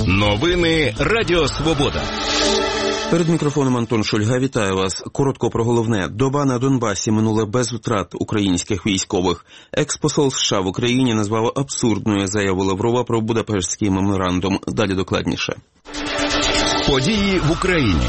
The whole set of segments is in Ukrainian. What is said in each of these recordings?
Новини Радіо Свобода. Перед мікрофоном Антон Шульга. Вітаю вас. Коротко про головне. Доба на Донбасі минула без втрат українських військових. Експосол США в Україні назвав абсурдною заяву Лаврова про Будапештський меморандум. Далі докладніше. Події в Україні.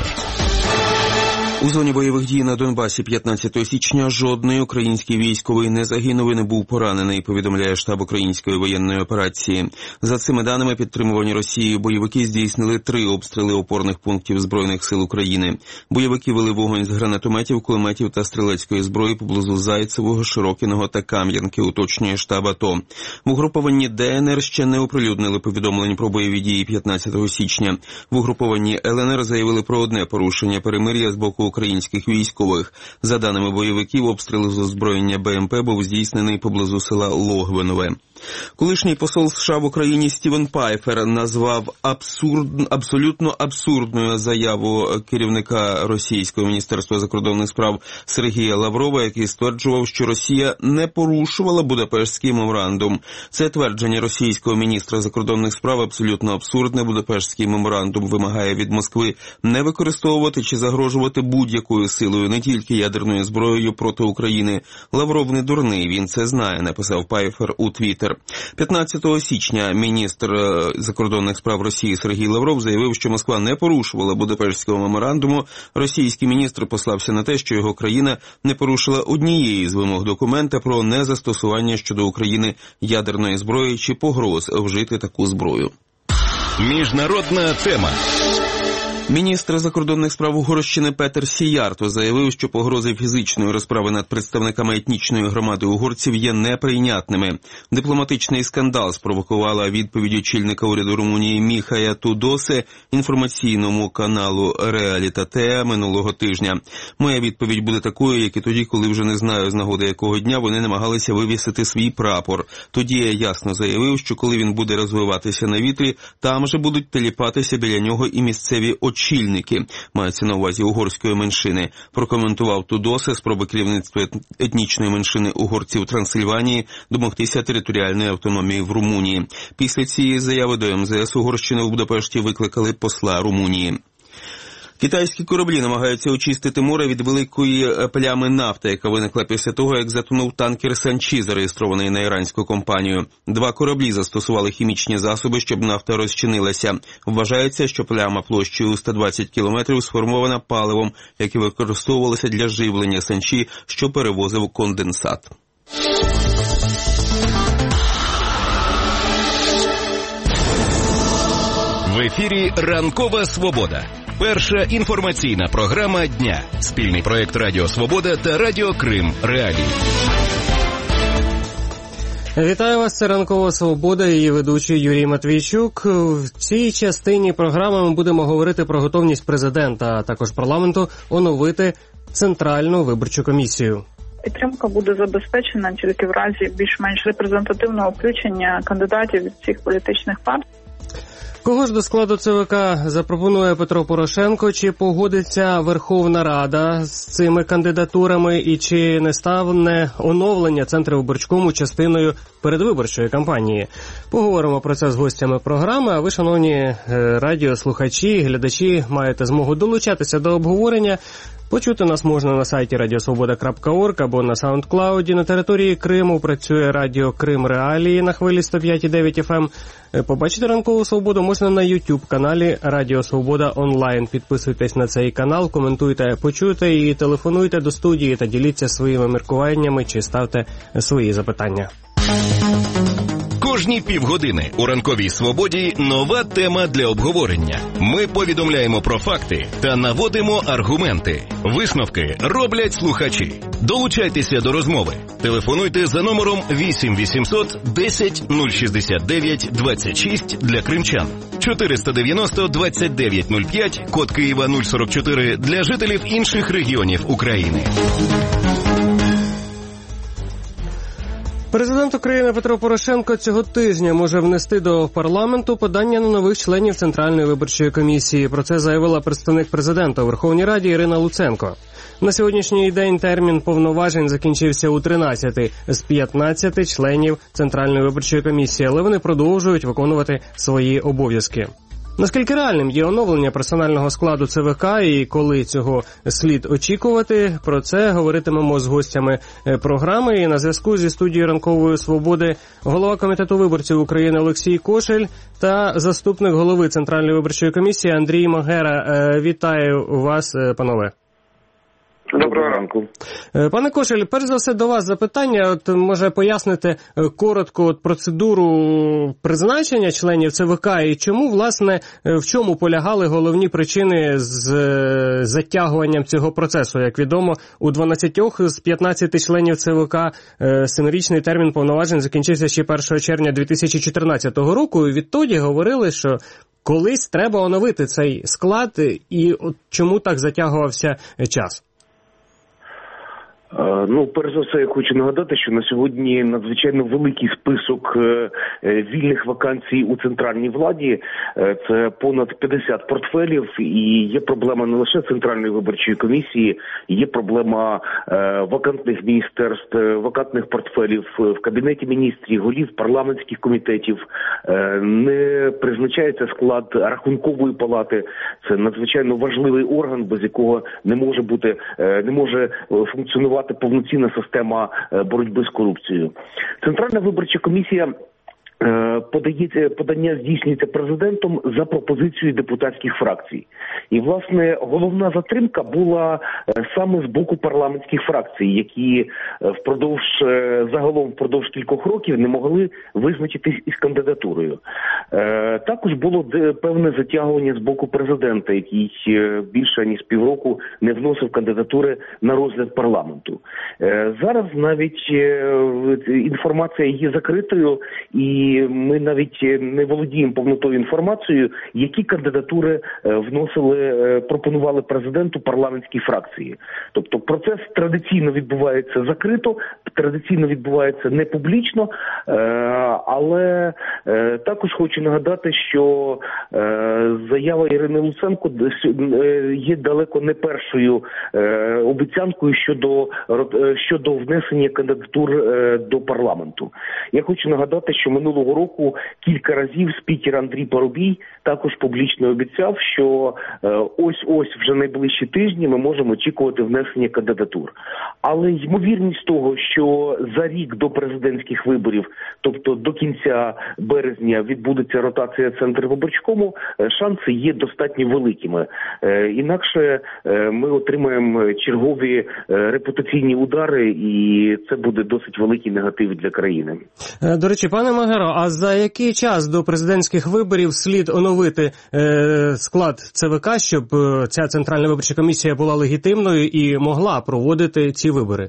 У зоні бойових дій на Донбасі 15 січня жодний український військовий не загинув і не був поранений, повідомляє штаб української воєнної операції. За цими даними, підтримувані Росією бойовики здійснили 3 обстріли опорних пунктів Збройних сил України. Бойовики вели вогонь з гранатометів, кулеметів та стрілецької зброї поблизу Зайцевого, Широкіного та Кам'янки, уточнює штаб АТО. В угрупованні ДНР ще не оприлюднили повідомлень про бойові дії 15 січня. В угрупованні ЛНР заявили про одне порушення перемир'я з боку українських військових. За даними бойовиків, обстріл з озброєння БМП був здійснений поблизу села Логвинове. Колишній посол США в Україні Стівен Пайфер назвав абсолютно абсурдною заяву керівника Російського міністерства закордонних справ Сергія Лаврова, який стверджував, що Росія не порушувала Будапештський меморандум. Це твердження російського міністра закордонних справ абсолютно абсурдне. Будапештський меморандум вимагає від Москви не використовувати чи загрожувати будь-якою силою, не тільки ядерною зброєю проти України. Лавров не дурний, він це знає, написав Пайфер у Твіттер. 15 січня міністр закордонних справ Росії Сергій Лавров заявив, що Москва не порушувала Будапештського меморандуму. Російський міністр послався на те, що його країна не порушила однієї з вимог документа про незастосування щодо України ядерної зброї чи погроз вжити таку зброю. Міжнародна тема. Міністр закордонних справ Угорщини Петер Сіярто заявив, що погрози фізичної розправи над представниками етнічної громади угорців є неприйнятними. Дипломатичний скандал спровокувала відповідь очільника уряду Румунії Міхая Тудосе інформаційному каналу Реалітате минулого тижня. Моя відповідь буде такою, як і тоді, коли вже не знаю, з нагоди якого дня вони намагалися вивісити свій прапор. Тоді я ясно заявив, що коли він буде розвиватися на вітрі, там же будуть теліпатися біля нього і місцеві очільники, мається на увазі угорської меншини, прокоментував Тудосе спроби керівництва етнічної меншини угорців Трансильванії домогтися територіальної автономії в Румунії. Після цієї заяви до МЗС Угорщини у Будапешті викликали посла Румунії. Китайські кораблі намагаються очистити море від великої плями нафти, яка виникла після того, як затонув танкер «Санчі», зареєстрований на іранську компанію. 2 кораблі застосували хімічні засоби, щоб нафта розчинилася. Вважається, що пляма площею у 120 кілометрів сформована паливом, яке використовувалося для живлення «Санчі», що перевозив конденсат. В ефірі «Ранкова Свобода». Перша інформаційна програма дня. Спільний проєкт Радіо Свобода та Радіо Крим Реалії. Вітаю вас, це «Ранкова Свобода» і її ведучий Юрій Матвійчук. В цій частині програми ми будемо говорити про готовність президента, а також парламенту оновити Центральну виборчу комісію. Підтримка буде забезпечена тільки в разі більш-менш репрезентативного включення кандидатів від всіх політичних партій. Кого ж до складу ЦВК запропонує Петро Порошенко, чи погодиться Верховна Рада з цими кандидатурами і чи не стане оновлення Центрвиборчкому частиною передвиборчої кампанії? Поговоримо про це з гостями програми, а ви, шановні радіослухачі, глядачі, маєте змогу долучатися до обговорення. Почути нас можна на сайті radiosvoboda.org або на SoundCloud. На території Криму працює Радіо Крим Реалії на хвилі 105,9 FM. Побачити «Ранкову Свободу» можна на YouTube-каналі Радіо Свобода онлайн. Підписуйтесь на цей канал, коментуйте, почуйте і телефонуйте до студії та діліться своїми міркуваннями чи ставте свої запитання. Кожні півгодини у «Ранковій Свободі» нова тема для обговорення. Ми повідомляємо про факти та наводимо аргументи. Висновки роблять слухачі. Долучайтеся до розмови. Телефонуйте за номером 8 800 10 069 26 для кримчан. 490 29 05, код Києва 044 для жителів інших регіонів України. Президент України Петро Порошенко цього тижня може внести до парламенту подання на нових членів Центральної виборчої комісії. Про це заявила представник президента у Верховній Раді Ірина Луценко. На сьогоднішній день термін повноважень закінчився у 13 з 15 членів Центральної виборчої комісії, але вони продовжують виконувати свої обов'язки. Наскільки реальним є оновлення персонального складу ЦВК і коли цього слід очікувати? Про це говоритимемо з гостями програми. І на зв'язку зі студією Ранкової Свободи голова Комітету виборців України Олексій Кошель та заступник голови Центральної виборчої комісії Андрій Магера. Вітаю вас, панове. Доброго ранку. Пане Кошель, перш за все до вас запитання. Може пояснити коротко процедуру призначення членів ЦВК і чому, власне, в чому полягали головні причини з затягуванням цього процесу? Як відомо, у 12 з 15 членів ЦВК 7-річний термін повноважень закінчився ще 1 червня 2014 року. І відтоді говорили, що колись треба оновити цей склад, і от чому так затягувався час? Перш за все, я хочу нагадати, що на сьогодні надзвичайно великий список вільних вакансій у центральній владі. Це понад 50 портфелів, і є проблема не лише Центральної виборчої комісії, є проблема вакантних міністерств, вакантних портфелів в Кабінеті міністрів, голів парламентських комітетів. Не призначається склад Рахункової палати. Це надзвичайно важливий орган, без якого не може функціонувати повноцінна система боротьби з корупцією. Центральна виборча комісія подання здійснюється президентом за пропозицією депутатських фракцій. І, власне, головна затримка була саме з боку парламентських фракцій, які впродовж кількох років не могли визначитись із кандидатурою. Також було певне затягування з боку президента, який більше ніж півроку не вносив кандидатури на розгляд парламенту. Зараз навіть інформація є закритою, і ми навіть не володіємо повнотою інформацією, які кандидатури пропонували президенту парламентські фракції. Тобто процес традиційно відбувається закрито, традиційно відбувається не публічно, але також хочу нагадати, що заява Ірини Луценко є далеко не першою обіцянкою щодо внесення кандидатур до парламенту. Я хочу нагадати, що минулого року кілька разів спікер Андрій Парубій також публічно обіцяв, що ось вже найближчі тижні ми можемо очікувати внесення кандидатур. Але ймовірність того, що за рік до президентських виборів, тобто до кінця березня, відбудеться ротація Центрвиборчкому, шанси є достатньо великими. Інакше ми отримаємо чергові репутаційні удари, і це буде досить великий негатив для країни. До речі, пане Магеро, а за який час до президентських виборів слід оновити склад ЦВК, щоб ця Центральна виборча комісія була легітимною і могла проводити ці вибори?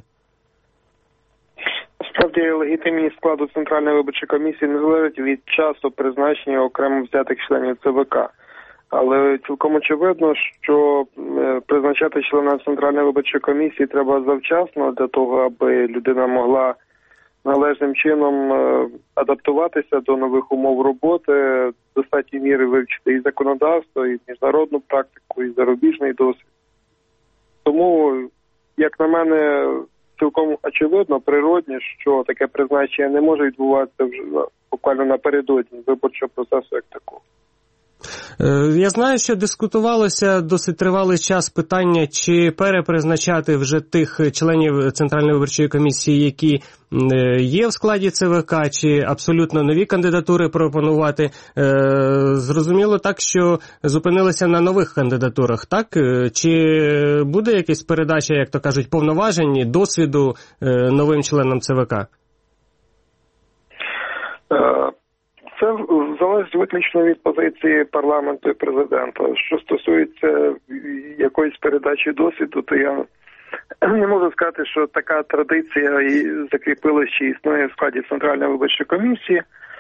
Справді, легітимність складу Центральної виборчої комісії не залежить від часу призначення окремо взятих членів ЦВК. Але цілком очевидно, що призначати члена Центральної виборчої комісії треба завчасно для того, аби людина могла належним чином адаптуватися до нових умов роботи, в достатній мірі вивчити і законодавство, і міжнародну практику, і зарубіжний досвід. Тому, як на мене, цілком очевидно, природне, що таке призначення не може відбуватися вже буквально напередодні виборчого процесу як такого. Я знаю, що дискутувалося досить тривалий час питання, чи перепризначати вже тих членів Центральної виборчої комісії, які є в складі ЦВК, чи абсолютно нові кандидатури пропонувати. Зрозуміло так, що зупинилися на нових кандидатурах, так? Чи буде якась передача, як то кажуть, повноважень, досвіду новим членам ЦВК? Це залежить виключно від позиції парламенту і президента. Що стосується якоїсь передачі досвіду, то я не можу сказати, що така традиція закріпилася чи існує в складі Центральної виборчої комісії.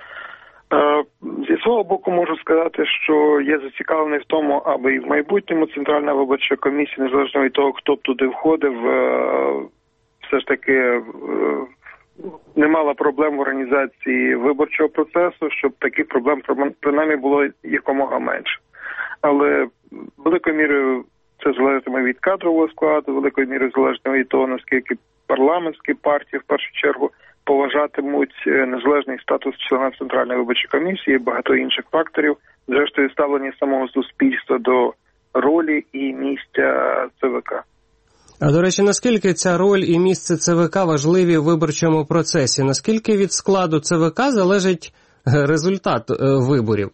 Зі свого боку можу сказати, що я зацікавлений в тому, аби і в майбутньому Центральна виборча комісія, незалежно від того, хто б туди входив, все ж таки не мала проблем в організації виборчого процесу, щоб таких проблем принаймні було якомога менше. Але великою мірою це залежатиме від кадрового складу, великою мірою залежатиме від того, наскільки парламентські партії в першу чергу поважатимуть незалежний статус члена Центральної виборчої комісії і багато інших факторів, зрештою ставлення самого суспільства до ролі і місця ЦВК. А, до речі, наскільки ця роль і місце ЦВК важливі в виборчому процесі? Наскільки від складу ЦВК залежить результат виборів?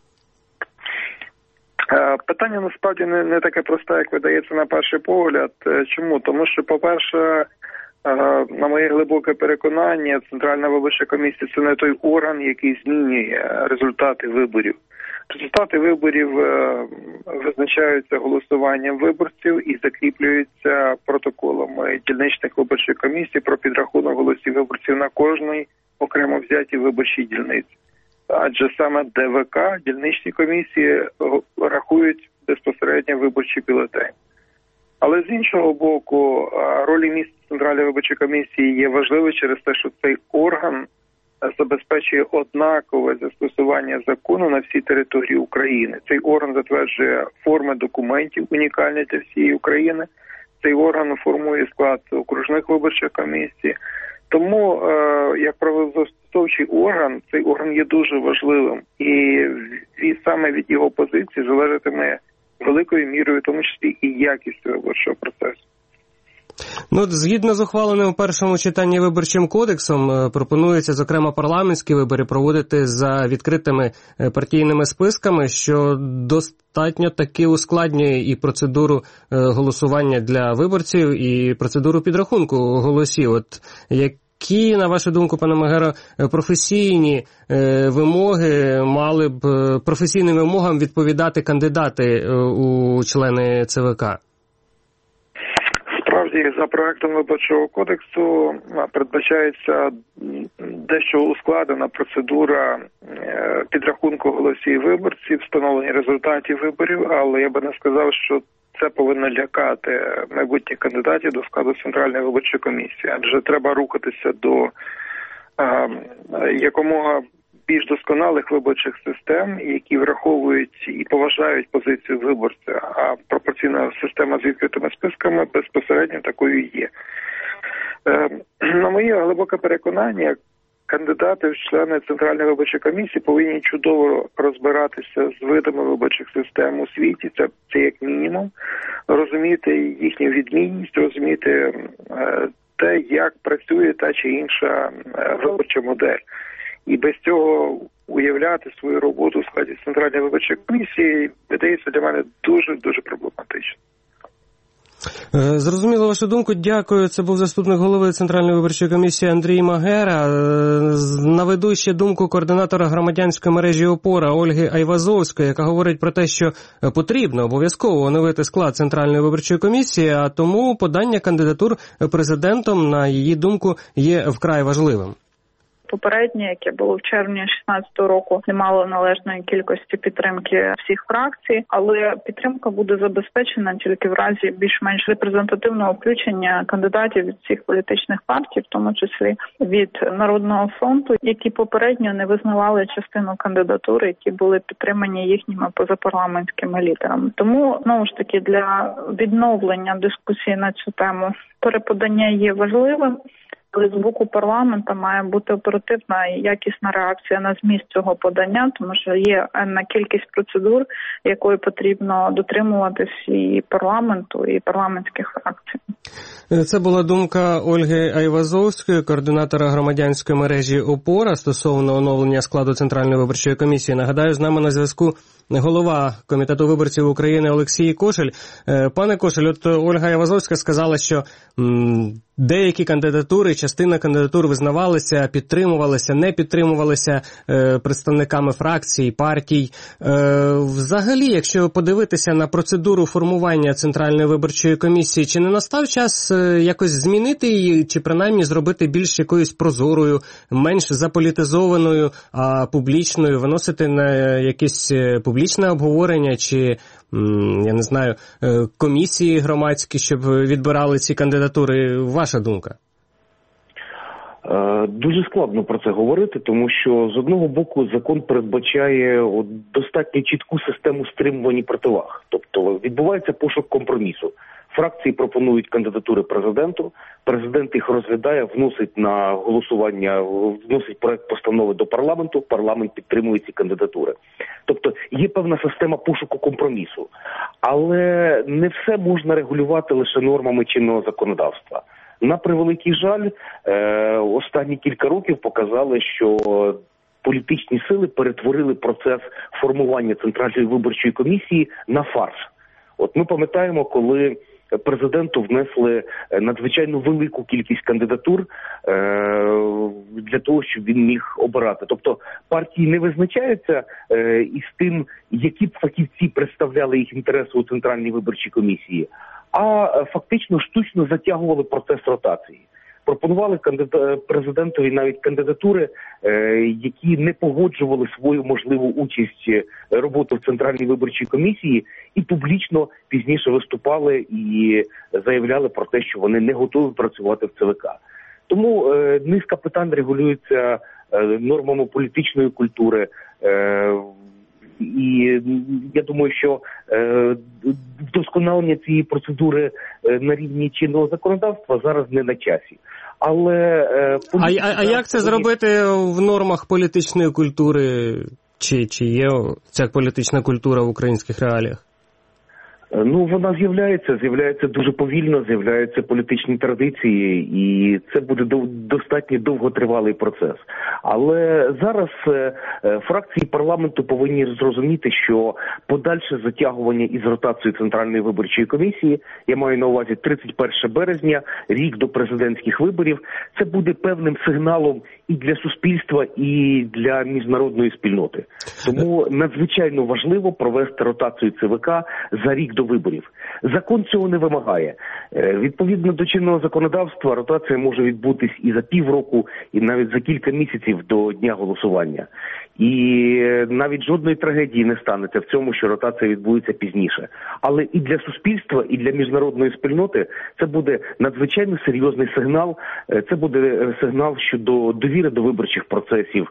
Питання насправді не таке просте, як видається на перший погляд. Чому? Тому що, по-перше, на моє глибоке переконання, Центральна виборча комісія – це не той орган, який змінює результати виборів. Результати виборів визначаються голосуванням виборців і закріплюються протоколами дільничних виборчих комісій про підрахунок голосів виборців на кожній окремо взятій виборчій дільниці. Адже саме ДВК, дільничні комісії, рахують безпосередньо виборчі бюлетені. Але з іншого боку, роль і місце Центральної виборчої комісії є важливою через те, що цей орган забезпечує однакове застосування закону на всій території України. Цей орган затверджує форми документів, унікальні для всієї України. Цей орган формує склад окружних виборчих комісій. Тому, як правозастосовчий орган, цей орган є дуже важливим. І саме від його позиції залежатиме великою мірою, в тому числі і якість виборчого процесу. Згідно з ухваленим у першому читанні Виборчим кодексом, пропонується, зокрема, парламентські вибори проводити за відкритими партійними списками, що достатньо таки ускладнює і процедуру голосування для виборців, і процедуру підрахунку голосів. Які, на вашу думку, пане Магеро, професійні вимоги мали б професійним вимогам відповідати кандидати у члени ЦВК? Справді, за проектом Виборчого кодексу передбачається дещо ускладнена процедура підрахунку голосів виборців, встановлення результатів виборів, але я би не сказав, що це повинно лякати майбутніх кандидатів до складу Центральної виборчої комісії, адже треба рухатися до якомога більш досконалих виборчих систем, які враховують і поважають позицію виборця, а пропорційна система з відкритими списками безпосередньо такою є. На моє глибоке переконання, кандидати в члени Центральної виборчої комісії повинні чудово розбиратися з видами виборчих систем у світі, це як мінімум, розуміти їхню відмінність, розуміти те, як працює та чи інша виборча модель. І без цього уявляти свою роботу у складі Центральної виборчої комісії, видається для мене дуже проблематично. Зрозуміло вашу думку. Дякую. Це був заступник голови Центральної виборчої комісії Андрій Магера. Наведу ще думку координатора громадянської мережі «Опора» Ольги Айвазовської, яка говорить про те, що потрібно обов'язково оновити склад Центральної виборчої комісії, а тому подання кандидатур президентом, на її думку, є вкрай важливим. Попереднє, яке було в червні 2016 року, не мало належної кількості підтримки всіх фракцій, але підтримка буде забезпечена тільки в разі більш-менш репрезентативного включення кандидатів від всіх політичних партій, в тому числі від Народного фронту, які попередньо не визнавали частину кандидатури, які були підтримані їхніми позапарламентськими лідерами. Тому, знову ж таки, для відновлення дискусії на цю тему переподання є важливим. Але з боку парламенту має бути оперативна і якісна реакція на зміст цього подання, тому що є енна кількість процедур, якої потрібно дотримуватись і парламенту, і парламентських фракцій. Це була думка Ольги Айвазовської, координатора громадянської мережі «Опора» стосовно оновлення складу Центральної виборчої комісії. Нагадаю, з нами на зв'язку голова Комітету виборців України Олексій Кошель. Пане Кошель, от Ольга Айвазовська сказала, що деякі кандидатури, частина кандидатур визнавалися, підтримувалися, не підтримувалися представниками фракцій, партій. Взагалі, якщо подивитися на процедуру формування Центральної виборчої комісії, чи не настав час якось змінити її, чи принаймні зробити більш якоюсь прозорою, менш заполітизованою, а публічною, виносити на якесь публічне обговорення, чи, я не знаю, комісії громадські, щоб відбирали ці кандидатури? Ваша думка? Дуже складно про це говорити, тому що з одного боку закон передбачає достатньо чітку систему стримувань і противаг. Тобто відбувається пошук компромісу. Фракції пропонують кандидатури президенту, президент їх розглядає, вносить на голосування, вносить проект постанови до парламенту, парламент підтримує ці кандидатури. Тобто є певна система пошуку компромісу, але не все можна регулювати лише нормами чинного законодавства. На превеликий жаль, останні кілька років показали, що політичні сили перетворили процес формування Центральної виборчої комісії на фарс. От ми пам'ятаємо, коли президенту внесли надзвичайно велику кількість кандидатур для того, щоб він міг обирати. Тобто партії не визначаються із тим, які б фахівці представляли їх інтереси у Центральній виборчій комісії, а фактично штучно затягували процес ротації. Пропонували президентові навіть кандидатури, які не погоджували свою можливу участь роботу в Центральній виборчій комісії і публічно пізніше виступали і заявляли про те, що вони не готові працювати в ЦВК. Тому низка питань регулюється нормами політичної культури. І я думаю, що вдосконалення цієї процедури на рівні чинного законодавства зараз не на часі. Але А як це зробити в нормах політичної культури? Чи є ця політична культура в українських реаліях? Ну, вона з'являється дуже повільно, з'являються політичні традиції, і це буде достатньо довготривалий процес. Але зараз фракції парламенту повинні зрозуміти, що подальше затягування із ротацією Центральної виборчої комісії, я маю на увазі 31 березня, рік до президентських виборів, це буде певним сигналом і для суспільства, і для міжнародної спільноти. Тому надзвичайно важливо провести ротацію ЦВК за рік до виборів. Закон цього не вимагає. Відповідно до чинного законодавства, ротація може відбутись і за півроку, і навіть за кілька місяців до дня голосування. І навіть жодної трагедії не станеться в цьому, що ротація відбудеться пізніше. Але і для суспільства, і для міжнародної спільноти це буде надзвичайно серйозний сигнал. Це буде сигнал щодо довіри до виборчих процесів.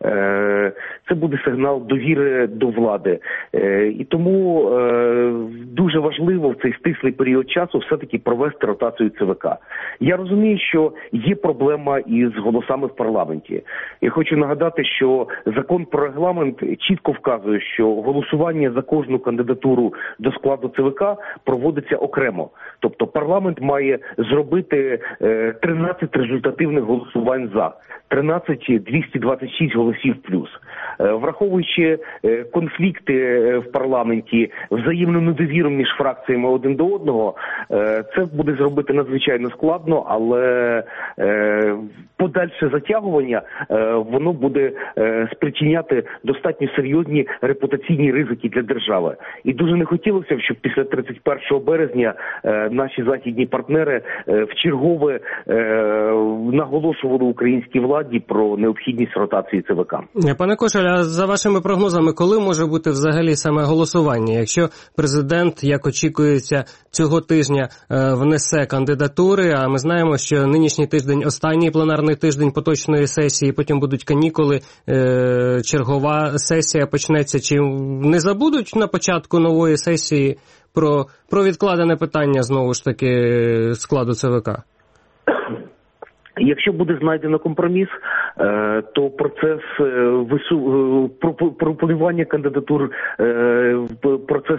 Це буде сигнал довіри до влади. І тому дуже важливо в цей стислий період часу все-таки провести ротацію ЦВК. Я розумію, що є проблема із голосами в парламенті. Я хочу нагадати, що закон про регламент чітко вказує, що голосування за кожну кандидатуру до складу ЦВК проводиться окремо. Тобто парламент має зробити 13 результативних голосувань за, 226 голосів плюс. Враховуючи конфлікти в парламенті, взаємну недовіру між фракціями один до одного, це буде зробити надзвичайно складно, але подальше затягування, воно буде спричиняти достатньо серйозні репутаційні ризики для держави. І дуже не хотілося б, щоб після 31 березня наші західні партнери вчергове наголошували українській владі про необхідність ротації ЦВК. Пане Кошель, а за вашими прогнозами, коли може бути взагалі саме голосування? Якщо президент, як очікується, цього тижня внесе кандидатури, а ми знаємо, що нинішній тиждень останній пленарний тиждень поточної сесії, потім будуть канікули, чергова сесія почнеться. Чи не забудуть на початку нової сесії про відкладене питання, знову ж таки, складу ЦВК? Якщо буде знайдено компроміс, то процес пропонування кандидатур, процес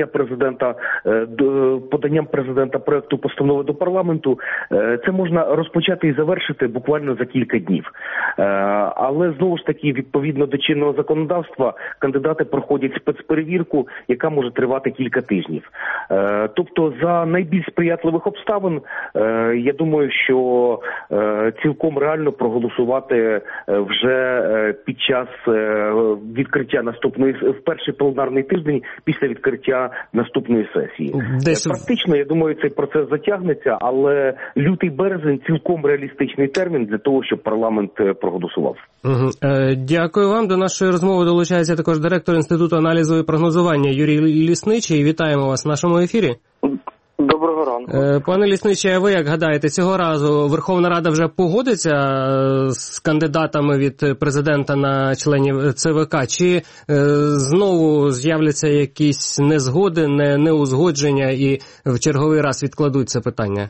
поданням президента проекту постанови до парламенту, це можна розпочати і завершити буквально за кілька днів. Але знову ж таки, відповідно до чинного законодавства, кандидати проходять спецперевірку, яка може тривати кілька тижнів. Тобто за найбільш сприятливих обставин, я думаю, що цілком реально проголосувати вже під час відкриття в перший пленарний тиждень після відкриття наступної сесії. Практично, я думаю, цей процес затягнеться, але лютий-березень цілком реалістичний термін для того, щоб парламент проголосував. Дякую вам. До нашої розмови долучається також директор Інституту аналізу і прогнозування Юрій Лісничий. Вітаємо вас в нашому ефірі. Доброго ранку. Пане Лісничий, а ви як гадаєте, цього разу Верховна Рада вже погодиться з кандидатами від президента на членів ЦВК? Чи знову з'являться якісь незгоди, неузгодження і в черговий раз відкладуть це питання?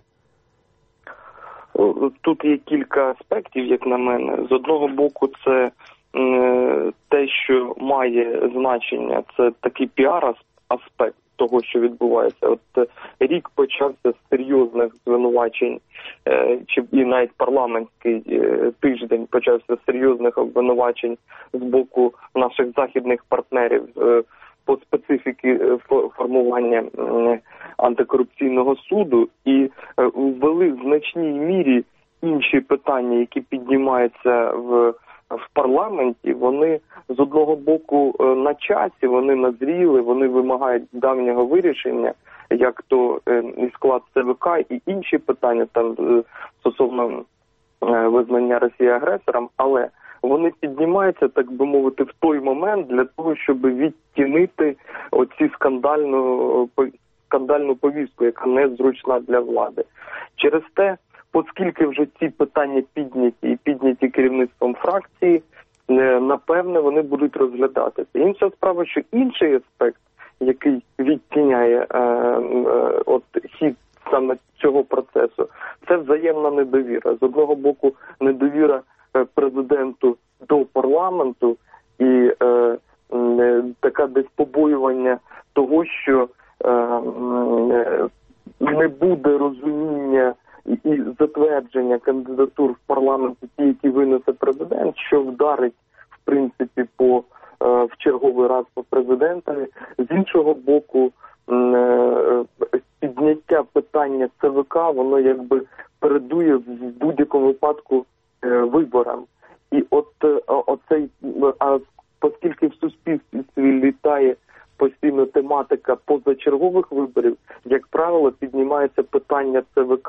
Тут є кілька аспектів, як на мене. З одного боку, це те, що має значення, це такий піар-аспект того, що відбувається. От рік почався з серйозних звинувачень, і навіть парламентський тиждень почався з серйозних обвинувачень з боку наших західних партнерів по специфіки формування антикорупційного суду, і ввели в значній мірі інші питання, які піднімаються в парламенті. Вони з одного боку на часі, вони назріли, вони вимагають давнього вирішення, як то і склад ЦВК, і інші питання там стосовно визнання Росії агресором, але вони піднімаються, так би мовити, в той момент для того, щоб відтінити оці скандальну повістку, яка незручна для влади. Через те, оскільки вже ці питання підняті керівництвом фракції, напевне, вони будуть розглядатися. Інша справа, що інший аспект, який відтіняє хід саме цього процесу, це взаємна недовіра. З одного боку, недовіра президенту до парламенту і таке десь побоювання того, що не буде розуміння і затвердження кандидатур в парламенті, ті, які винесе президент, що вдарить, в принципі, в черговий раз по президентові. З іншого боку, підняття питання ЦВК, воно якби передує в будь-якому випадку виборам. І оскільки в суспільстві літає постійно тематика позачергових виборів, як правило, піднімається питання ЦВК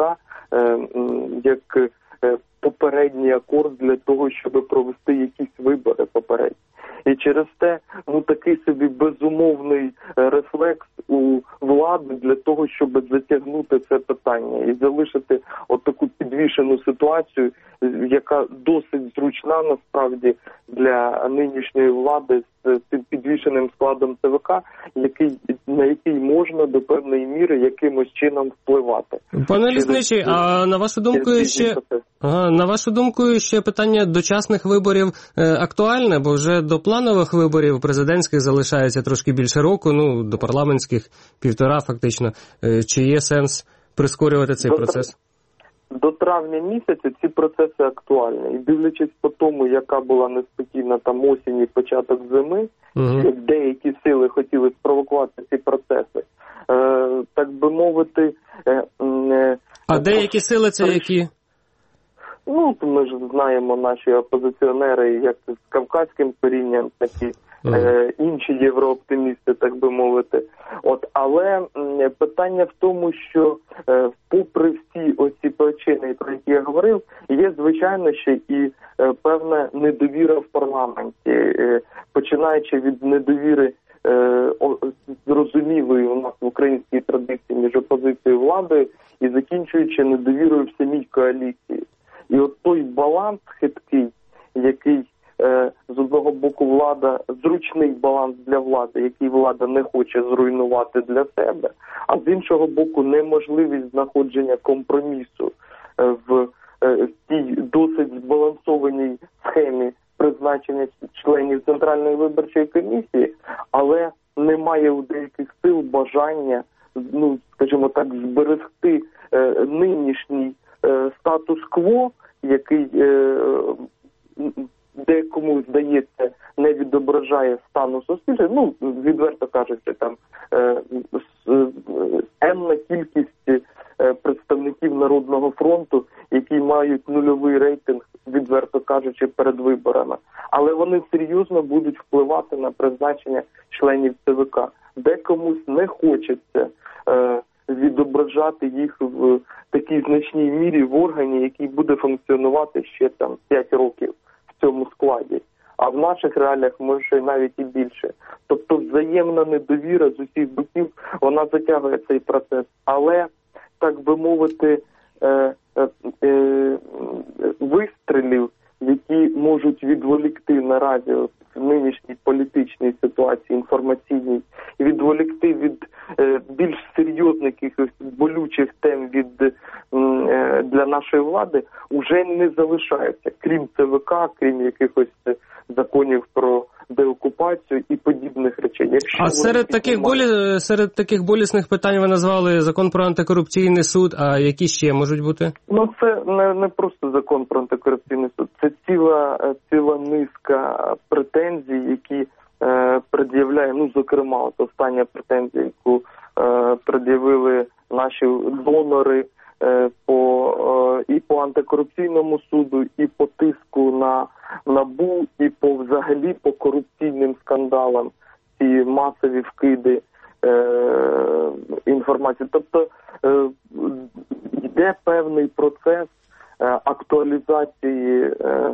як попередній акорд для того, щоб провести якісь вибори попередні. І через те, такий собі безумовний рефлекс у влади для того, щоб затягнути це питання і залишити таку підвішену ситуацію, яка досить зручна насправді для нинішньої влади з цим підвішеним складом ЦВК, на який можна до певної міри якимось чином впливати. Пане Лісничий, а на вашу думку, ще питання дочасних виборів актуальне, бо вже до планових виборів президентських залишається трошки більше року, до парламентських 1,5 фактично. Чи є сенс прискорювати цей процес? До травня місяця ці процеси актуальні. І дивлячись по тому, яка була неспокійна там осінь і початок зими, як деякі сили хотіли спровокувати ці процеси, так би мовити... А деякі сили це які? Ми ж знаємо наші опозиціонери, як з кавказьким корінням, такі інші єврооптимісти, так би мовити. Але питання в тому, що попри всі оці причини, про які я говорив, є, звичайно, ще і певна недовіра в парламенті, починаючи від недовіри зрозумілої у нас в українській традиції між опозицією і владою і закінчуючи недовірою в самій коаліції. І той баланс хиткий, який з одного боку влада, зручний баланс для влади, який влада не хоче зруйнувати для себе, а з іншого боку неможливість знаходження компромісу в тій досить збалансованій схемі призначення членів Центральної виборчої комісії, але немає у деяких сил бажання, скажімо так, зберегти нинішній статус-кво, який декому, здається, не відображає стану суспільства. Відверто кажучи, там енна кількість представників Народного фронту, які мають нульовий рейтинг, відверто кажучи, перед виборами. Але вони серйозно будуть впливати на призначення членів ЦВК. Декомусь не хочеться відображати їх в такій значній мірі в органі, який буде функціонувати ще 5 років в цьому складі. А в наших реаліях може навіть і більше. Тобто взаємна недовіра з усіх боків, вона затягує цей процес. Але так би мовити, вистрілів, які можуть відволікти наразі в нинішній політичній ситуації, інформаційній, відволікти від більш серйозних якихось болючих тем для нашої влади, вже не залишається. Крім ЦВК, крім якихось законів про деокупацію і подібних речей. А серед таких болісних питань ви назвали закон про антикорупційний суд, а які ще можуть бути? Це не просто закон про антикорупційний суд, це ціла низка претензій, які пред'являє, зокрема, остання претензія, яку пред'явили наші донори і по антикорупційному суду, і по тиску на НАБУ, і взагалі по корупційним скандалам, ці масові вкиди інформації. Тобто йде певний процес актуалізації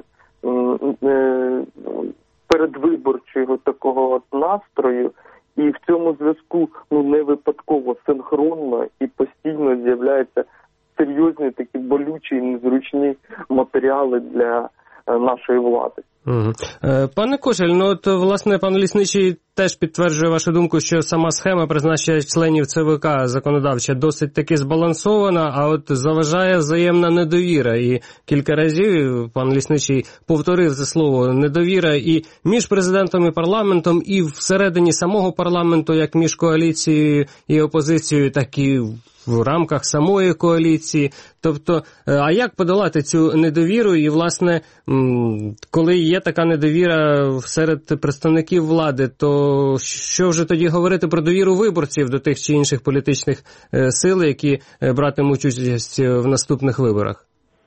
передвиборчого такого настрою, і в цьому зв'язку не випадково, синхронно і постійно з'являються серйозні такі болючі і незручні матеріали для нашої влади. Пане Кошель, власне, пан Лісничий теж підтверджує вашу думку, що сама схема призначення членів ЦВК законодавча досить таки збалансована, а заважає взаємна недовіра. І кілька разів пан Лісничий повторив це слово «недовіра» і між президентом і парламентом, і всередині самого парламенту, як між коаліцією і опозицією, так і в рамках самої коаліції. Тобто, а як подолати цю недовіру? І, власне, коли є така недовіра серед представників влади, то що вже тоді говорити про довіру виборців до тих чи інших політичних сил, які братимуть участь в наступних виборах?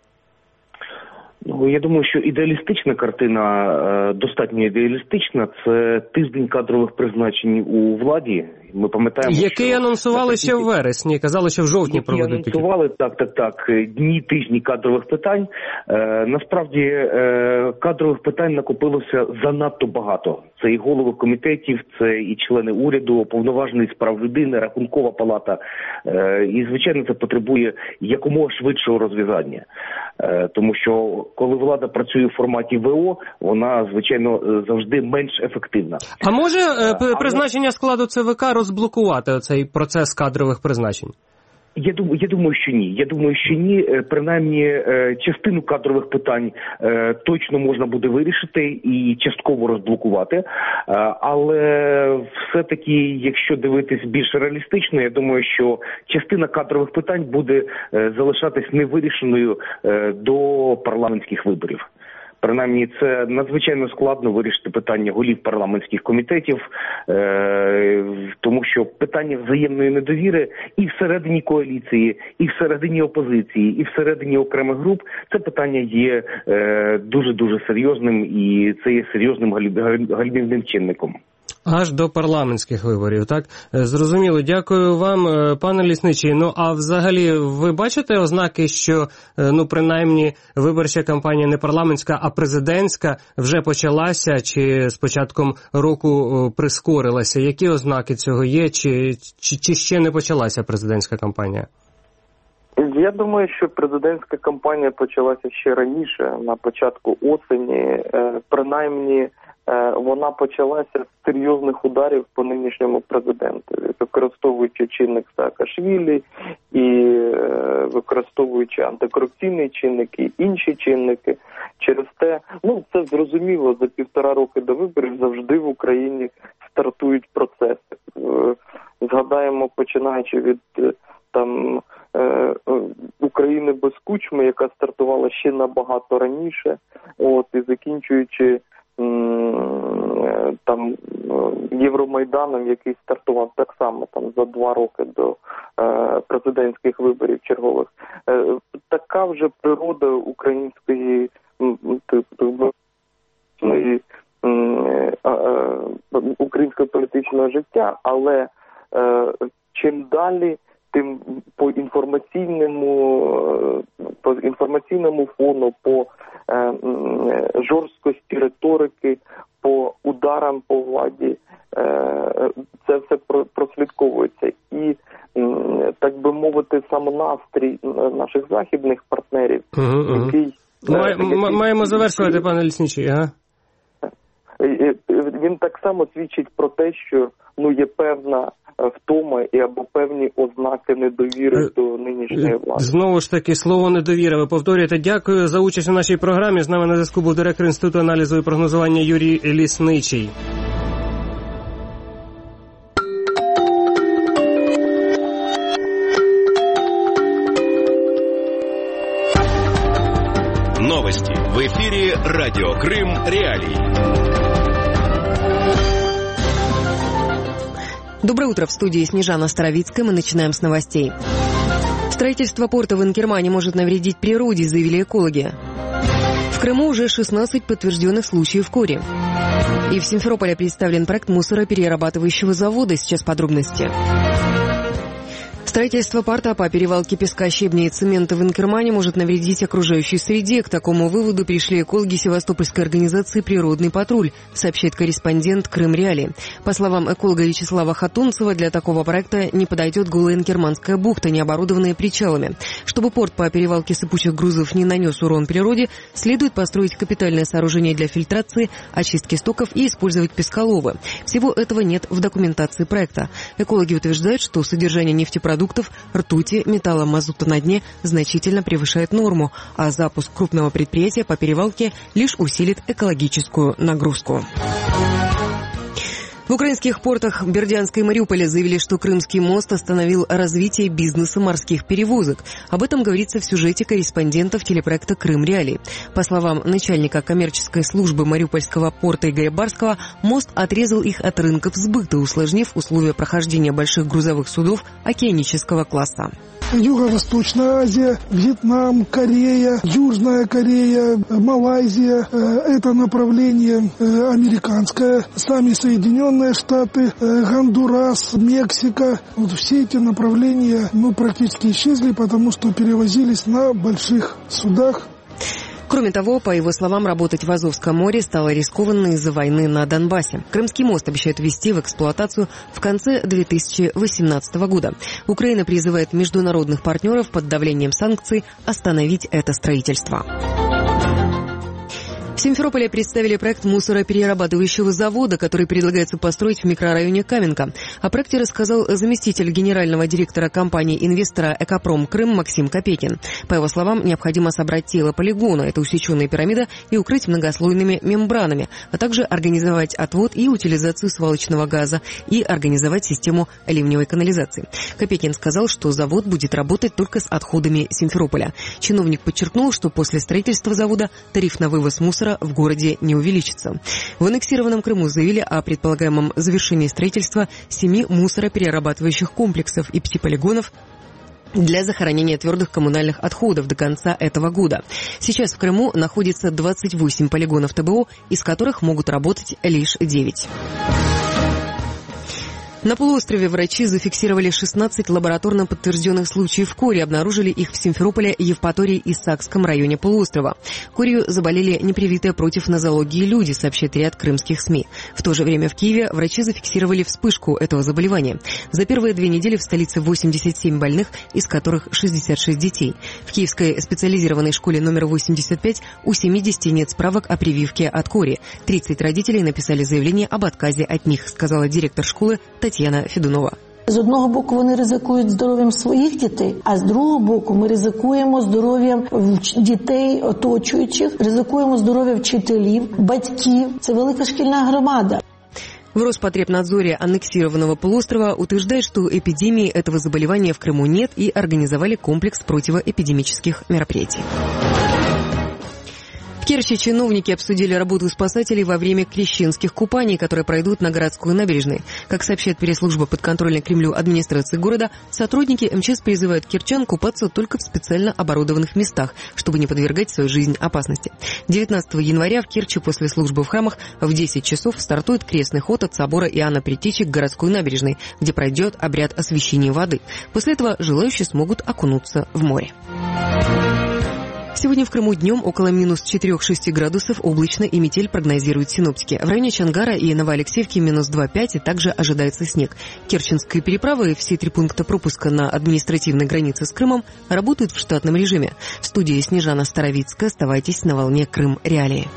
Я думаю, що ідеалістична картина, достатньо ідеалістична, це тиждень кадрових призначень у владі. Ми пам'ятаємо, який анонсували ще в вересні, казали, що в жовтні проведуть. Анонсували, так, тижні кадрових питань. Насправді, кадрових питань накопилося занадто багато. Це і голови комітетів, це і члени уряду, уповноважений з прав людини, Рахункова палата. І, звичайно, це потребує якомога швидшого розв'язання. Тому що, коли влада працює в форматі ВО, вона, звичайно, завжди менш ефективна. А може призначення складу ЦВК розблокувати цей процес кадрових призначень? Я думаю, що ні. Принаймні, частину кадрових питань точно можна буде вирішити і частково розблокувати. Але все-таки, якщо дивитись більш реалістично, я думаю, що частина кадрових питань буде залишатись невирішеною до парламентських виборів. Принаймні, це надзвичайно складно вирішити питання голів парламентських комітетів, тому що питання взаємної недовіри і всередині коаліції, і всередині опозиції, і всередині окремих груп, це питання є дуже-дуже серйозним, і це є серйозним гальмівним чинником. Аж до парламентських виборів, так? Зрозуміло. Дякую вам, пане Лісничий. А взагалі, ви бачите ознаки, що, принаймні, виборча кампанія не парламентська, а президентська вже почалася, чи з початком року прискорилася? Які ознаки цього є, чи ще не почалася президентська кампанія? Я думаю, що президентська кампанія почалася ще раніше, на початку осені. Принаймні, вона почалася з серйозних ударів по нинішньому президенту, використовуючи чинник Саакашвілі і використовуючи антикорупційний чинник і інші чинники. Через те, це зрозуміло, за 1,5 роки до виборів завжди в Україні стартують процеси. Згадаємо, починаючи від України без Кучми, яка стартувала ще набагато раніше, і закінчуючи Євромайданом, який стартував так само за 2 роки до президентських виборів чергових. Така вже природа української українського політичного життя, але чим далі, тим по інформаційному фону, по жорсткості риторики, по ударам по владі це все прослідковується. І, так би мовити, сам настрій наших західних партнерів, який... Маємо завершувати, пане Лісничий, ага. Він так само свідчить про те, що є певна втома або певні ознаки недовіри до нинішньої влади. Знову ж таки, слово недовіра ви повторюєте. Дякую за участь у нашій програмі. З нами на зв'язку був директор Інституту аналізу і прогнозування Юрій Лісничий. Новости в эфире «Радио Крым. Реалии». Доброе утро, в студии Снежана Старовицкая. Мы начинаем с новостей. Строительство порта в Инкермане может навредить природе, заявили экологи. В Крыму уже 16 подтвержденных случаев кори. И в Симферополе представлен проект мусороперерабатывающего завода. Сейчас подробности. Строительство порта по перевалке песка, щебня и цемента в Инкермане может навредить окружающей среде. К такому выводу пришли экологи Севастопольской организации «Природный патруль», сообщает корреспондент Крым-Реалии. По словам эколога Вячеслава Хатунцева, для такого проекта не подойдет голая Инкерманская бухта, не оборудованная причалами. Чтобы порт по перевалке сыпучих грузов не нанес урон природе, следует построить капитальное сооружение для фильтрации, очистки стоков и использовать песколовы. Всего этого нет в документации проекта. Экологи утверждают, что содержание нефтепродуктов, ртути, металла, мазута на дне значительно превышает норму, а запуск крупного предприятия по перевалке лишь усилит экологическую нагрузку. В украинских портах Бердянска и Мариуполя заявили, что Крымский мост остановил развитие бизнеса морских перевозок. Об этом говорится в сюжете корреспондентов телепроекта «Крым-Реалии». По словам начальника коммерческой службы Мариупольского порта Игоря Барского, мост отрезал их от рынков сбыта, усложнив условия прохождения больших грузовых судов океанического класса. Юго-Восточная Азия, Вьетнам, Корея, Южная Корея, Малайзия. Это направление американское. Сами Соединенные Штаты, Гондурас, Мексика. Вот все эти направления практически исчезли, потому что перевозились на больших судах. Кроме того, по его словам, работать в Азовском море стало рискованно из-за войны на Донбассе. Крымский мост обещают ввести в эксплуатацию в конце 2018 года. Украина призывает международных партнеров под давлением санкций остановить это строительство. В Симферополе представили проект мусороперерабатывающего завода, который предлагается построить в микрорайоне Каменка. О проекте рассказал заместитель генерального директора компании-инвестора «Экопром Крым» Максим Копейкин. По его словам, необходимо собрать тело полигона, это усеченная пирамида, и укрыть многослойными мембранами, а также организовать отвод и утилизацию свалочного газа и организовать систему ливневой канализации. Копейкин сказал, что завод будет работать только с отходами Симферополя. Чиновник подчеркнул, что после строительства завода тариф на вывоз мусора в городе не увеличится. В аннексированном Крыму заявили о предполагаемом завершении строительства 7 мусороперерабатывающих комплексов и 5 полигонов для захоронения твердых коммунальных отходов до конца этого года. Сейчас в Крыму находится 28 полигонов ТБО, из которых могут работать лишь 9. На полуострове врачи зафиксировали 16 лабораторно подтвержденных случаев кори. Обнаружили их в Симферополе, Евпатории и Сакском районе полуострова. Корью заболели непривитые против нозологии люди, сообщает ряд крымских СМИ. В то же время в Киеве врачи зафиксировали вспышку этого заболевания. За первые 2 недели в столице 87 больных, из которых 66 детей. В Киевской специализированной школе номер 85 у 70 нет справок о прививке от кори. 30 родителей написали заявление об отказе от них, сказала директор школы Тетяна Федунова. З одного боку вони ризикують здоров'ям своїх дітей, а з другого боку ми ризикуємо здоров'ям дітей оточуючих, ризикуємо здоров'я вчителів, батьків. Це велика шкільна громада. В Роспотребнадзоре аннексированного полуострова утверждают, что эпидемии этого заболевания в Крыму нет и организовали комплекс противоэпидемических мероприятий. В Керчи чиновники обсудили работу спасателей во время крещенских купаний, которые пройдут на городской набережной. Как сообщает пресс-служба подконтрольной Кремлю администрации города, сотрудники МЧС призывают кирчан купаться только в специально оборудованных местах, чтобы не подвергать свою жизнь опасности. 19 января в Керчи после службы в храмах в 10 часов стартует крестный ход от собора Иоанна Предтечи к городской набережной, где пройдет обряд освящения воды. После этого желающие смогут окунуться в море. Сегодня в Крыму днем около минус 4-6 градусов, облачно и метель, прогнозируют синоптики. В районе Чонгара и Новоалексеевки минус 2,5, и также ожидается снег. Керченские переправы, все 3 пункта пропуска на административной границе с Крымом, работают в штатном режиме. В студии Снежана Старовицкая. Оставайтесь на волне Крым Реалии.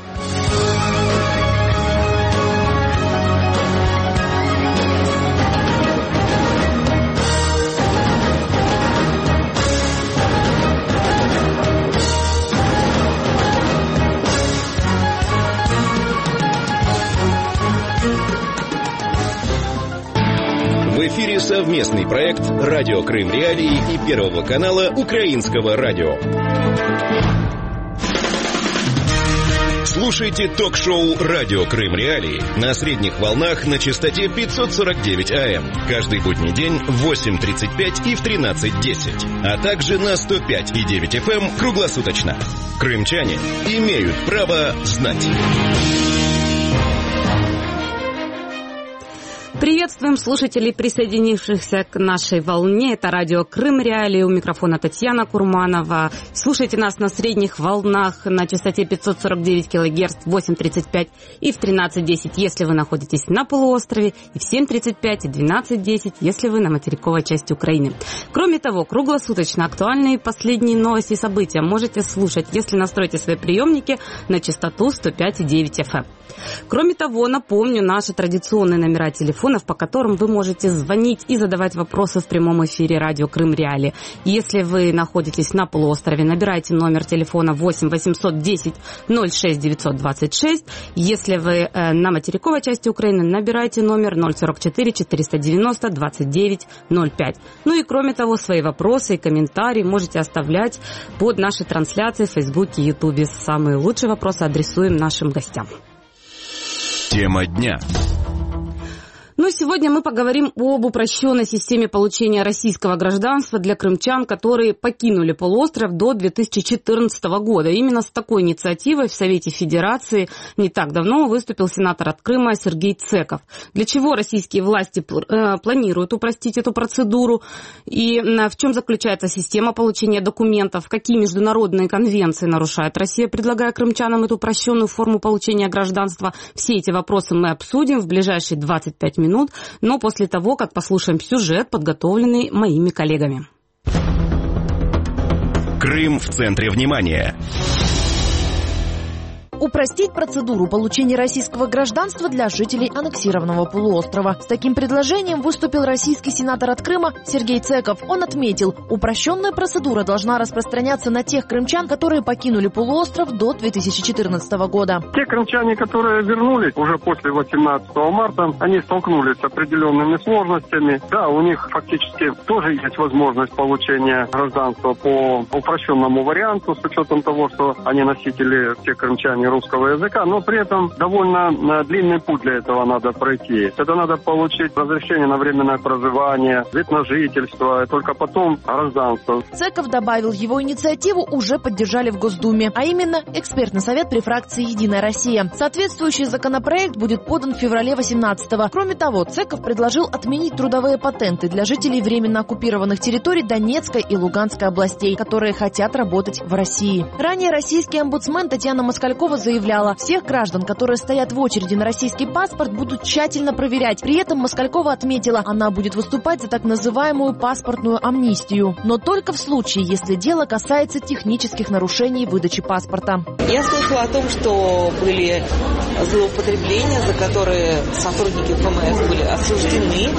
В эфире совместный проект «Радио Крым Реалии» и Первого канала Украинского радио. Слушайте ток-шоу «Радио Крым Реалии» на средних волнах на частоте 549 АМ. Каждый будний день в 8:35 и в 13:10. А также на 105,9 FM круглосуточно. Крымчане имеют право знать. Приветствуем слушателей, присоединившихся к нашей волне. Это радио Крым Реалии. У микрофона Татьяна Курманова. Слушайте нас на средних волнах на частоте 549 кГц в 8:35 и в 13:10, если вы находитесь на полуострове, и в 7:35 и 12:10, если вы на материковой части Украины. Кроме того, круглосуточно актуальные последние новости и события можете слушать, если настроите свои приемники на частоту 105,9 FM. Кроме того, напомню наши традиционные номера телефонов, по которым вы можете звонить и задавать вопросы в прямом эфире радио Крым Реалии. Если вы находитесь на полуострове, набирайте номер телефона 8 810 06 926. Если вы на материковой части Украины, набирайте номер 044 490 29 05. Ну и кроме того, свои вопросы и комментарии можете оставлять под нашей трансляцией в Фейсбуке и Ютубе. Самые лучшие вопросы адресуем нашим гостям. Тема дня. Но сегодня мы поговорим об упрощенной системе получения российского гражданства для крымчан, которые покинули полуостров до 2014 года. Именно с такой инициативой в Совете Федерации не так давно выступил сенатор от Крыма Сергей Цеков. Для чего российские власти планируют упростить эту процедуру? И в чем заключается система получения документов? Какие международные конвенции нарушает Россия, предлагая крымчанам эту упрощенную форму получения гражданства? Все эти вопросы мы обсудим в ближайшие 25 минут. Но после того, как послушаем сюжет, подготовленный моими коллегами. Крым в центре внимания. Упростить процедуру получения российского гражданства для жителей аннексированного полуострова. С таким предложением выступил российский сенатор от Крыма Сергей Цеков. Он отметил, упрощенная процедура должна распространяться на тех крымчан, которые покинули полуостров до 2014 года. Те крымчане, которые вернулись уже после 18 марта, они столкнулись с определенными сложностями. Да, у них фактически тоже есть возможность получения гражданства по упрощенному варианту, с учетом того, что они носители, все крымчане, русского языка, но при этом довольно длинный путь для этого надо пройти. Это надо получить разрешение на временное проживание, вид на жительство, и только потом гражданство. Цеков добавил, его инициативу уже поддержали в Госдуме, а именно экспертный совет при фракции «Единая Россия». Соответствующий законопроект будет подан в феврале 18-го. Кроме того, Цеков предложил отменить трудовые патенты для жителей временно оккупированных территорий Донецкой и Луганской областей, которые хотят работать в России. Ранее российский омбудсмен Татьяна Москалькова заявляла, всех граждан, которые стоят в очереди на российский паспорт, будут тщательно проверять. При этом Москалькова отметила, она будет выступать за так называемую паспортную амнистию. Но только в случае, если дело касается технических нарушений выдачи паспорта. Я слышала о том, что были злоупотребления, за которые сотрудники ФМС были осуждены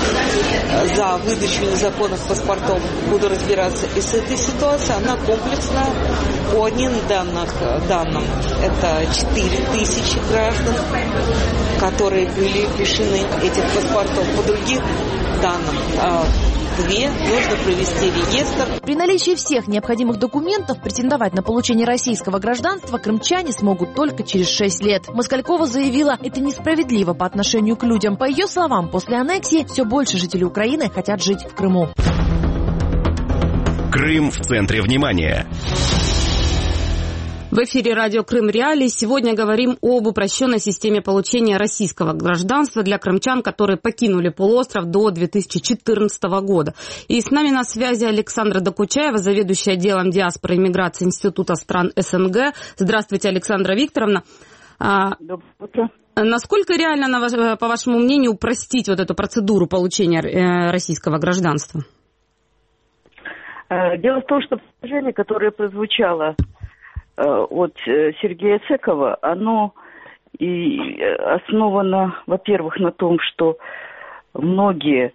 за выдачу незаконных паспортов. Буду разбираться и с этой ситуацией. Она комплексная. По одним данным это 4000 граждан, которые были лишены этих паспортов. По другим данным, нужно провести реестр. При наличии всех необходимых документов претендовать на получение российского гражданства крымчане смогут только через 6 лет. Москалькова заявила, это несправедливо по отношению к людям. По ее словам, после аннексии все больше жителей Украины хотят жить в Крыму. Крым в центре внимания. В эфире радио Крым Реалии. Сегодня говорим об упрощенной системе получения российского гражданства для крымчан, которые покинули полуостров до 2014 года. И с нами на связи Александра Докучаева, заведующая отделом диаспоры и миграции Института стран СНГ. Здравствуйте, Александра Викторовна. Доброе утро. Насколько реально, по вашему мнению, упростить вот эту процедуру получения российского гражданства? Дело в том, что предложение, которое прозвучало от Сергея Цекова, оно и основано, во-первых, на том, что многие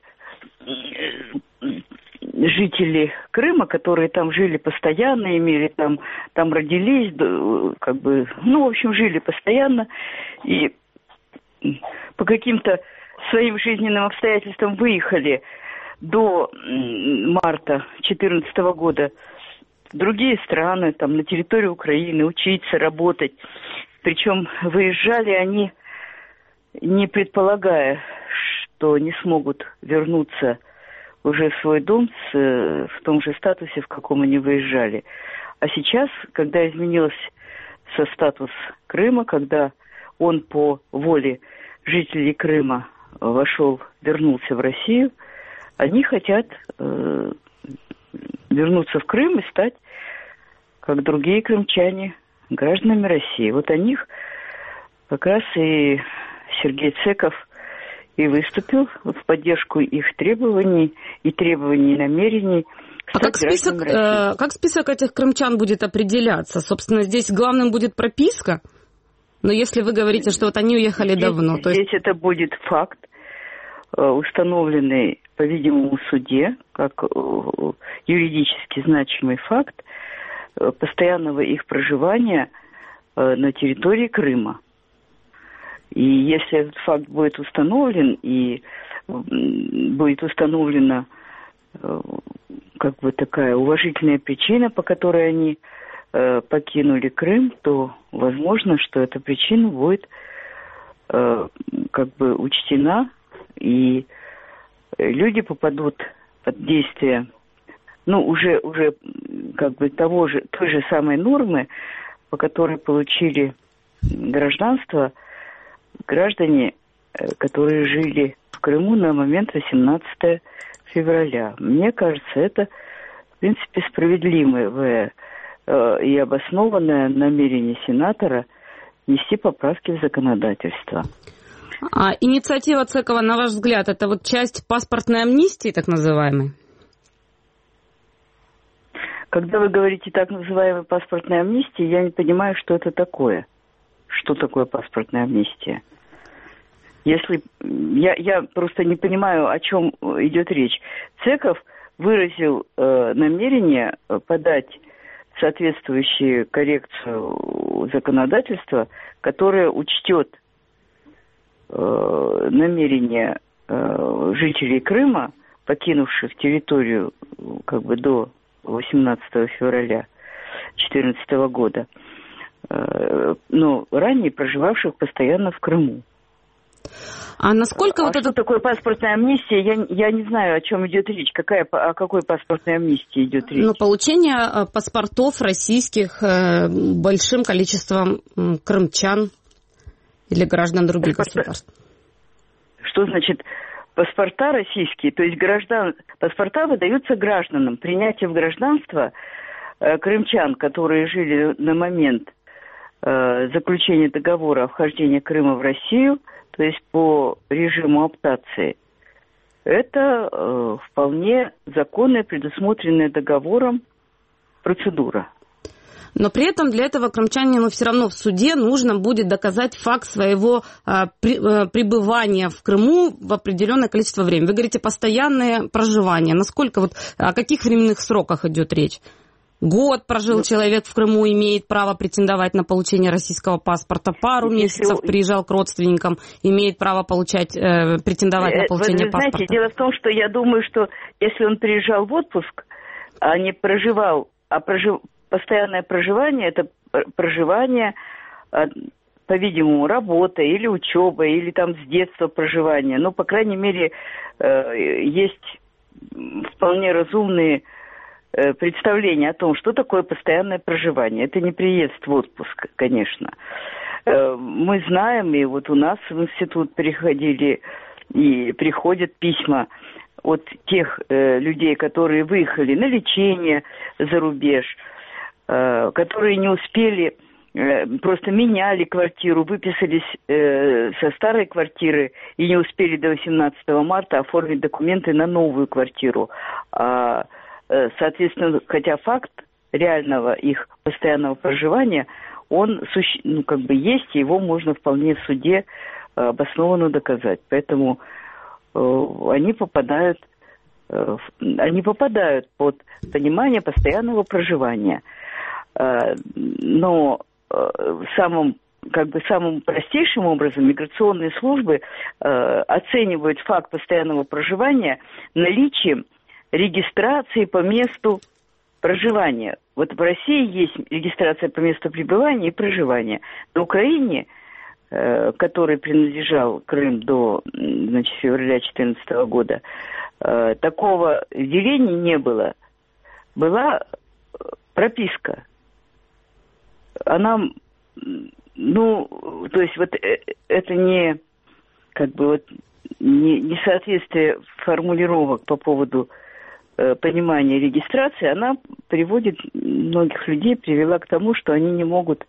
жители Крыма, которые там жили постоянно, имели там родились, как бы, в общем, жили постоянно, и по каким-то своим жизненным обстоятельствам выехали до марта 2014 года в другие страны, там, на территорию Украины, учиться, работать. Причем выезжали они, не предполагая, что не смогут вернуться уже в свой дом в том же статусе, в каком они выезжали. А сейчас, когда изменился статус Крыма, когда он по воле жителей Крыма вернулся в Россию, они хотят вернуться в Крым и стать, как другие крымчане, гражданами России. Вот о них как раз и Сергей Цеков и выступил в поддержку их требований и намерений. А как список этих крымчан будет определяться? Собственно, здесь главным будет прописка? Но если вы говорите, что вот они уехали давно... Здесь это будет факт, установленный, по-видимому, в суде, как юридически значимый факт постоянного их проживания на территории Крыма. И если этот факт будет установлен, и будет установлена как бы такая уважительная причина, по которой они покинули Крым, то возможно, что эта причина будет как бы учтена, и люди попадут под действие, уже как бы той же самой нормы, по которой получили гражданство граждане, которые жили в Крыму на момент 18 февраля. Мне кажется, это, в принципе, справедливое и обоснованное намерение сенатора внести поправки в законодательство. А инициатива Цекова, на ваш взгляд, это вот часть паспортной амнистии, так называемой? Когда вы говорите так называемой паспортной амнистии, я не понимаю, что это такое. Что такое паспортная амнистия? Если я просто не понимаю, о чем идет речь. Цеков выразил намерение подать соответствующую коррекцию законодательства, которая учтет намерения жителей Крыма, покинувших территорию как бы до 18 февраля 2014 года, но ранее проживавших постоянно в Крыму. А насколько что такое паспортная амнистия? Я не знаю, о чем идет речь. О какой паспортной амнистии идет речь? Получение паспортов российских большим количеством крымчан или граждан других государств. Что значит паспорта российские? То есть паспорта выдаются гражданам. Принятие в гражданство крымчан, которые жили на момент заключения договора о вхождении Крыма в Россию, то есть по режиму оптации, это вполне законная, предусмотренная договором процедура. Но при этом для этого крымчанину все равно в суде нужно будет доказать факт своего пребывания в Крыму в определенное количество времени. Вы говорите постоянное проживание. Насколько о каких временных сроках идет речь? Год прожил человек в Крыму, имеет право претендовать на получение российского паспорта. Пару месяцев приезжал к родственникам, имеет право претендовать на получение паспорта. Знаете, дело в том, что я думаю, что если он приезжал в отпуск, а не проживал, постоянное проживание, это проживание, по-видимому, работа или учеба, или там с детства проживание. По крайней мере, есть вполне разумные представление о том, что такое постоянное проживание. Это не приезд в отпуск, конечно. Мы знаем, и вот у нас в институт приходили и приходят письма от тех людей, которые выехали на лечение за рубеж, которые не успели, просто меняли квартиру, выписались со старой квартиры и не успели до 18 марта оформить документы на новую квартиру. Соответственно, хотя факт реального их постоянного проживания, он есть, и его можно вполне в суде обоснованно доказать. Поэтому они попадают под понимание постоянного проживания. Но самым простейшим образом миграционные службы оценивают факт постоянного проживания наличием регистрации по месту проживания. Вот в России есть регистрация по месту пребывания и проживания. На Украине, которой принадлежал Крым до февраля 2014 года, такого деления не было. Была прописка. Она, это не несоответствие формулировок по поводу понимания регистрации, она приводит многих людей, привела к тому, что они не могут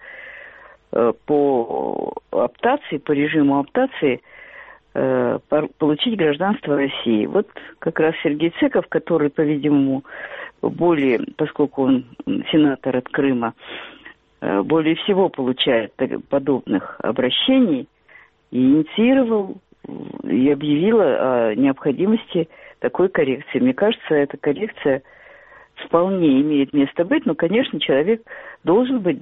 по оптации, по режиму оптации получить гражданство России. Вот как раз Сергей Цеков, который, по-видимому, поскольку он сенатор от Крыма, более всего получает подобных обращений, и инициировал и объявил о необходимости такой коррекции. Мне кажется, эта коррекция вполне имеет место быть, но, конечно, человек должен будет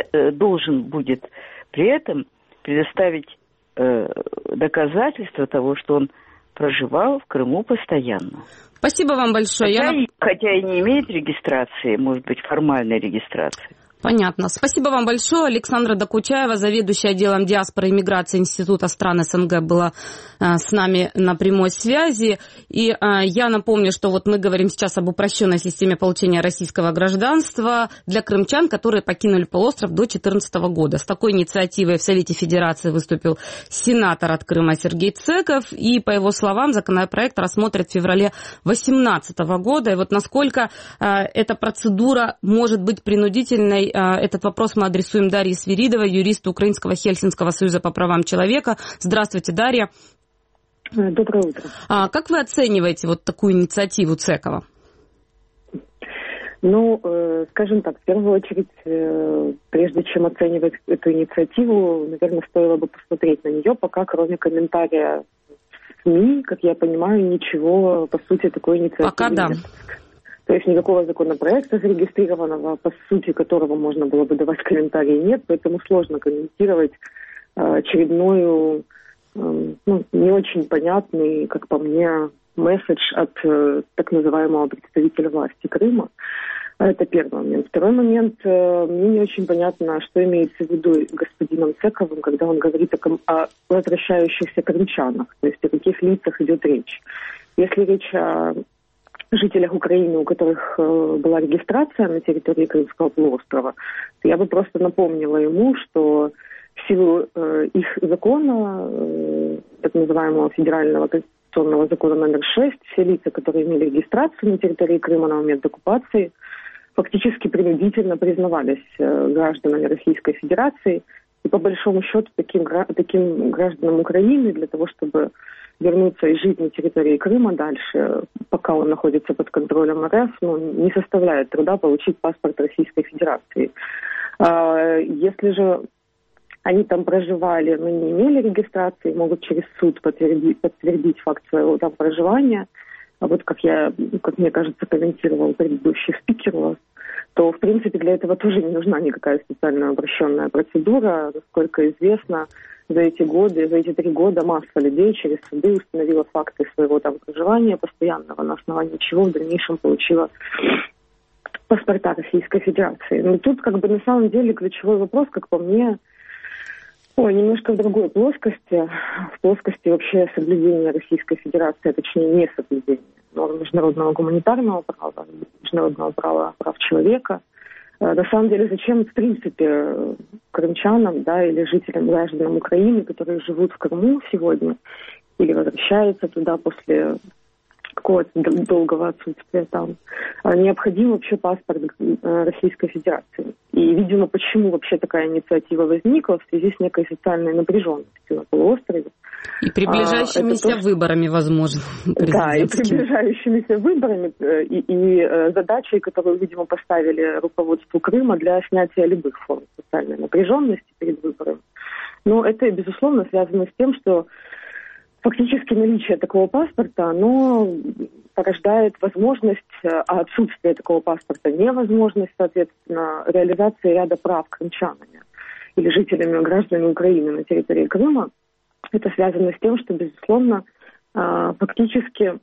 при этом предоставить доказательства того, что он проживал в Крыму постоянно. Спасибо вам большое. Хотя и не имеет регистрации, может быть, формальной регистрации. Понятно. Спасибо вам большое. Александра Докучаева, заведующая отделом диаспоры и миграции Института стран СНГ, была с нами на прямой связи. И я напомню, что вот мы говорим сейчас об упрощенной системе получения российского гражданства для крымчан, которые покинули полуостров до 2014 года. С такой инициативой в Совете Федерации выступил сенатор от Крыма Сергей Цеков. И, по его словам, законопроект рассмотрят в феврале 2018 года. И вот насколько эта процедура может быть принудительной, этот вопрос мы адресуем Дарье Свиридовой, юристу Украинского Хельсинского союза по правам человека. Здравствуйте, Дарья. Доброе утро. Как вы оцениваете вот такую инициативу Цекова? Скажем так, в первую очередь, прежде чем оценивать эту инициативу, наверное, стоило бы посмотреть на нее, пока кроме комментария СМИ, как я понимаю, ничего, по сути, такой инициативы пока да. Нет. То есть никакого законопроекта зарегистрированного, по сути которого можно было бы давать комментарии, нет, поэтому сложно комментировать очередную, не очень понятный, как по мне, месседж от так называемого представителя власти Крыма. Это первый момент. Второй момент, мне не очень понятно, что имеется в виду господином Цековым, когда он говорит о возвращающихся крымчанах, то есть о каких лицах идет речь. Если речь о жителях Украины, у которых была регистрация на территории Крымского полуострова, то я бы просто напомнила ему, что в силу их закона, так называемого федерального конституционного закона номер 6, все лица, которые имели регистрацию на территории Крыма на момент оккупации, фактически принудительно признавались гражданами Российской Федерации. И по большому счету таким гражданам Украины для того, чтобы вернуться и жить на территории Крыма дальше, пока он находится под контролем РФ, не составляет труда получить паспорт Российской Федерации. Если же они там проживали, но не имели регистрации, могут через суд подтвердить факт своего там проживания, а вот как мне кажется, комментировал предыдущий спикер у вас, то, в принципе, для этого тоже не нужна никакая специальная обращенная процедура. Насколько известно, за эти 3 года масса людей через суды установила факты своего там проживания постоянного, на основании чего в дальнейшем получила паспорта Российской Федерации. Но тут на самом деле ключевой вопрос, как по мне, немножко в другой плоскости, в плоскости вообще соблюдения Российской Федерации, а точнее не соблюдения норм международного гуманитарного права, международного права, прав человека. На самом деле, зачем, в принципе, крымчанам, да, или жителям, гражданам Украины, которые живут в Крыму сегодня, или возвращаются туда после какого-то долгого отсутствия там, необходим вообще паспорт Российской Федерации. И, видимо, почему вообще такая инициатива возникла, в связи с некой социальной напряженностью на полуострове. И приближающимися выборами, возможно. Да, и приближающимися выборами, и задачей, которую, видимо, поставили руководству Крыма для снятия любых форм социальной напряженности перед выборами. Но это, безусловно, связано с тем, что фактически наличие такого паспорта, оно порождает возможность, а отсутствие такого паспорта невозможность, соответственно, реализации ряда прав крымчанами или жителями, гражданами Украины на территории Крыма. Это связано с тем, что, безусловно, фактически,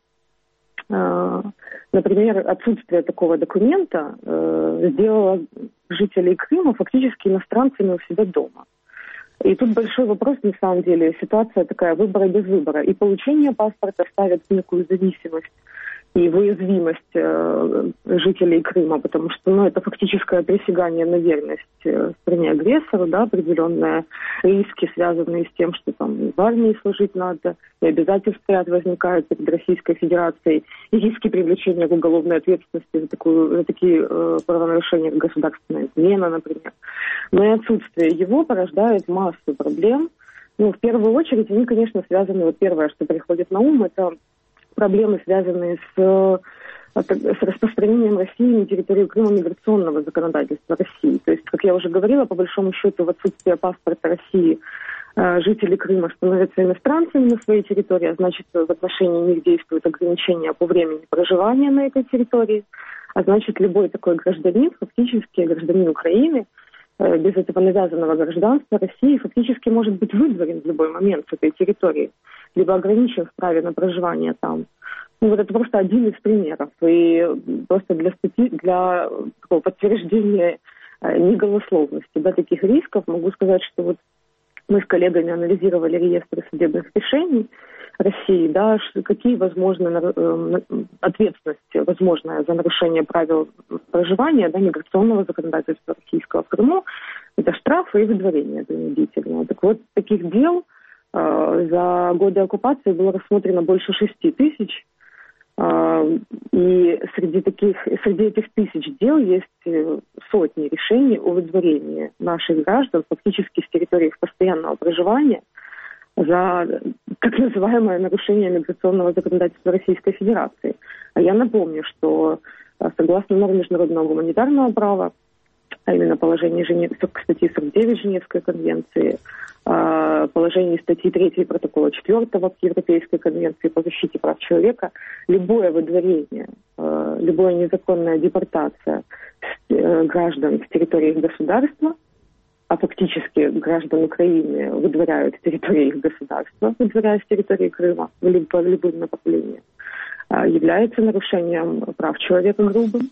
например, отсутствие такого документа сделало жителей Крыма фактически иностранцами у себя дома. И тут большой вопрос, на самом деле, ситуация такая, выбора без выбора. И получение паспорта ставит некую зависимость и уязвимость жителей Крыма, потому что это фактическое присягание на верность стране-агрессору, да, определенные риски, связанные с тем, что там в армии служить надо, и обязательства ряд возникают перед Российской Федерацией, и риски привлечения к уголовной ответственности за такие правонарушения, как государственная измена, например. Но и отсутствие его порождает массу проблем. В первую очередь они, конечно, связаны, первое, что приходит на ум, это проблемы, связанные с распространением России на территорию Крыма миграционного законодательства России. То есть, как я уже говорила, по большому счету, в отсутствие паспорта России жители Крыма становятся иностранцами на своей территории, а значит, в отношении них действуют ограничения по времени проживания на этой территории, а значит, любой такой гражданин, фактически гражданин Украины, без этого навязанного гражданства России фактически может быть выдворен в любой момент с этой территории, либо ограничен в праве на проживание там. Это просто один из примеров. И просто для такого подтверждения неголословности таких рисков могу сказать, что мы с коллегами анализировали реестры судебных решений России, да, какие возможны ответственности возможная за нарушение правил проживания, да, миграционного законодательства российского в Крыму, это штрафы и выдворение принудительное. Так вот, таких дел за годы оккупации было рассмотрено больше 6 тысяч, и среди этих тысяч дел есть сотни решений о выдворении наших граждан фактически с территории их постоянного проживания за так называемое нарушение миграционного законодательства Российской Федерации. А я напомню, что согласно нормам международного гуманитарного права, а именно положение статьи 49 Женевской конвенции, положение статьи 3 протокола 4 к Европейской конвенции по защите прав человека, любое выдворение, любая незаконная депортация граждан с территории их государства, а фактически граждан Украины выдворяют с территории их государства, выдворяя с территории Крыма по любым направлениям, является нарушением прав человека грубым,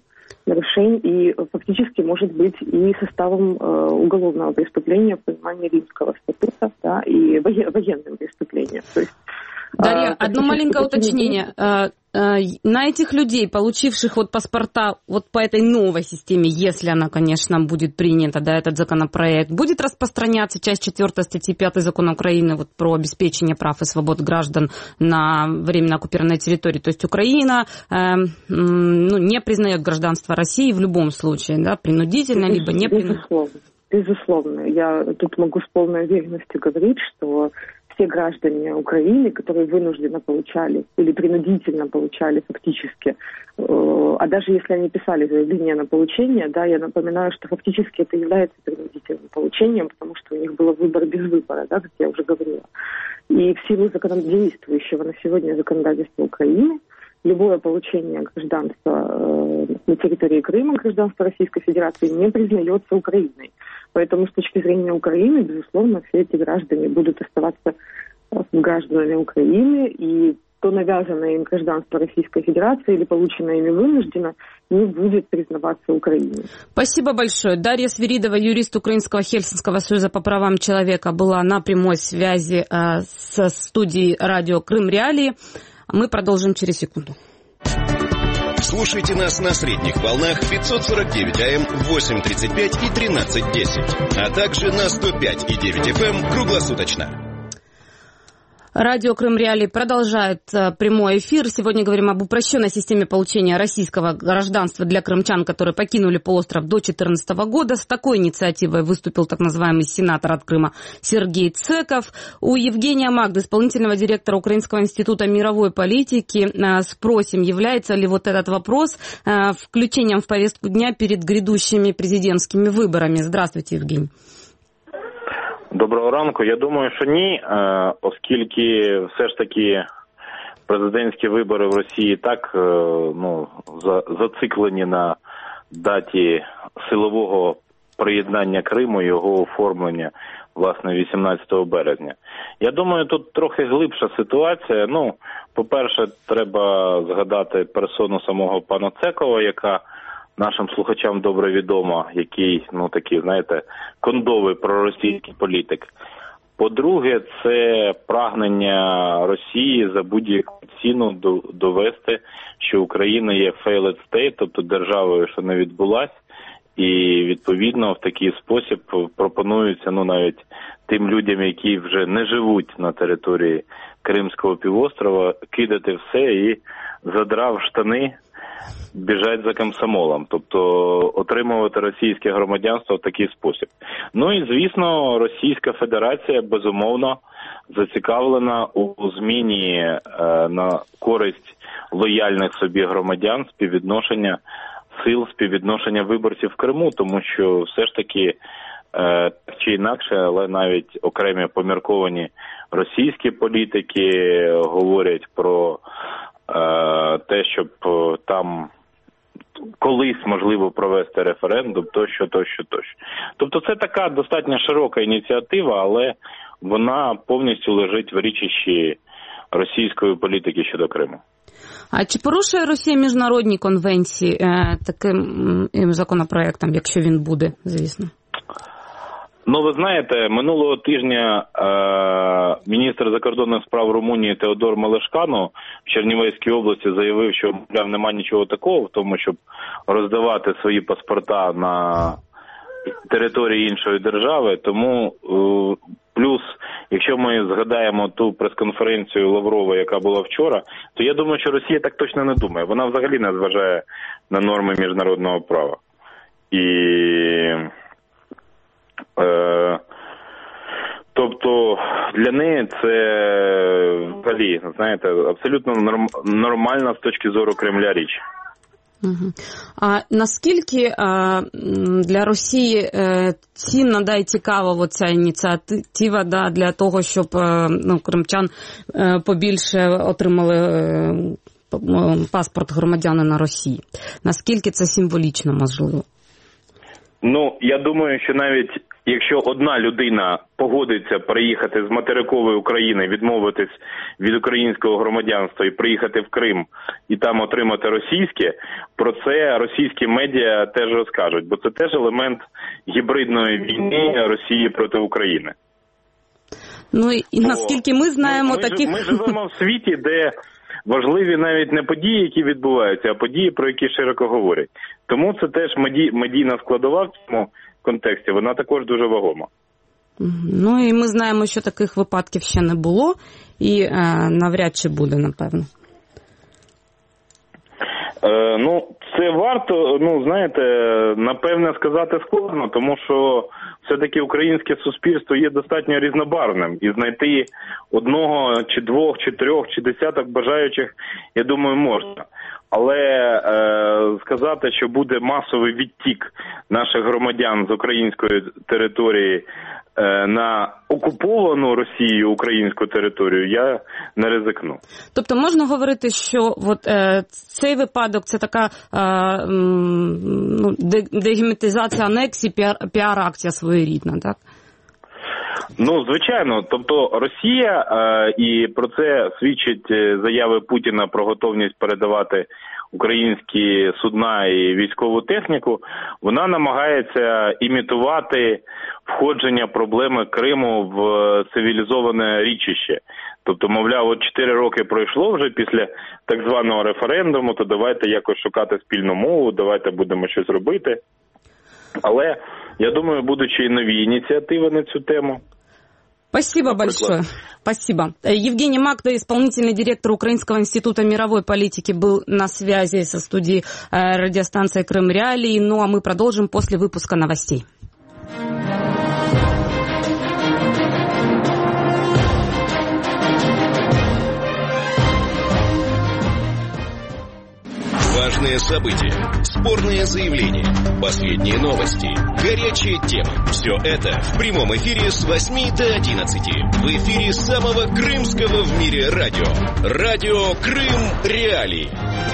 и фактически может быть и составом уголовного преступления в понимании Римского статута, да, и военным преступлением. То есть, Дарья, одно маленькое уточнение. На этих людей, получивших паспорта по этой новой системе, если она, конечно, будет принята, да, этот законопроект, будет распространяться часть 4 статьи 5 Закона Украины про обеспечение прав и свобод граждан на временно оккупированной территории. То есть Украина не признает гражданство России в любом случае, да, принудительно, либо не принудительно. Безусловно. Я тут могу с полной уверенностью говорить, что все граждане Украины, которые вынужденно получали или принудительно получали фактически, а даже если они писали заявление на получение, да, я напоминаю, что фактически это является принудительным получением, потому что у них был выбор без выбора, да, как я уже говорила. И в силу действующего на сегодня законодательства Украины, любое получение гражданства на территории Крыма, гражданства Российской Федерации, не признается Украиной. Поэтому с точки зрения Украины, безусловно, все эти граждане будут оставаться гражданами Украины, и то навязанное им гражданство Российской Федерации или полученное ими вынужденно не будет признаваться Украиной. Спасибо большое. Дарья Свиридова, юрист Украинского Хельсинского союза по правам человека, была на прямой связи со студией радио Крым Реалии. Мы продолжим через секунду. Слушайте нас на средних волнах 549 АМ, 8:35 и 13:10, а также на 105,9 FM круглосуточно. Радио Крым Реалии продолжает прямой эфир. Сегодня говорим об упрощенной системе получения российского гражданства для крымчан, которые покинули полуостров до 2014 года. С такой инициативой выступил так называемый сенатор от Крыма Сергей Цеков. У Евгения Магды, исполнительного директора Украинского института мировой политики, спросим, является ли вот этот вопрос включением в повестку дня перед грядущими президентскими выборами. Здравствуйте, Евгений. Доброго ранку. Я думаю, що ні, оскільки все ж таки президентські вибори в Росії так зациклені на даті силового приєднання Криму і його оформлення, власне, 18 березня. Я думаю, тут трохи глибша ситуація. По-перше, треба згадати персону самого пана Цекова, яка нашим слухачам добре відомо, який, такий, знаєте, кондовий проросійський політик. По-друге, це прагнення Росії за будь-яку ціну довести, що Україна є failed state, тобто державою, що не відбулась, і, відповідно, в такий спосіб пропонується, навіть тим людям, які вже не живуть на території Кримського півострова, кидати все і, задрав штани, біжать за комсомолом, тобто отримувати російське громадянство в такий спосіб. І, звісно, Російська Федерація, безумовно, зацікавлена у зміні на користь лояльних собі громадян співвідношення сил, співвідношення виборців в Криму, тому що все ж таки, чи інакше, але навіть окремі помірковані російські політики говорять про те, щоб там колись можливо провести референдум, тощо. Тобто це така достатньо широка ініціатива, але вона повністю лежить в річищі російської політики щодо Криму. А чи порушує Росія міжнародні конвенції таким законопроектом, якщо він буде, звісно? Ви знаєте, минулого тижня міністр закордонних справ Румунії Теодор Мелешкану в Чернівецькій області заявив, що, мовляв, немає нічого такого в тому, щоб роздавати свої паспорта на території іншої держави. Тому плюс, якщо ми згадаємо ту прес-конференцію Лаврова, яка була вчора, то я думаю, що Росія так точно не думає. Вона взагалі не зважає на норми міжнародного права. Тобто для неї це взагалі, знаєте, абсолютно нормальна з точки зору Кремля річ. А наскільки для Росії цінна і цікава ця ініціатива для того, щоб кримчан побільше отримали паспорт громадянина Росії? Наскільки це символічно можливо? Я думаю, що навіть якщо одна людина погодиться приїхати з материкової України, відмовитись від українського громадянства і приїхати в Крим і там отримати російське, про це російські медіа теж розкажуть, бо це теж елемент гібридної війни Росії проти України. І наскільки ми знаємо таких... Ми живемо в світі, де важливі навіть не події, які відбуваються, а події, про які широко говорять. Тому це теж медійна складова в цьому контексті, вона також дуже вагома. І ми знаємо, що таких випадків ще не було і навряд чи буде, напевно. Це варто, знаєте, напевне сказати складно, тому що все-таки українське суспільство є достатньо різнобарвним, і знайти одного, чи двох, чи трьох, чи десяток бажаючих, я думаю, можна. Але сказати, що буде масовий відтік наших громадян з української території на окуповану Росією українську територію, я не ризикну. Тобто можна говорити, що цей випадок – це така дегеметизація анексії, піар-акція своєрідна, так? Звичайно. Тобто Росія, і про це свідчить заяви Путіна про готовність передавати українські судна і військову техніку, вона намагається імітувати входження проблеми Криму в цивілізоване річище. Тобто, мовляв, от 4 роки пройшло вже після так званого референдуму, то давайте якось шукати спільну мову, давайте будемо щось робити. Але, я думаю, будуть ще й нові ініціативи на цю тему. Спасибо большое. Спасибо. Евгений Магда, исполнительный директор Украинского института мировой политики, был на связи со студией радиостанции «Крым Реалии». Ну а мы продолжим после выпуска новостей. Важные события, спорные заявления, последние новости, горячие темы. Все это в прямом эфире с 8 до 11. В эфире самого крымского в мире радио. Радио «Крым Реалии».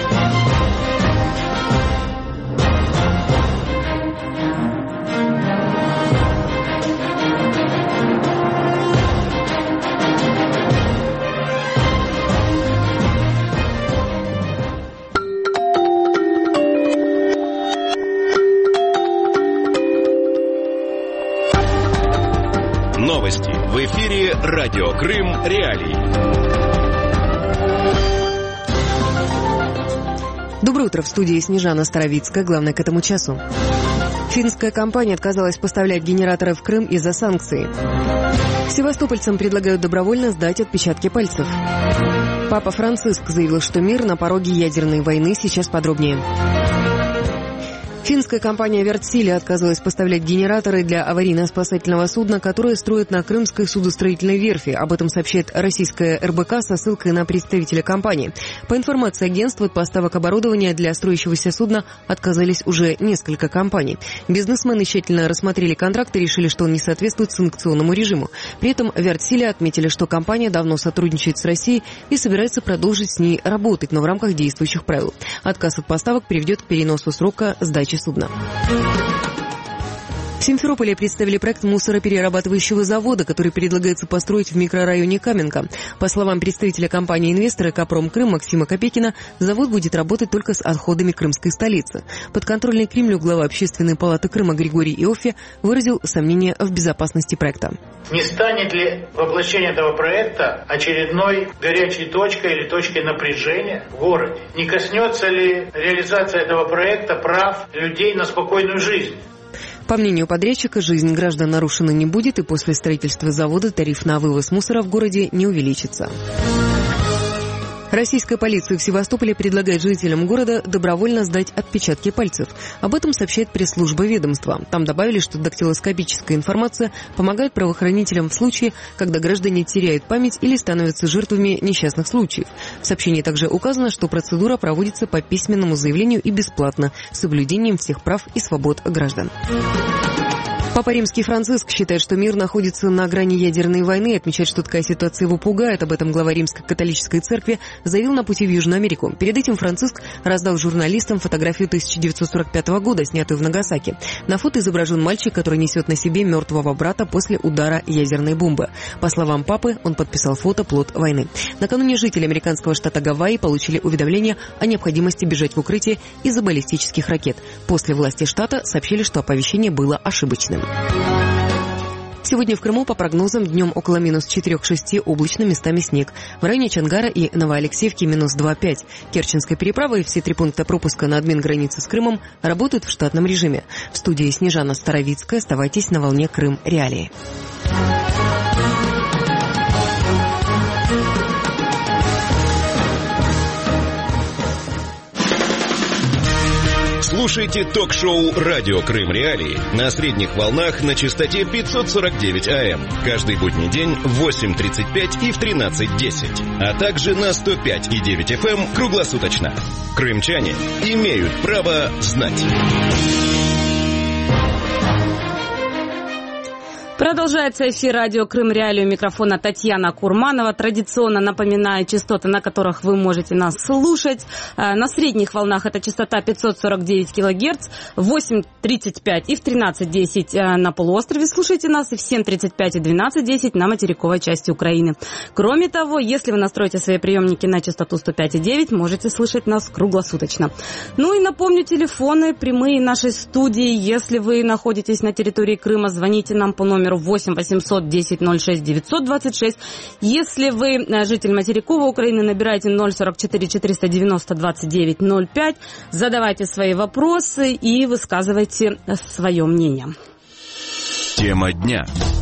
Новости в эфире «Радио Крым Реалии». Доброе утро, в студии Снежана Старовицкая. Главное к этому часу. Финская компания отказалась поставлять генераторы в Крым из-за санкций. Севастопольцам предлагают добровольно сдать отпечатки пальцев. Папа Франциск заявил, что мир на пороге ядерной войны. Сейчас подробнее. Финская компания «Вертсилия» отказалась поставлять генераторы для аварийно-спасательного судна, которое строят на Крымской судостроительной верфи. Об этом сообщает российская РБК со ссылкой на представителя компании. По информации агентства, от поставок оборудования для строящегося судна отказались уже несколько компаний. Бизнесмены тщательно рассмотрели контракт и решили, что он не соответствует санкционному режиму. При этом «Вертсилия» отметили, что компания давно сотрудничает с Россией и собирается продолжить с ней работать, но в рамках действующих правил. Отказ от поставок приведет к переносу срока сдачи судна. В Симферополе представили проект мусороперерабатывающего завода, который предлагается построить в микрорайоне Каменка. По словам представителя компании-инвестора «Экопром Крым» Максима Копейкина, завод будет работать только с отходами крымской столицы. Подконтрольный Кремлю глава Общественной палаты Крыма Григорий Иоффе выразил сомнения в безопасности проекта. Не станет ли воплощение этого проекта очередной горячей точкой или точкой напряжения в городе? Не коснется ли реализация этого проекта прав людей на спокойную жизнь? По мнению подрядчика, жизнь граждан нарушена не будет, и после строительства завода тариф на вывоз мусора в городе не увеличится. Российская полиция в Севастополе предлагает жителям города добровольно сдать отпечатки пальцев. Об этом сообщает пресс-служба ведомства. Там добавили, что дактилоскопическая информация помогает правоохранителям в случае, когда граждане теряют память или становятся жертвами несчастных случаев. В сообщении также указано, что процедура проводится по письменному заявлению и бесплатно, с соблюдением всех прав и свобод граждан. Папа Римский Франциск считает, что мир находится на грани ядерной войны, и отмечает, что такая ситуация его пугает. Об этом глава Римской католической церкви заявил на пути в Южную Америку. Перед этим Франциск раздал журналистам фотографию 1945 года, снятую в Нагасаки. На фото изображен мальчик, который несет на себе мертвого брата после удара ядерной бомбы. По словам папы, он подписал фото «Плод войны». Накануне жители американского штата Гавайи получили уведомление о необходимости бежать в укрытие из-за баллистических ракет. После власти штата сообщили, что оповещение было ошибочным. Сегодня в Крыму, по прогнозам, днем около минус 4-6, облачно, местами снег. В районе Чонгара и Новоалексеевки минус 2-5. Керченская переправа и все 3 пункта пропуска на админ-границе с Крымом работают в штатном режиме. В студии Снежана Старовицкая. Оставайтесь на волне Крым Реалии. Слушайте ток-шоу «Радио Крым Реалии» на средних волнах на частоте 549 АМ. Каждый будний день в 8:35 и в 13:10. А также на 105,9 FM круглосуточно. Крымчане имеют право знать. Продолжается эфир радио Крым Реалии. У микрофона Татьяна Курманова. Традиционно напоминаю частоты, на которых вы можете нас слушать. На средних волнах это частота 549 килогерц, в 8:35 и в 13:10 на полуострове слушайте нас, и в 7:35 и 12:10 на материковой части Украины. Кроме того, если вы настроите свои приемники на частоту 105,9, можете слышать нас круглосуточно. Ну и напомню, телефоны прямые нашей студии. Если вы находитесь на территории Крыма, звоните нам по номеру 8 800 10 06 926. Если вы житель материковой Украины, набирайте 044 490 29 05. Задавайте свои вопросы и высказывайте свое мнение. Тема дня.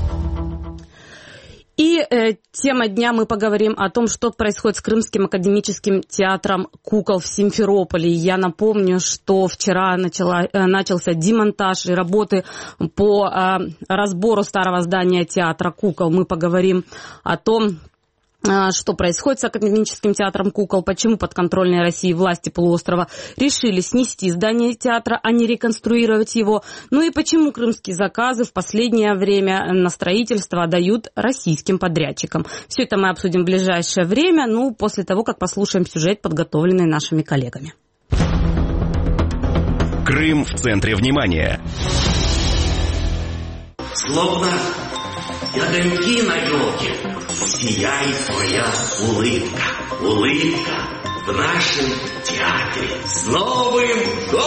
И тема дня мы поговорим о том, что происходит с Крымским академическим театром кукол в Симферополе. Я напомню, что вчера начался демонтаж и работы по разбору старого здания театра кукол. Мы поговорим о том, что происходит с Академическим театром кукол, почему подконтрольные России власти полуострова решили снести здание театра, а не реконструировать его, ну и почему крымские заказы в последнее время на строительство отдают российским подрядчикам. Все это мы обсудим в ближайшее время, после того, как послушаем сюжет, подготовленный нашими коллегами. Крым в центре внимания. Словно огоньки на елке сияет твоя улыбка. Улыбка в нашем театре. С Новым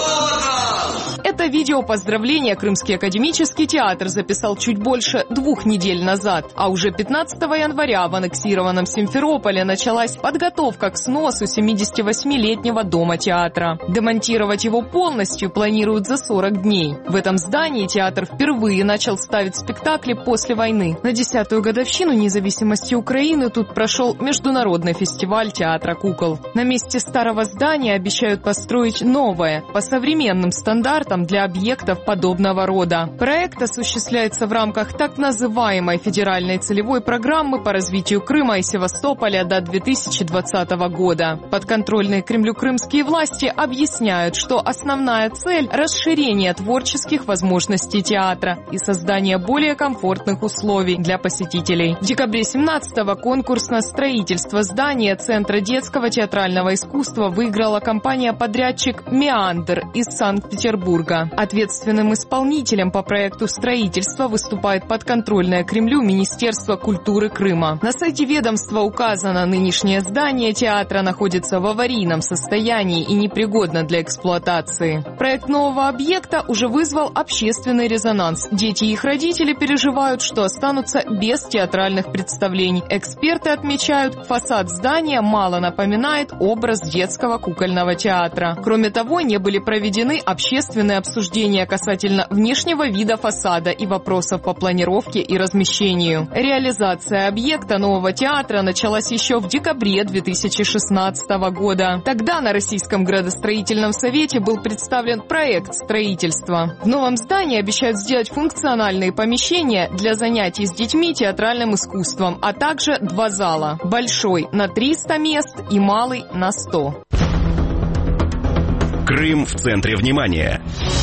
годом! Это видео поздравления Крымский академический театр записал чуть больше 2 недель назад. А уже 15 января в аннексированном Симферополе началась подготовка к сносу 78-летнего дома театра. Демонтировать его полностью планируют за 40 дней. В этом здании театр впервые начал ставить спектакли после войны. На 10-ю годовщину независимости Украины тут прошел международный фестиваль театра кукол. На месте старого здания обещают построить новое, по современным стандартам для объектов подобного рода. Проект осуществляется в рамках так называемой федеральной целевой программы по развитию Крыма и Севастополя до 2020 года. Подконтрольные Кремлю крымские власти объясняют, что основная цель – расширение творческих возможностей театра и создание более комфортных условий для посетителей. В декабре 17-го конкурс на строительство здания Центра детского театрального искусства выиграла компания-подрядчик «Меандр» из Санкт-Петербурга. Ответственным исполнителем по проекту строительства выступает подконтрольное Кремлю Министерство культуры Крыма. На сайте ведомства указано, нынешнее здание театра находится в аварийном состоянии и непригодно для эксплуатации. Проект нового объекта уже вызвал общественный резонанс. Дети и их родители переживают, что останутся без театральных представлений. Эксперты отмечают, фасад здания мало напоминает образ детского кукольного театра. Кроме того, не были проведены общественные обсуждения касательно внешнего вида фасада и вопросов по планировке и размещению. Реализация объекта нового театра началась еще в декабре 2016 года. Тогда на Российском градостроительном совете был представлен проект строительства. В новом здании обещают сделать функциональные помещения для занятий с детьми театральным искусством, а также 2 зала. Большой на 300 мест и малый на 100. Крым в центре внимания.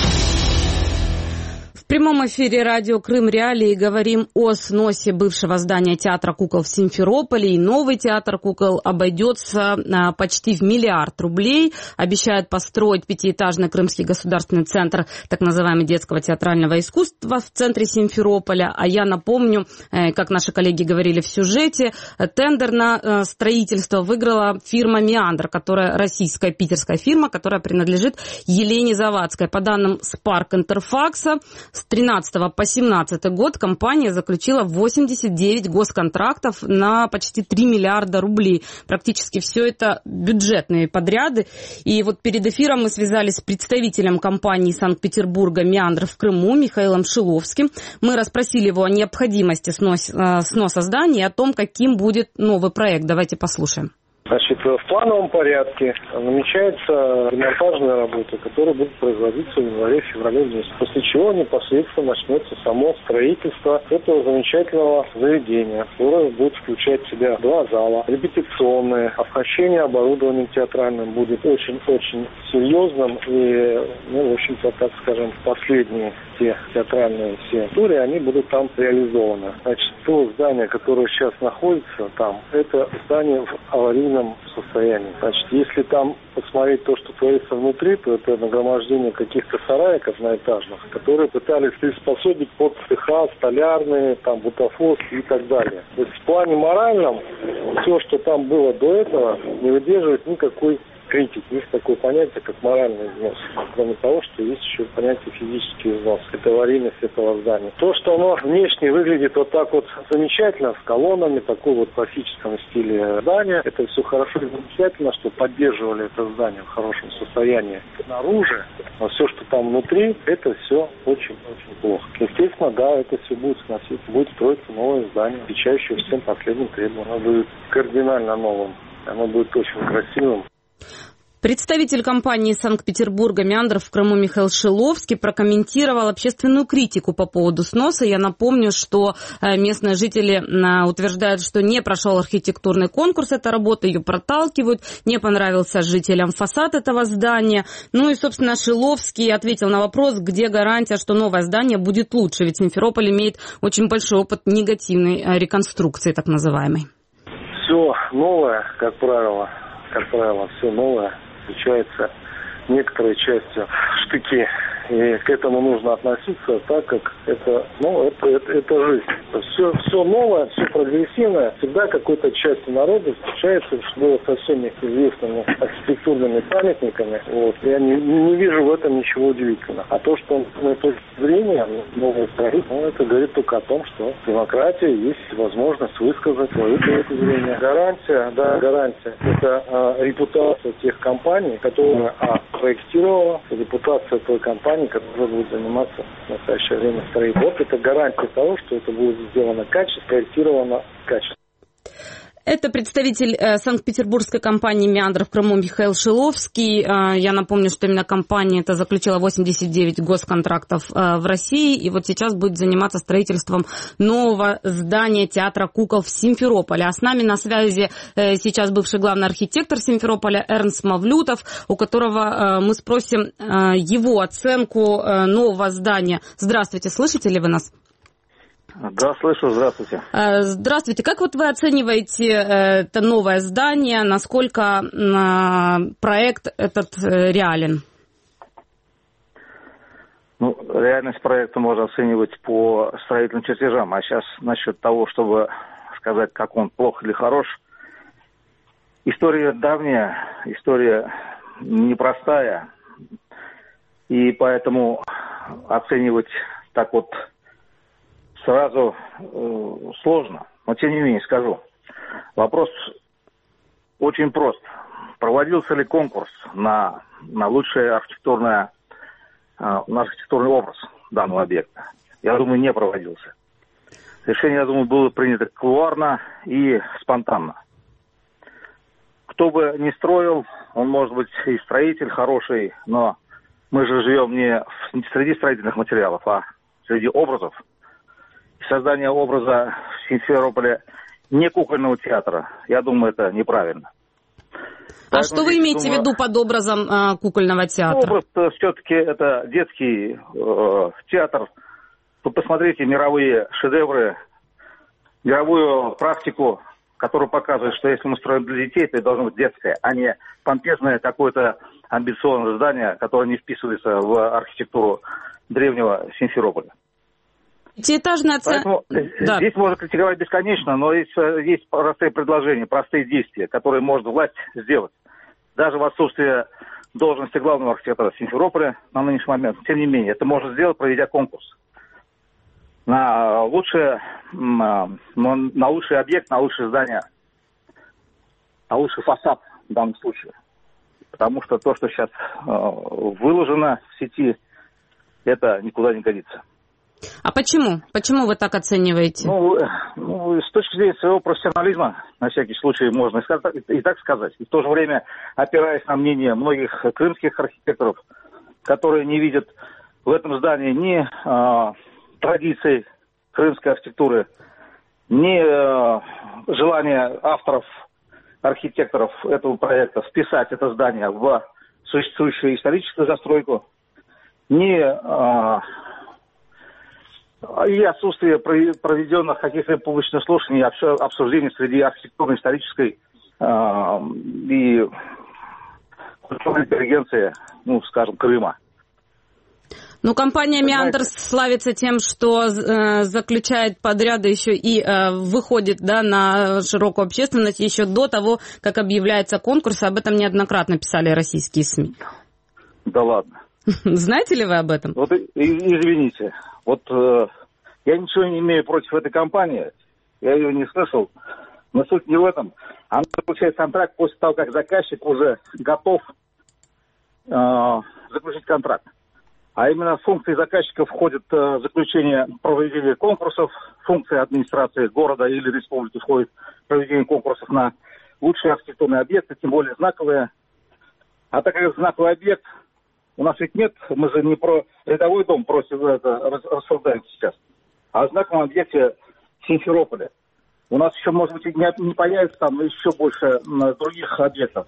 В прямом эфире радио Крым Реалии говорим о сносе бывшего здания театра кукол в Симферополе. И новый театр кукол обойдется почти в 1 миллиард рублей. Обещают построить 5-этажный Крымский государственный центр так называемого детского театрального искусства в центре Симферополя. А я напомню, как наши коллеги говорили в сюжете, тендер на строительство выиграла фирма «Меандр», которая российская питерская фирма, которая принадлежит Елене Завадской. По данным Spark Интерфакса, с 13 по 17 год компания заключила 89 госконтрактов на почти 3 миллиарда рублей. Практически все это бюджетные подряды. И вот перед эфиром мы связались с представителем компании Санкт-Петербурга «Меандр» в Крыму Михаилом Шиловским. Мы расспросили его о необходимости сноса здания и о том, каким будет новый проект. Давайте послушаем. Значит, в плановом порядке намечается ремонтажная работа, которая будет производиться в январе-феврале месяце. После чего непосредственно начнется само строительство этого замечательного заведения, которое будет включать в себя 2 зала, репетиционные. Оснащение оборудованием театральным будет очень-очень серьезным и, в общем-то, так скажем, последней те театральные все истории, они будут там реализованы. Значит, то здание, которое сейчас находится там, это здание в аварийном состоянии. Значит, если там посмотреть то, что творится внутри, то это нагромождение каких-то сараек одноэтажных, которые пытались приспособить под цеха, столярные, там, бутафос и так далее. То есть в плане моральном все, что там было до этого, не выдерживает никакой критики. Есть такое понятие, как моральный износ. Кроме того, что есть еще понятие физический износ. Это аварийность этого здания. То, что оно внешне выглядит вот так вот замечательно, с колоннами, такой вот классическом стиле здания, это все хорошо и замечательно, что поддерживали это здание в хорошем состоянии снаружи, но все, что там внутри, это все очень-очень плохо. Естественно, да, это все будет сносить. Будет строиться новое здание, отвечающее всем последним требованиям. Оно будет кардинально новым. Оно будет очень красивым. Представитель компании Санкт-Петербурга «Меандров» в Крыму Михаил Шиловский прокомментировал общественную критику по поводу сноса. Я напомню, что местные жители утверждают, что не прошел архитектурный конкурс этой работы, ее проталкивают, не понравился жителям фасад этого здания. Ну и, собственно, Шиловский ответил на вопрос, где гарантия, что новое здание будет лучше, ведь Симферополь имеет очень большой опыт негативной реконструкции, так называемой. Все новое, как правило, все новое включается некоторой частью штыки. И к этому нужно относиться так, как это жизнь. Все новое, все прогрессивное, всегда какой-то частью народа встречается, что было со всеми известными архитектурными памятниками. Вот. Я не вижу в этом ничего удивительного. А то, что с моей точки зрения новое строительство, это говорит только о том, что демократия есть возможность высказать свою точку зрения. Гарантия, это репутация тех компаний, которые проектировала, репутация той компании, которая будет заниматься в настоящее время строительством. Вот это гарантия того, что это будет сделано качественно, спроектировано качественно. Это представитель санкт-петербургской компании «Меандров» в Крыму Михаил Шиловский. Я напомню, что именно компания эта заключила 89 госконтрактов в России. И вот сейчас будет заниматься строительством нового здания театра кукол в Симферополе. А с нами на связи сейчас бывший главный архитектор Симферополя Эрнст Мавлютов, у которого мы спросим его оценку нового здания. Здравствуйте, слышите ли вы нас? Да, слышу, здравствуйте. Здравствуйте. Как вот вы оцениваете это новое здание? Насколько проект этот реален? Ну, реальность проекта можно оценивать по строительным чертежам. А сейчас насчет того, чтобы сказать, как он плох или хорош. История давняя, история непростая. И поэтому оценивать так вот сразу сложно, но тем не менее скажу. Вопрос очень прост. Проводился ли конкурс на лучший архитектурный образ данного объекта? Я думаю, не проводился. Решение, я думаю, было принято кулуарно и спонтанно. Кто бы ни строил, он может быть и строитель хороший, но мы же живем не среди строительных материалов, а среди образов. Создание образа в Симферополе не кукольного театра, я думаю, это неправильно. А что вы имеете в виду под образом кукольного театра? Образ все-таки это детский театр. Вы посмотрите мировые шедевры, мировую практику, которая показывает, что если мы строим для детей, то это должно быть детское, а не помпезное какое-то амбициозное здание, которое не вписывается в архитектуру древнего Симферополя. Пятиэтажная Поэтому здесь можно критиковать бесконечно, но есть простые предложения, простые действия, которые может власть сделать. Даже в отсутствие должности главного архитектора Симферополя на нынешний момент. Тем не менее, это можно сделать, проведя конкурс на лучший объект, на лучшее здание, на лучший фасад в данном случае. Потому что то, что сейчас выложено в сети, это никуда не годится. А почему? Почему вы так оцениваете? С точки зрения своего профессионализма, на всякий случай, можно и так сказать. И в то же время, опираясь на мнение многих крымских архитекторов, которые не видят в этом здании ни традиций крымской архитектуры, ни желания авторов, архитекторов этого проекта вписать это здание в существующую историческую застройку, ни И отсутствие проведенных каких-либо публичных слушаний и обсуждений среди архитектурно-исторической и культурной интеллигенции, ну, скажем, Крыма. Ну, компания «Меандр» славится тем, что заключает подряды еще и выходит, да, на широкую общественность еще до того, как объявляется конкурс. Об этом неоднократно писали российские СМИ. Да ладно. Знаете ли вы об этом? Вот извините. Вот я ничего не имею против этой компании. Я ее не слышал. Но суть не в этом. Она заключает контракт после того, как заказчик уже готов заключить контракт. А именно в функции заказчика входит заключение проведения конкурсов, функция администрации города или республики входит проведение конкурсов на лучшие архитектурные объекты, тем более знаковые. А так как знаковый объект, у нас ведь нет, мы же не про рядовой дом рассуждаем сейчас, а о знаковом объекте Симферополя. У нас еще, может быть, не появится там еще больше других объектов.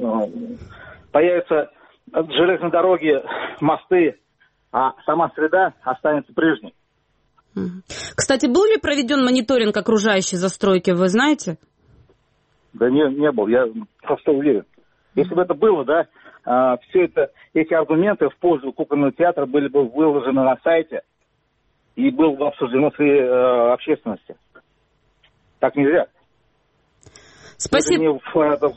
Появятся железные дороги, мосты, а сама среда останется прежней. Кстати, был ли проведен мониторинг окружающей застройки, вы знаете? Да не был, я просто уверен. Если бы это было, да, все эти аргументы в пользу кукольного театра были бы выложены на сайте и было бы обсуждено среди общественности. Так нельзя. Спасибо.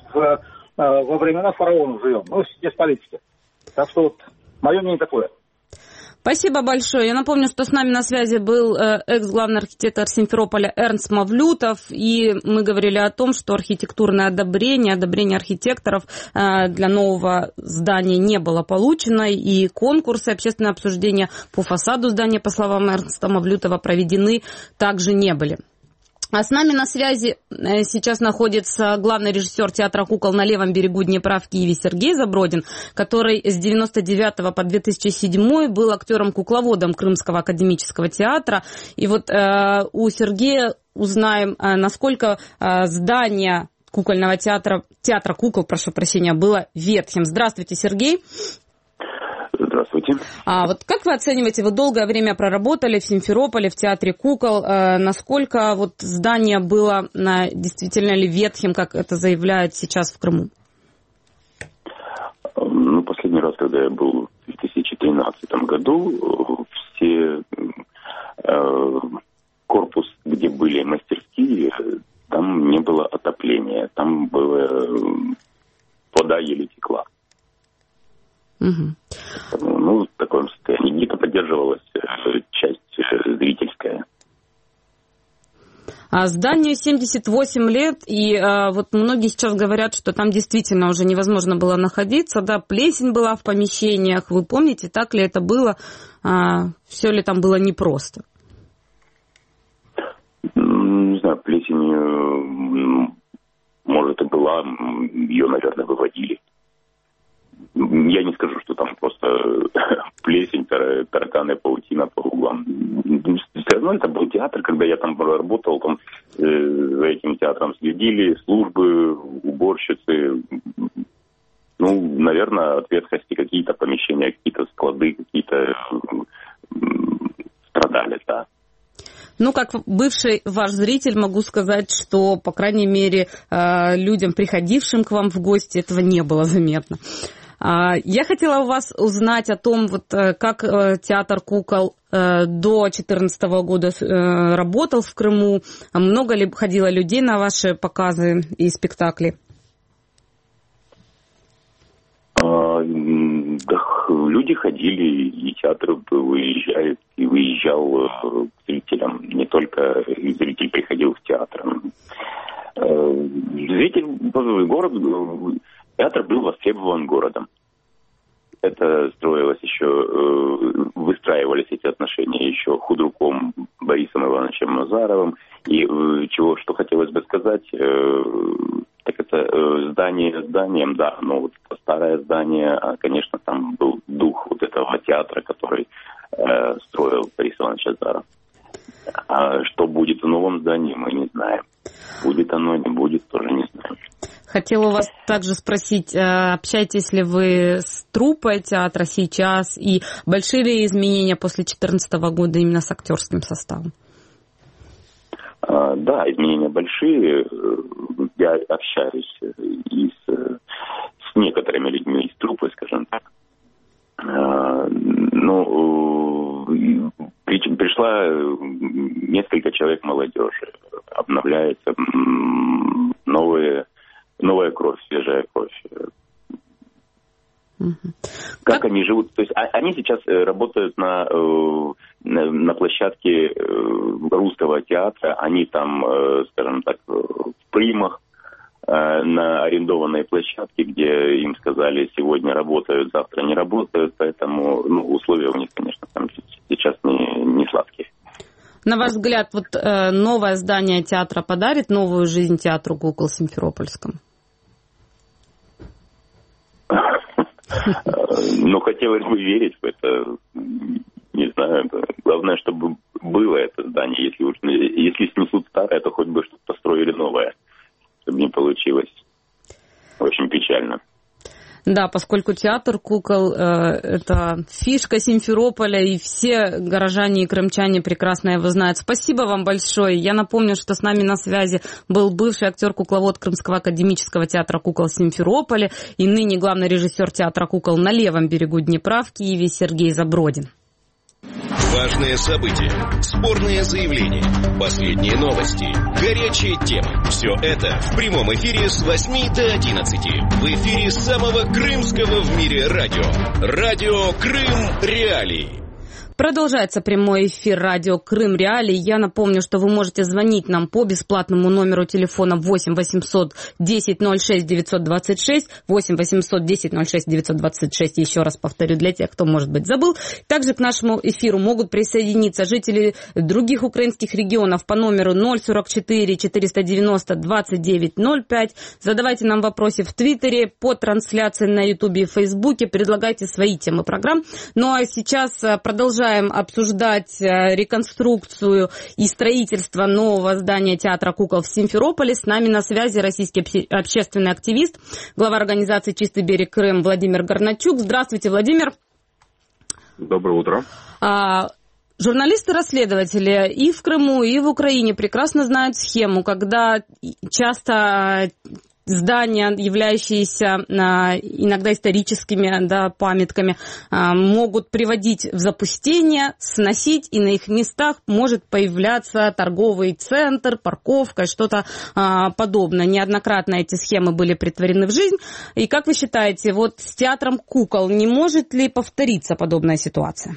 Во времена фараонов живем, ну, здесь политики. Так что вот, мое мнение такое. Спасибо большое. Я напомню, что с нами на связи был экс-главный архитектор Симферополя Эрнст Мавлютов, и мы говорили о том, что архитектурное одобрение архитекторов для нового здания не было получено, и конкурсы, общественные обсуждения по фасаду здания, по словам Эрнста Мавлютова, проведены также не были. А с нами на связи сейчас находится главный режиссер театра кукол на левом берегу Днепра в Киеве Сергей Забродин, который с 99 по 2007 был актером-кукловодом Крымского академического театра. И вот у Сергея узнаем, насколько здание кукольного театра кукол, прошу прощения, было ветхим. Здравствуйте, Сергей. Здравствуйте. Вот как вы оцениваете, вы долгое время проработали в Симферополе, в театре кукол, насколько вот здание было действительно ли ветхим, как это заявляют сейчас в Крыму? Ну, последний раз, когда я был в 2013 году, корпус, где были мастерские, там не было отопления, там было вода еле текла. Угу. Ну, в таком состоянии где-то поддерживалась часть зрительская. Зданию 78 лет, и вот многие сейчас говорят, что там действительно уже невозможно было находиться, да, плесень была в помещениях. Вы помните, так ли это было? Все ли там было непросто? Не знаю, плесень, может, и была, ее, наверное, выводили. Я не скажу, что там просто плесень, тараканы, паутина по углам. Все равно это был театр, когда я там работал, там за этим театром следили, службы, уборщицы. Ну, наверное, от ветхости какие-то помещения, какие-то склады, какие-то страдали, да. Ну, как бывший ваш зритель, могу сказать, что, по крайней мере, людям, приходившим к вам в гости, этого не было заметно. Я хотела у вас узнать о том, вот, как театр кукол до 2014 года работал в Крыму. Много ли ходило людей на ваши показы и спектакли? Да, люди ходили, и театр выезжает, и выезжал к зрителям. Не только зритель приходил в театр. Театр был востребован городом. Это строилось еще, выстраивались эти отношения еще худруком Борисом Ивановичем Назаровым. И что хотелось бы сказать, так это здание зданием, да, но вот старое здание, конечно, там был дух вот этого театра, который строил Борис Иванович Назаров. А что будет в новом здании, мы не знаем. Будет оно, не будет, тоже не знаем. Хотела у вас также спросить, общаетесь ли вы с труппой театра сейчас, и большие ли изменения после 2014 года именно с актерским составом? Да, изменения большие. Я общаюсь и с некоторыми людьми из труппы, скажем так. Пришла несколько человек молодежи, обновляется новая кровь, свежая кровь. Как они живут? То есть они сейчас работают на площадке русского театра, они там, скажем так, в примах, на арендованной площадке, где им сказали, сегодня работают, завтра не работают, поэтому условия у них, конечно, там сейчас не сладкие. На ваш взгляд, вот новое здание театра подарит новую жизнь театру кукол в Симферопольском? Хотелось бы верить в это, не знаю. Главное, чтобы было это здание. Если снесут старое, то хоть бы что-то построили новое, чтобы не получилось. Очень печально. Да, поскольку театр кукол – это фишка Симферополя, и все горожане и крымчане прекрасно его знают. Спасибо вам большое. Я напомню, что с нами на связи был бывший актер-кукловод Крымского академического театра кукол в Симферополе и ныне главный режиссер театра кукол на левом берегу Днепра в Киеве Сергей Забродин. Важные события, спорные заявления, последние новости, горячие темы. Все это в прямом эфире с 8 до 11. В эфире самого крымского в мире радио. Радио Крым Реалии. Продолжается прямой эфир радио Крым Реалии. Я напомню, что вы можете звонить нам по бесплатному номеру телефона 8 800 10 06 926, 8 800 10 06 926, еще раз повторю для тех, кто, может быть, забыл. Также к нашему эфиру могут присоединиться жители других украинских регионов по номеру 044 490 2905. Задавайте нам вопросы в Твиттере, по трансляции на Ютубе и Фейсбуке, предлагайте свои темы программ. Ну а сейчас продолжаем обсуждать реконструкцию и строительство нового здания театра кукол в Симферополе. С нами на связи российский общественный активист, глава организации «Чистый берег Крым» Владимир Горначук. Здравствуйте, Владимир. Доброе утро. Журналисты-расследователи и в Крыму, и в Украине прекрасно знают схему, когда часто здания, являющиеся иногда историческими памятками, могут приводить в запустение, сносить, и на их местах может появляться торговый центр, парковка, что-то подобное. Неоднократно эти схемы были претворены в жизнь. И как вы считаете, вот с театром кукол не может ли повториться подобная ситуация?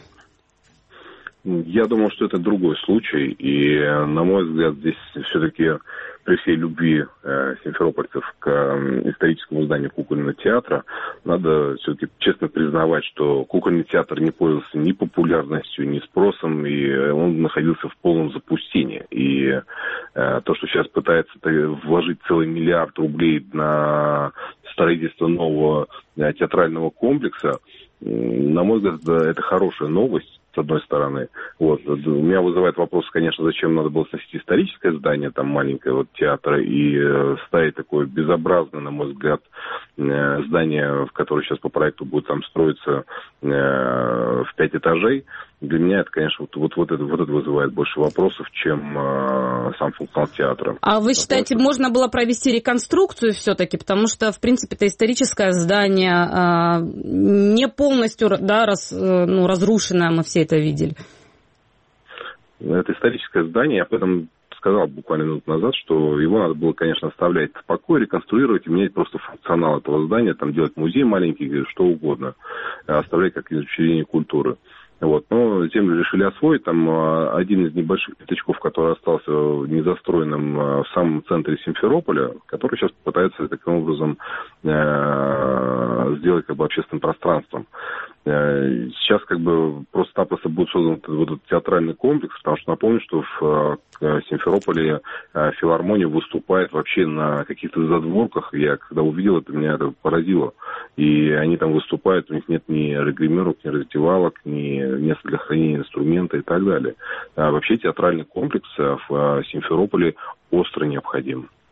Я думаю, что это другой случай, и, на мой взгляд, здесь все-таки при всей любви симферопольцев к историческому зданию кукольного театра надо все-таки честно признавать, что кукольный театр не пользовался ни популярностью, ни спросом, и он находился в полном запустении. И то, что сейчас пытается вложить целый $1 миллиард рублей на строительство нового театрального комплекса, на мой взгляд, это хорошая новость. С одной стороны. Вот. У меня вызывает вопрос, конечно, зачем надо было сносить историческое здание, там маленькое театра, и ставить такое безобразное, на мой взгляд, здание, в которое сейчас по проекту будет там строиться в 5 этажей. Для меня это, конечно, вот это вызывает больше вопросов, чем сам функционал театра. А вы считаете, можно было провести реконструкцию все-таки? Потому что, в принципе, это историческое здание, не полностью разрушенное, мы все это видели. Это историческое здание, я об этом сказал буквально минут назад, что его надо было, конечно, оставлять в покое, реконструировать и менять просто функционал этого здания, там делать музей маленький, что угодно, оставлять как учреждение культуры. Вот. Но землю решили освоить. Там один из небольших пятачков, который остался недостроенным в самом центре Симферополя, который сейчас пытается таким образом сделать общественным пространством. Сейчас просто-напросто будет создан этот театральный комплекс, потому что напомню, что в Симферополе филармония выступает вообще на каких-то задворках. Я когда увидел это, меня это поразило. И они там выступают, у них нет ни гримерок, ни раздевалок, ни места для хранения инструмента и так далее. А вообще театральный комплекс в Симферополе остро необходим.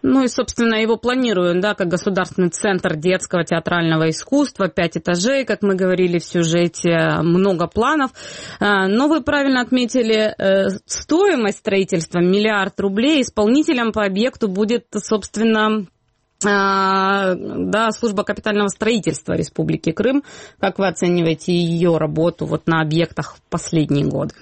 Ну и, собственно, его планируем, да, как государственный центр детского театрального искусства, 5 этажей, как мы говорили в сюжете, много планов. Но вы правильно отметили, стоимость строительства 1 миллиард рублей. Исполнителем по объекту будет, собственно, служба капитального строительства Республики Крым. Как вы оцениваете ее работу вот на объектах в последние годы?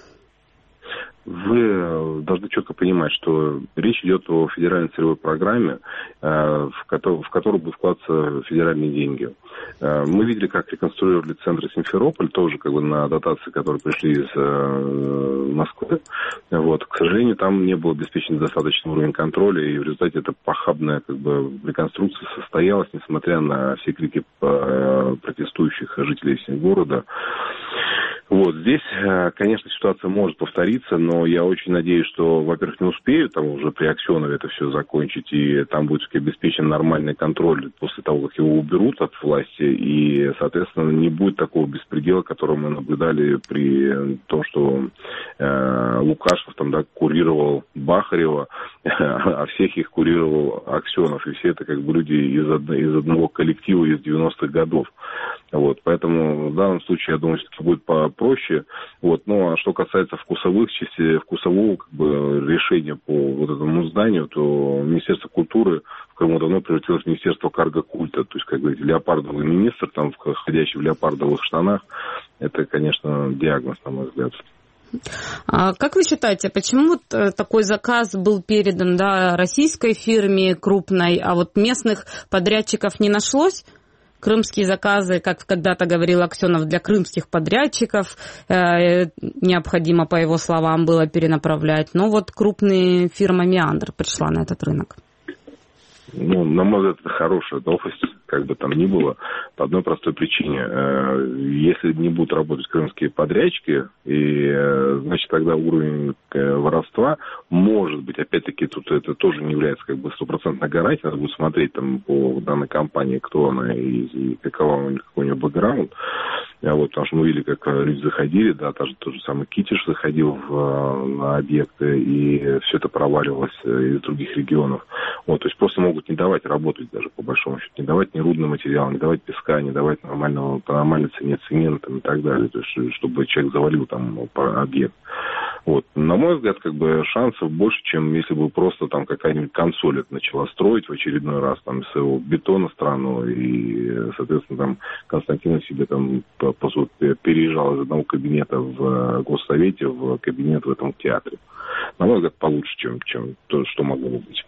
Вы должны четко понимать, что речь идет о федеральной целевой программе, в которую будут вкладываться федеральные деньги. Мы видели, как реконструировали центр Симферополь, тоже как бы на дотации, которые пришли из Москвы. Вот. К сожалению, там не был обеспечен достаточный уровень контроля, и в результате эта похабная как бы реконструкция состоялась, несмотря на все крики протестующих жителей города. Вот, здесь, конечно, ситуация может повториться, но я очень надеюсь, что, во-первых, не успеют там уже при Аксенове это все закончить, и там будет обеспечен нормальный контроль после того, как его уберут от власти, и, соответственно, не будет такого беспредела, который мы наблюдали при том, что Лукашев там, да, курировал Бахарева, а всех их курировал Аксенов, и все это как бы люди из одного коллектива из 90-х годов. Вот, поэтому в данном случае, я думаю, что это будет попроще. Вот, ну, а что касается вкусового как бы, решения по вот этому зданию, то Министерство культуры в Крыму давно превратилось в Министерство карго-культа. То есть, как говорится, леопардовый министр, там, ходящий в леопардовых штанах, это, конечно, диагноз, на мой взгляд. А как вы считаете, почему такой заказ был передан, да, российской фирме крупной, а вот местных подрядчиков не нашлось? Крымские заказы, как когда-то говорил Аксенов, для крымских подрядчиков необходимо, по его словам, было перенаправлять. Но вот крупная фирма «Меандр» пришла на этот рынок. Ну, на мой взгляд, это хорошая новость, как бы там ни было, по одной простой причине. Если не будут работать крымские подрядчики, значит, тогда уровень воровства, может быть, опять-таки, тут это тоже не является как бы стопроцентной гарантией, надо будет смотреть там по данной компании, кто она и какой у нее бэкграунд. Вот, потому что мы видели, как люди заходили, да, тот же самый Китиш заходил на объекты, и все это проваливалось из других регионов. Вот, то есть просто могут не давать работать даже, по большому счету, не давать ни рудный материал, не давать песка, не давать по нормальной цене цемента и так далее, то есть чтобы человек завалил там объект. Вот. На мой взгляд, как бы шансов больше, чем если бы просто там какая-нибудь консоль это начала строить в очередной раз, там, из своего бетона страну, и, соответственно, там Константинов себе там переезжал из одного кабинета в Госсовете в кабинет в этом театре. На мой взгляд, получше, чем то, что могло бы быть.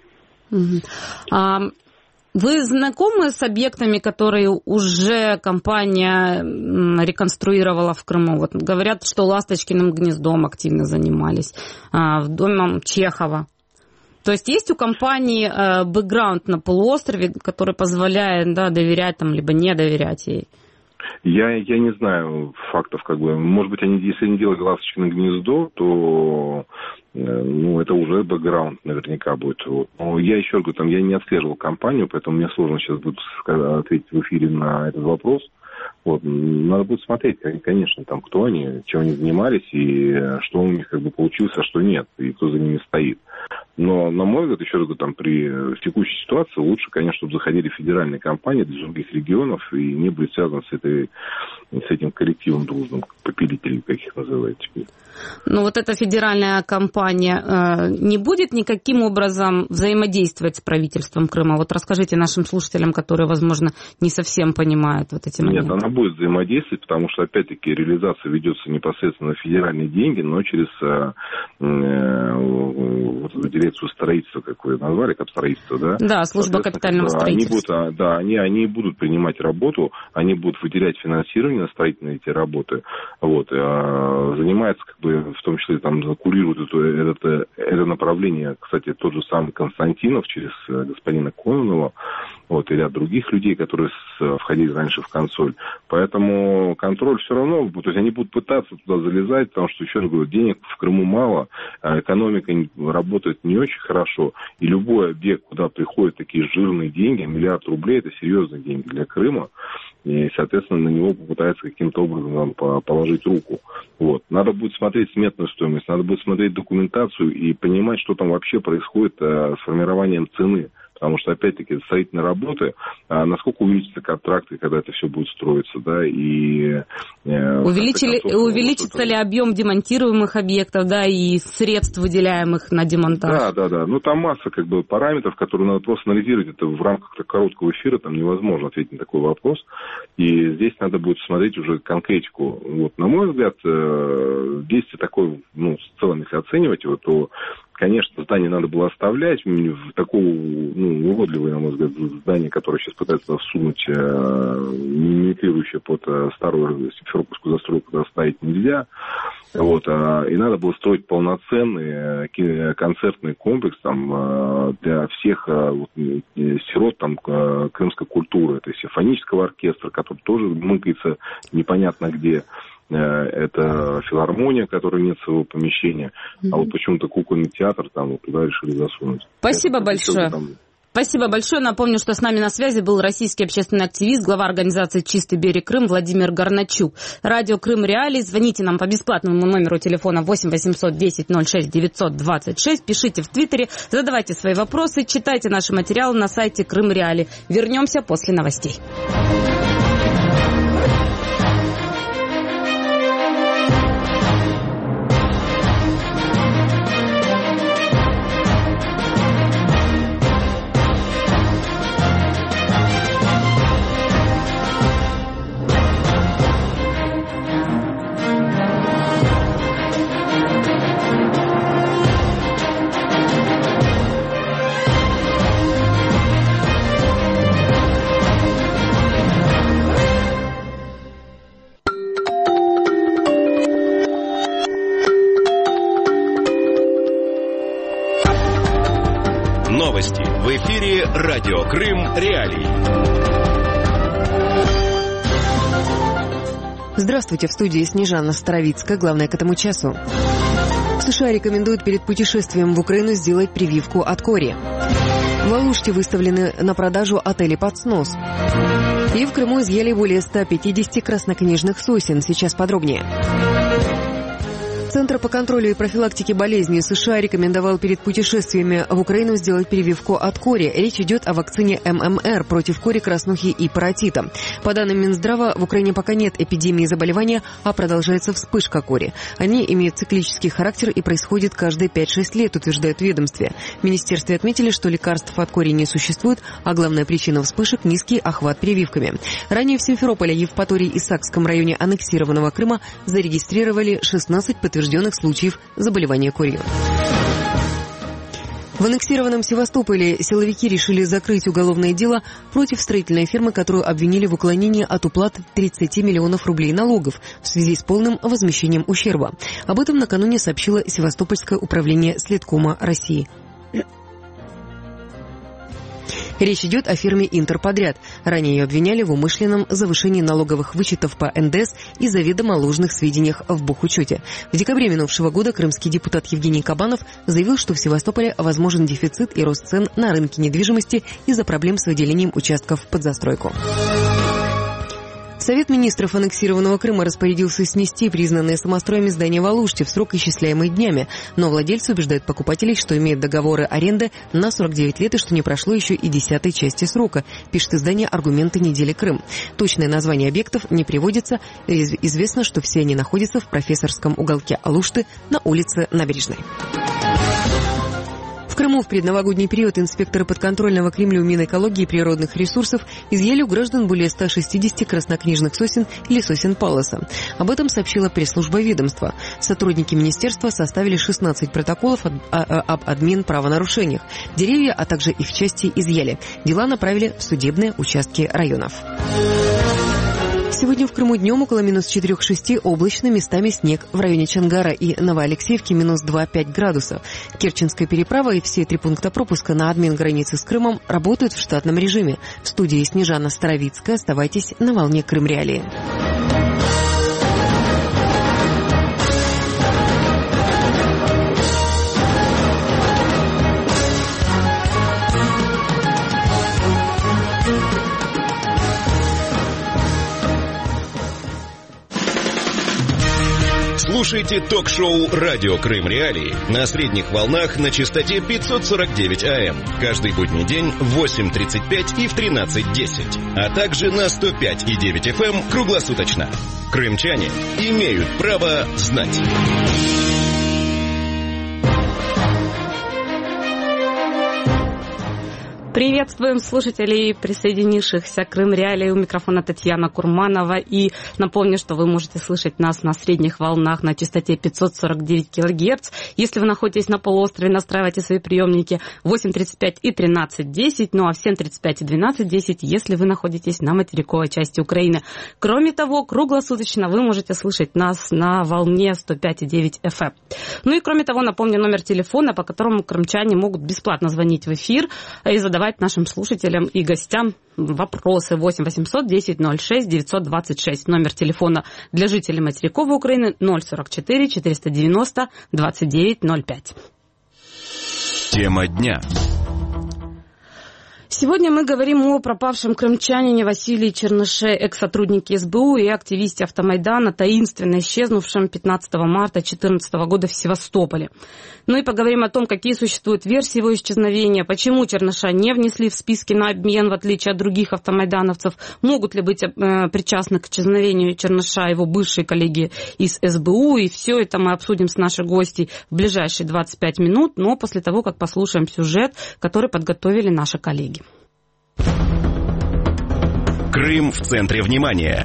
Вы знакомы с объектами, которые уже компания реконструировала в Крыму? Вот говорят, что Ласточкиным гнездом активно занимались, домом Чехова. То есть у компании бэкграунд на полуострове, который позволяет, да, доверять там, либо не доверять ей? Я не знаю фактов, как бы. Может быть, если они делали Ласточкино гнездо, то это уже бэкграунд наверняка будет. Но я еще раз говорю, там, я не отслеживал компанию, поэтому мне сложно сейчас будет ответить в эфире на этот вопрос. Вот. Надо будет смотреть, конечно, там, кто они, чем они занимались, и что у них как бы получилось, а что нет, и кто за ними стоит. Но, на мой взгляд, еще раз говорю, там, при текущей ситуации лучше, конечно, чтобы заходили федеральные компании из других регионов и не были связаны с этим коллективом дружным, попилителей, как их называют теперь. Но вот эта федеральная компания не будет никаким образом взаимодействовать с правительством Крыма? Вот расскажите нашим слушателям, которые, возможно, не совсем понимают вот эти моменты. Нет, она будет взаимодействовать, потому что, опять-таки, реализация ведется непосредственно на федеральные деньги, но через вот эту дирекцию строительства, как вы назвали, капстроительство, да? Да, служба капитального строительства. Они будут принимать работу, они будут выделять финансирование на строительные эти работы, вот, занимается, как бы, в том числе, там, курирует это направление, кстати, тот же самый Константинов через господина Кононова, вот, и ряд других людей, которые входили раньше в консоль. Поэтому контроль все равно, то есть они будут пытаться туда залезать, потому что, еще раз говорю, денег в Крыму мало, а экономика работает не очень хорошо, и любой объект, куда приходят такие жирные деньги, 1 миллиард рублей, это серьезные деньги для Крыма, и, соответственно, на него попытаются каким-то образом положить руку. Вот. Надо будет смотреть сметную стоимость, надо будет смотреть документацию и понимать, что там вообще происходит с формированием цены. потому что, опять-таки, строительные работы, насколько увеличатся контракты, когда это все будет строиться, да, и... Увеличится ли объем демонтируемых объектов, да, и средств, выделяемых на демонтаж? Да. Ну, там масса, как бы, параметров, которые надо просто анализировать. Это в рамках короткого эфира там невозможно ответить на такой вопрос. И здесь надо будет смотреть уже конкретику. Вот, на мой взгляд, действие такое, ну, в целом, если оценивать его, то, конечно, здание надо было оставлять. В такое, ну, уродливое, на мой взгляд, здание, которое сейчас пытаются всунуть, мимикрирующее под старую симферопольскую застройку, куда ставить нельзя. Вот, и надо было строить полноценный концертный комплекс там, для всех сирот там, крымской культуры. Это симфонического оркестра, который тоже мыкается непонятно где. Это филармония, которая нет своего помещения. А вот почему-то кукольный театр там вот туда решили засунуть. Спасибо большое. Спасибо большое. Напомню, что с нами на связи был российский общественный активист, глава организации «Чистый берег Крым» Владимир Горначук. Радио Крым Реалии. Звоните нам по бесплатному номеру телефона 8 800 10 06 926. Пишите в Твиттере, задавайте свои вопросы, читайте наши материалы на сайте Крым Реалии. Вернемся после новостей. Новости в эфире «Радио Крым Реалии». Здравствуйте, в студии Снежана Старовицкая. Главное к этому часу. В США рекомендуют перед путешествием в Украину сделать прививку от кори. В Алуште выставлены на продажу отели под снос. И в Крыму изъяли более 150 краснокнижных сосен. Сейчас подробнее. Центр по контролю и профилактике болезней США рекомендовал перед путешествиями в Украину сделать прививку от кори. Речь идет о вакцине ММР против кори, краснухи и паротита. По данным Минздрава, в Украине пока нет эпидемии заболевания, а продолжается вспышка кори. Они имеют циклический характер и происходят каждые 5-6 лет, утверждают в ведомстве. В министерстве отметили, что лекарств от кори не существует, а главная причина вспышек – низкий охват прививками. Ранее в Симферополе, Евпатории и Сакском районе аннексированного Крыма зарегистрировали 16 подтвержденных случаев заболевания корью. В аннексированном Севастополе силовики решили закрыть уголовное дело против строительной фирмы, которую обвинили в уклонении от уплат 30 миллионов рублей налогов в связи с полным возмещением ущерба. Об этом накануне сообщило Севастопольское управление Следкома России. Речь идет о фирме «Интерподряд». Ранее ее обвиняли в умышленном завышении налоговых вычетов по НДС и заведомо ложных сведениях в бухучете. В декабре минувшего года крымский депутат Евгений Кабанов заявил, что в Севастополе возможен дефицит и рост цен на рынке недвижимости из-за проблем с выделением участков под застройку. Совет министров аннексированного Крыма распорядился снести признанные самостроями здания в Алуште в срок, исчисляемый днями. Но владельцы убеждают покупателей, что имеют договоры аренды на 49 лет и что не прошло еще и 10-й части срока, пишет издание «Аргументы недели Крым». Точное название объектов не приводится. Известно, что все они находятся в профессорском уголке Алушты на улице Набережной. В Крыму в предновогодний период инспекторы подконтрольного Кремлю Минэкологии и природных ресурсов изъяли у граждан более 160 краснокнижных сосен или сосен палоса. Об этом сообщила пресс-служба ведомства. Сотрудники министерства составили 16 протоколов об админправонарушениях. Деревья, а также их части изъяли. Дела направили в судебные участки районов. Сегодня в Крыму днем около минус 4-6, облачно, местами снег. В районе Чангара и Новоалексеевки минус 2-5 градусов. Керченская переправа и все 3 пункта пропуска на админ-границе с Крымом работают в штатном режиме. В студии Снежана Старовицкая. Оставайтесь на волне Крым Реалии. Слушайте ток-шоу «Радио Крым Реалии» на средних волнах на частоте 549 АМ. Каждый будний день в 8:35 и в 13:10. А также на 105,9 FM круглосуточно. Крымчане имеют право знать. Приветствуем слушателей, присоединившихся к Крым Реалии. У микрофона Татьяна Курманова. И напомню, что вы можете слышать нас на средних волнах на частоте 549 кГц. Если вы находитесь на полуострове, настраивайте свои приемники 8:35 и 13:10, ну а в 7:35 и 12:10, если вы находитесь на материковой части Украины. Кроме того, круглосуточно вы можете слышать нас на волне 105,9 FM. Ну и кроме того, напомню номер телефона, по которому крымчане могут бесплатно звонить в эфир и задавать нашим слушателям и гостям вопросы. 8 800 10 06 926. Номер телефона для жителей материковой Украины 044 490 2905. Тема дня. Сегодня мы говорим о пропавшем крымчанине Василии Черныше, экс-сотруднике СБУ и активисте Автомайдана, таинственно исчезнувшем 15 марта 2014 года в Севастополе. Ну и поговорим о том, какие существуют версии его исчезновения, почему Черныша не внесли в списки на обмен, в отличие от других автомайдановцев, могут ли быть причастны к исчезновению Черныша его бывшие коллеги из СБУ, и все это мы обсудим с нашей гостьей в ближайшие 25 минут, но после того, как послушаем сюжет, который подготовили наши коллеги. Крым в центре внимания.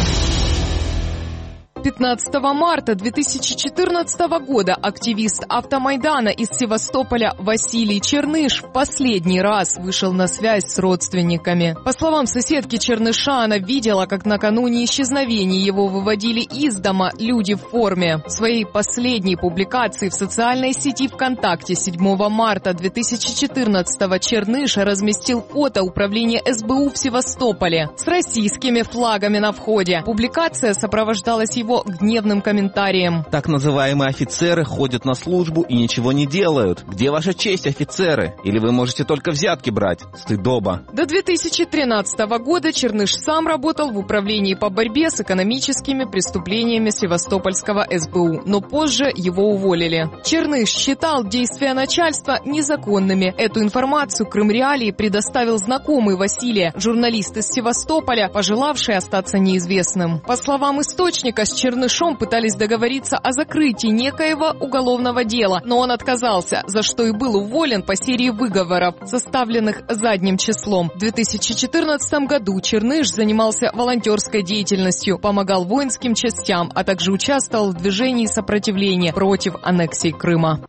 15 марта 2014 года активист Автомайдана из Севастополя Василий Черныш в последний раз вышел на связь с родственниками. По словам соседки Черныша, она видела, как накануне исчезновения его выводили из дома люди в форме. В своей последней публикации в социальной сети ВКонтакте 7 марта 2014 Черныш разместил фото управления СБУ в Севастополе с российскими флагами на входе. Публикация сопровождалась его гневным комментарием. Так называемые офицеры ходят на службу и ничего не делают. Где ваша честь, офицеры? Или вы можете только взятки брать? Стыдоба. До 2013 года Черныш сам работал в управлении по борьбе с экономическими преступлениями Севастопольского СБУ, но позже его уволили. Черныш считал действия начальства незаконными. Эту информацию Крым Реалии предоставил знакомый Василия, журналист из Севастополя, пожелавший остаться неизвестным. По словам источника, с Чернышом пытались договориться о закрытии некоего уголовного дела, но он отказался, за что и был уволен по серии выговоров, составленных задним числом. В 2014 году Черныш занимался волонтерской деятельностью, помогал воинским частям, а также участвовал в движении сопротивления против аннексии Крыма.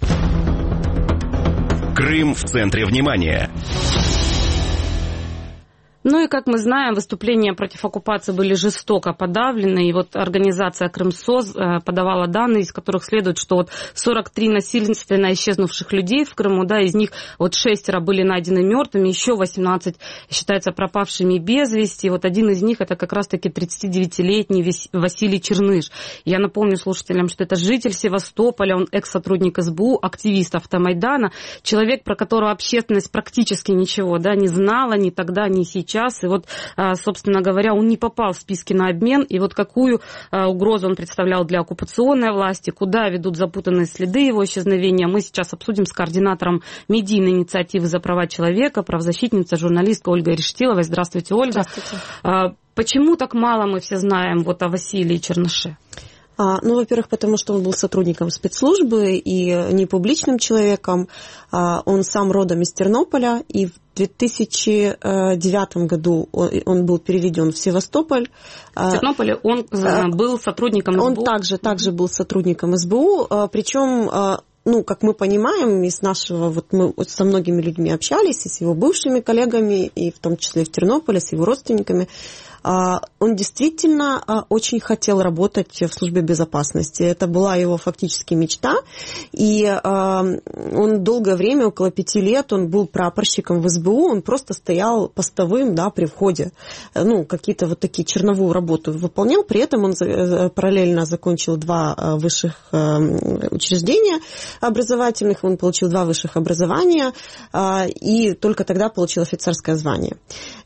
Крым в центре внимания. Ну и, как мы знаем, выступления против оккупации были жестоко подавлены. И вот организация «Крымсоз» подавала данные, из которых следует, что вот 43 насильственно исчезнувших людей в Крыму, да, из них вот 6 были найдены мертвыми, еще 18 считаются пропавшими без вести. Вот один из них — это как раз-таки 39-летний Василий Черныш. Я напомню слушателям, что это житель Севастополя, он экс-сотрудник СБУ, активист Автомайдана, человек, про которого общественность практически ничего, да, не знала ни тогда, ни сейчас. И вот, собственно говоря, он не попал в списки на обмен. И вот какую угрозу он представлял для оккупационной власти, куда ведут запутанные следы его исчезновения, мы сейчас обсудим с координатором медийной инициативы «За права человека», правозащитница, журналистка Ольга Рештилова. Здравствуйте, Ольга. Здравствуйте. Почему так мало мы все знаем вот о Василии Черныше? Ну, во-первых, потому что он был сотрудником спецслужбы и не публичным человеком. Он сам родом из Тернополя, и в 2009 году он был переведен в Севастополь. В Тернополе он был сотрудником СБУ? Он также был сотрудником СБУ, причем... Ну, как мы понимаем, из нашего, вот мы со многими людьми общались, и с его бывшими коллегами, и в том числе в Тернополе, с его родственниками, он действительно очень хотел работать в службе безопасности. Это была его фактически мечта. И он долгое время, около 5 лет, он был прапорщиком в СБУ, он просто стоял постовым, да, при входе. Ну, какие-то вот такие черновую работу выполнял. При этом он параллельно закончил 2 высших учреждения образовательных, он получил 2 высших образования и только тогда получил офицерское звание.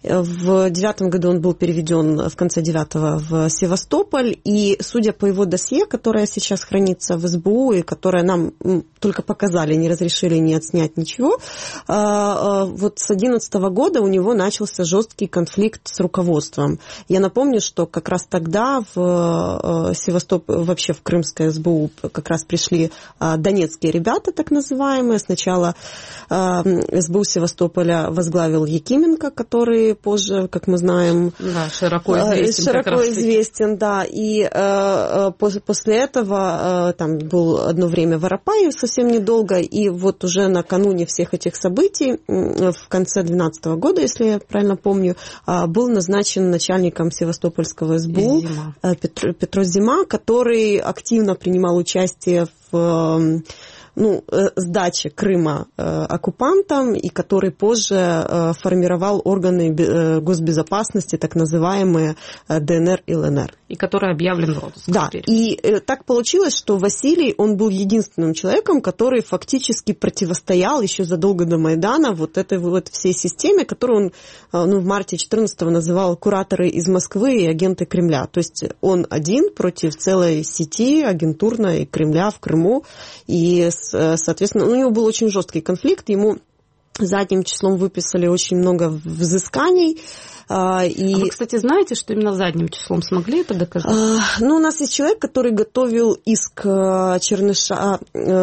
В 2009 году он был переведен в конце 2009 в Севастополь, и судя по его досье, которое сейчас хранится в СБУ, и которое нам только показали, не разрешили не отснять ничего, вот с 2011 года у него начался жесткий конфликт с руководством. Я напомню, что как раз тогда в Севастополь, вообще в Крымское СБУ как раз пришли донецкие ребята, так называемые. Сначала СБУ Севастополя возглавил Якименко, который позже, как мы знаем, широко известен, да. И после этого там был одно время Воропаев совсем недолго, и вот уже накануне всех этих событий, в конце 2012 года, если я правильно помню, был назначен начальником Севастопольского СБУ Петро Зима, который активно принимал участие в сдачи Крыма оккупантам, и который позже формировал органы госбезопасности, так называемые ДНР и ЛНР. И который объявлен в розыск. Да, и так получилось, что Василий, он был единственным человеком, который фактически противостоял еще задолго до Майдана вот этой вот всей системе, которую он в марте 2014-го называл кураторы из Москвы и агенты Кремля. То есть он один против целой сети агентурной Кремля в Крыму, и соответственно, у него был очень жесткий конфликт, ему задним числом выписали очень много взысканий. А вы, кстати, знаете, что именно задним числом смогли это доказать? У нас есть человек, который готовил иск Черныша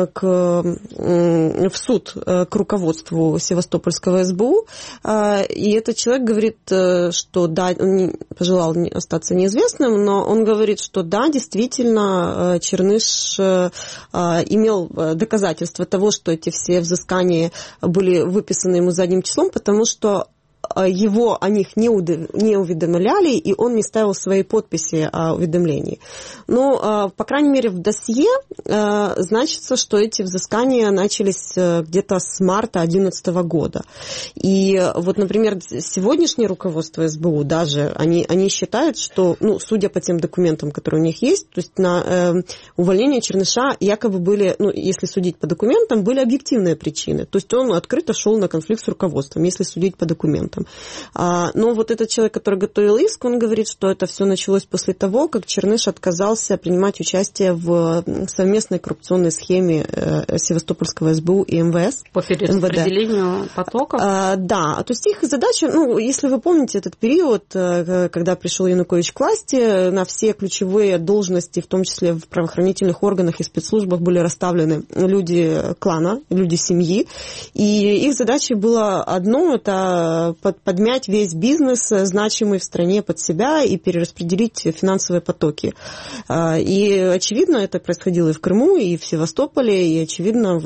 в суд к руководству Севастопольского СБУ, и этот человек говорит, что да, он не пожелал остаться неизвестным, но он говорит, что да, действительно, Черныш имел доказательства того, что эти все взыскания были выписаны ему задним числом, потому что его о них не уведомляли, и он не ставил свои подписи о уведомлении. Но, по крайней мере, в досье значится, что эти взыскания начались где-то с марта 2011 года. И вот, например, сегодняшнее руководство СБУ даже, они считают, что, судя по тем документам, которые у них есть, то есть на увольнение Черныша якобы были, если судить по документам, были объективные причины. То есть он открыто шел на конфликт с руководством, если судить по документам. Но вот этот человек, который готовил иск, он говорит, что это все началось после того, как Черныш отказался принимать участие в совместной коррупционной схеме Севастопольского СБУ и МВС. По перераспределению потоков? Да, то есть их задача, если вы помните этот период, когда пришел Янукович к власти, на все ключевые должности, в том числе в правоохранительных органах и спецслужбах, были расставлены люди клана, люди семьи, и их задачей было одно, это подмять весь бизнес, значимый в стране, под себя и перераспределить финансовые потоки. И, очевидно, это происходило и в Крыму, и в Севастополе, и, очевидно,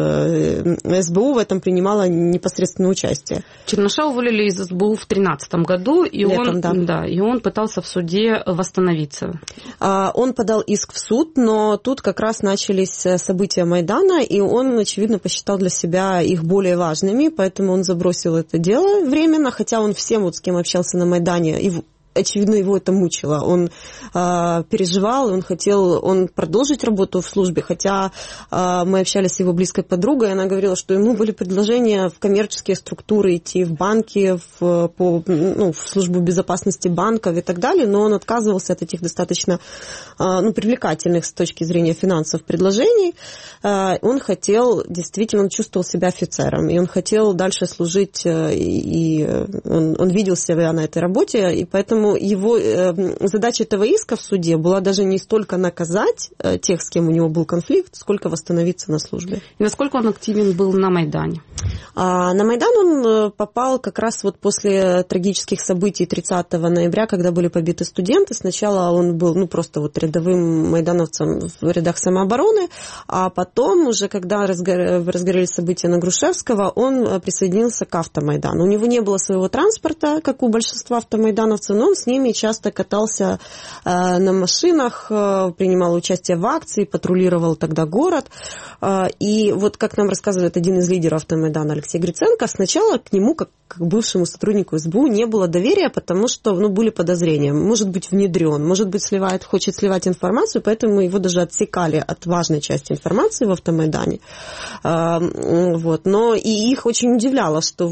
СБУ в этом принимала непосредственное участие. Черныша уволили из СБУ в 2013 году, и он пытался в суде восстановиться. Он подал иск в суд, но тут как раз начались события Майдана, и он, очевидно, посчитал для себя их более важными, поэтому он забросил это дело временно, хотя он всем, с кем общался на Майдане, очевидно, его это мучило. Он переживал, он хотел продолжить работу в службе, хотя мы общались с его близкой подругой, и она говорила, что ему были предложения в коммерческие структуры идти, в банки, в службу безопасности банков и так далее, но он отказывался от этих достаточно привлекательных с точки зрения финансов предложений. Он хотел, действительно, он чувствовал себя офицером, и он хотел дальше служить, и он видел себя на этой работе, и поэтому его задача этого иска в суде была даже не столько наказать тех, с кем у него был конфликт, сколько восстановиться на службе. И насколько он активен был на Майдане? На Майдан он попал как раз после трагических событий 30 ноября, когда были побиты студенты. Сначала он был просто рядовым майдановцем в рядах самообороны, а потом уже, когда разгорелись события на Грушевского, он присоединился к автомайдану. У него не было своего транспорта, как у большинства автомайдановцев, но он с ними часто катался на машинах, принимал участие в акции, патрулировал тогда город. И вот, как нам рассказывает один из лидеров Автомайдана Алексей Гриценко, сначала к нему, как к бывшему сотруднику СБУ, не было доверия, потому что были подозрения. Может быть, внедрен, может быть, хочет сливать информацию, поэтому его даже отсекали от важной части информации в Автомайдане. Но и их очень удивляло, что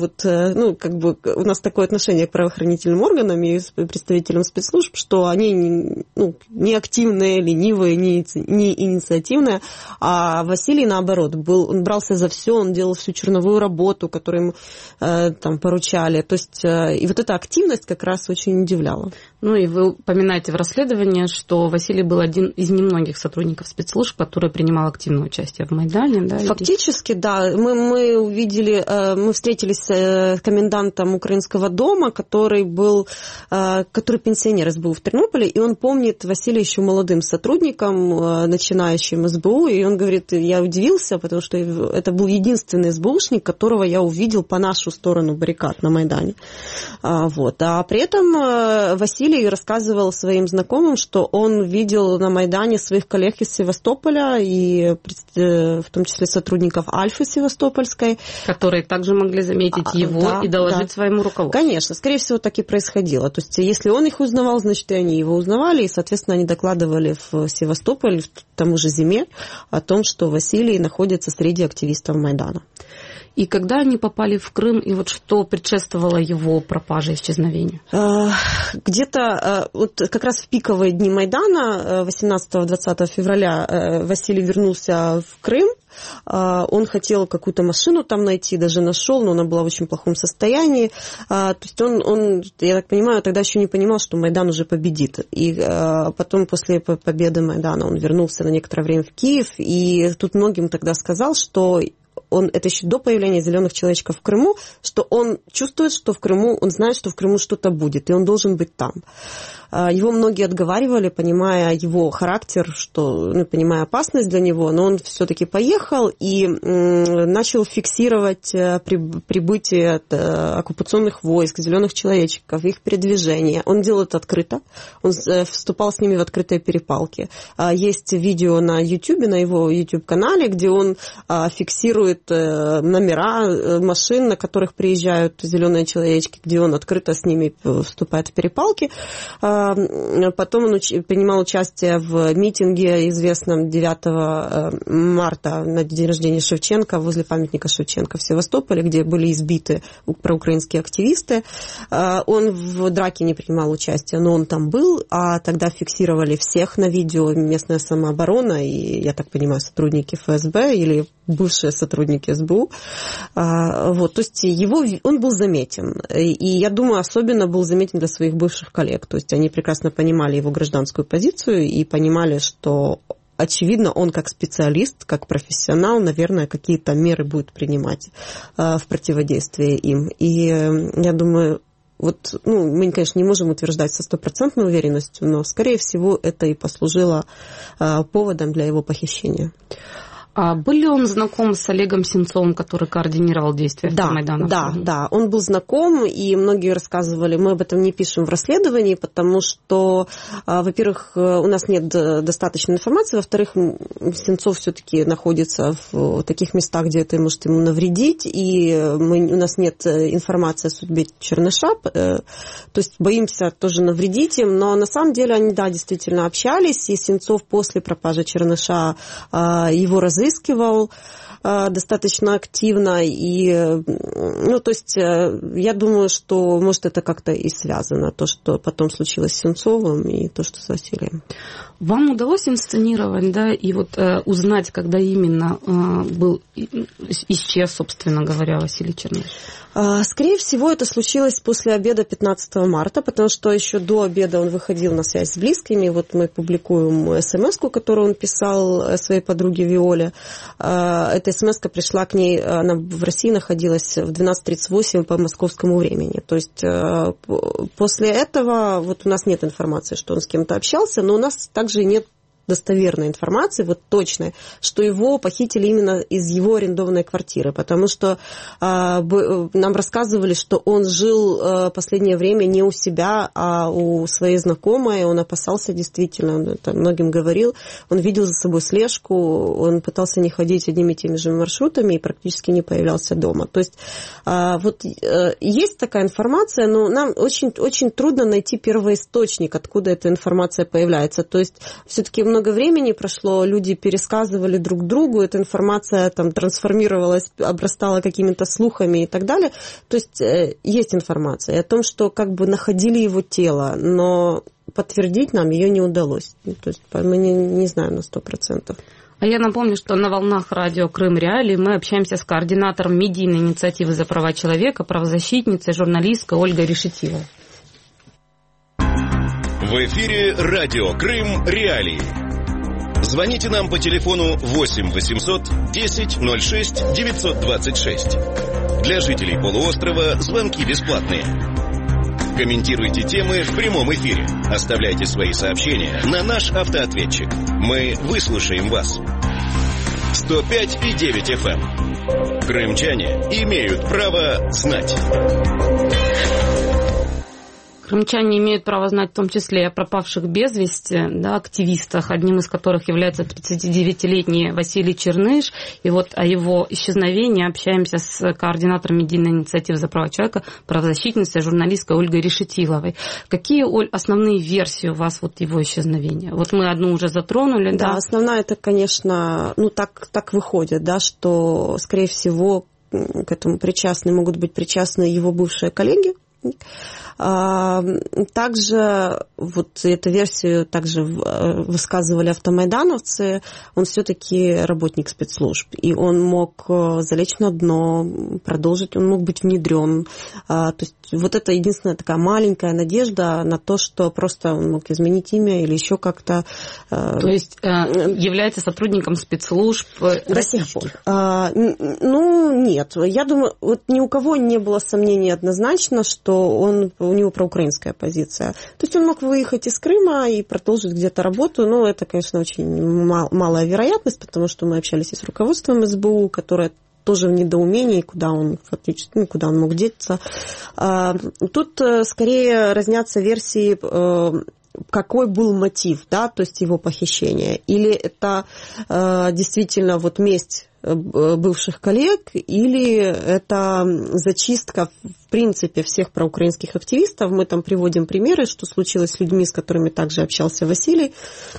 у нас такое отношение к правоохранительным органам и представителям спецслужб, что они не активные, ленивые, не инициативные, а Василий, наоборот, он брался за все, он делал всю черновую работу, которую ему поручали. То есть, и вот эта активность как раз очень удивляла. И вы упоминаете в расследовании, что Василий был один из немногих сотрудников спецслужб, который принимал активное участие в Майдане, да? Фактически, да. Мы встретились с комендантом Украинского дома, который пенсионер СБУ в Тернополе, и он помнит Василия еще молодым сотрудником, начинающим СБУ, и он говорит, я удивился, потому что это был единственный СБУшник, которого я увидел по нашу сторону баррикад на Майдане. А при этом Василий рассказывал своим знакомым, что он видел на Майдане своих коллег из Севастополя, и в том числе сотрудников Альфы Севастопольской. Которые также могли заметить его и доложить своему руководству. Конечно, скорее всего, так и происходило. То есть, если он их узнавал, значит, и они его узнавали, и, соответственно, они докладывали в Севастополь, в тому же зиме, о том, что Василий находится среди активистов Майдана. И когда они попали в Крым, и что предшествовало его пропаже, исчезновению? Где-то как раз в пиковые дни Майдана, 18-20 февраля, Василий вернулся в Крым. Он хотел какую-то машину там найти, даже нашел, но она была в очень плохом состоянии. То есть он, я так понимаю, тогда еще не понимал, что Майдан уже победит. И потом, после победы Майдана, он вернулся на некоторое время в Киев, и тут многим тогда сказал, что это еще до появления зеленых человечков в Крыму, что он чувствует, что в Крыму, он знает, что в Крыму что-то будет, и он должен быть там. Его многие отговаривали, понимая его характер, понимая опасность для него, но он все-таки поехал и начал фиксировать прибытие оккупационных войск, зеленых человечков, их передвижение. Он делал это открыто, он вступал с ними в открытые перепалки. Есть видео на YouTube, на его YouTube-канале, где он фиксирует номера машин, на которых приезжают зеленые человечки, где он открыто с ними вступает в перепалки. Потом он принимал участие в митинге, известном 9 марта на день рождения Шевченко, возле памятника Шевченко в Севастополе, где были избиты проукраинские активисты. Он в драке не принимал участие, но он там был, а тогда фиксировали всех на видео, местная самооборона и, я так понимаю, сотрудники ФСБ или бывшие сотрудники СБУ. То есть он был заметен. И я думаю, особенно был заметен для своих бывших коллег. То есть они прекрасно понимали его гражданскую позицию и понимали, что, очевидно, он как специалист, как профессионал, наверное, какие-то меры будет принимать в противодействии им. И я думаю, мы, конечно, не можем утверждать со 100% уверенностью, но, скорее всего, это и послужило поводом для его похищения. А был ли он знаком с Олегом Сенцовым, который координировал действия Майдана? Да, он был знаком, и многие рассказывали, мы об этом не пишем в расследовании, потому что, во-первых, у нас нет достаточной информации, во-вторых, Сенцов все-таки находится в таких местах, где это может ему навредить, и у нас нет информации о судьбе Черныша, то есть боимся тоже навредить им, но на самом деле они, действительно общались, и Сенцов после пропажи Черныша его разыскивал достаточно активно, и, я думаю, что, может, это как-то и связано, то, что потом случилось с Сенцовым, и то, что с Василием. Вам удалось инсценировать, и узнать, когда именно исчез, собственно говоря, Василий Черныш? Скорее всего, это случилось после обеда 15 марта, потому что еще до обеда он выходил на связь с близкими. Мы публикуем смс-ку, которую он писал своей подруге Виоле. Эта смс-ка пришла к ней, она в России находилась в 12:38 по московскому времени. То есть после этого у нас нет информации, что он с кем-то общался, но у нас также нет достоверной информации, вот точной, что его похитили именно из его арендованной квартиры, потому что нам рассказывали, что он жил последнее время не у себя, а у своей знакомой, он опасался действительно, он это многим говорил, он видел за собой слежку, он пытался не ходить одними и теми же маршрутами и практически не появлялся дома. То есть вот есть такая информация, но нам очень, очень трудно найти первоисточник, откуда эта информация появляется. То есть все-таки много времени прошло, люди пересказывали друг другу, эта информация там трансформировалась, обрастала какими-то слухами и так далее. То есть есть информация о том, что как бы находили его тело, но подтвердить нам ее не удалось. То есть мы не знаем на 100%. А я напомню, что на волнах радио Крым Реалии мы общаемся с координатором медийной инициативы за права человека, правозащитницей, журналисткой Ольгой Решетиловой. В эфире радио Крым Реалии. Звоните нам по телефону 8 800 10 06 926. Для жителей полуострова звонки бесплатные. Комментируйте темы в прямом эфире. Оставляйте свои сообщения на наш автоответчик. Мы выслушаем вас. 105,9 FM. Крымчане имеют право знать. Крымчане имеют право знать в том числе и о пропавших без вести, да, активистах, одним из которых является 39-летний Василий Черныш. И вот о его исчезновении общаемся с координатором медийной инициативы за права человека, правозащитницей, журналисткой Ольгой Решетиловой. Какие, Оль, основные версии у вас вот его исчезновения? Вот мы одну уже затронули. Да, основная это, конечно, так выходит, да, что, скорее всего, к этому могут быть причастны его бывшие коллеги. Также вот эту версию также высказывали автомайдановцы. Он все-таки работник спецслужб, и он мог залечь на дно, продолжить, он мог быть внедрен. То есть вот это единственная такая маленькая надежда на то, что просто он мог изменить имя или еще как-то. То есть является сотрудником спецслужб российских? Нет. Я думаю, вот ни у кого не было сомнений однозначно, что у него проукраинская позиция. То есть он мог выехать из Крыма и продолжить где-то работу, но это, конечно, очень малая вероятность, потому что мы общались и с руководством СБУ, которое тоже в недоумении, куда он фактически, куда он мог деться. Тут скорее разнятся версии, какой был мотив, да, то есть его похищения. Или это действительно вот месть бывших коллег, или это зачистка в принципе всех проукраинских активистов. Мы там приводим примеры, что случилось с людьми, с которыми также общался Василий.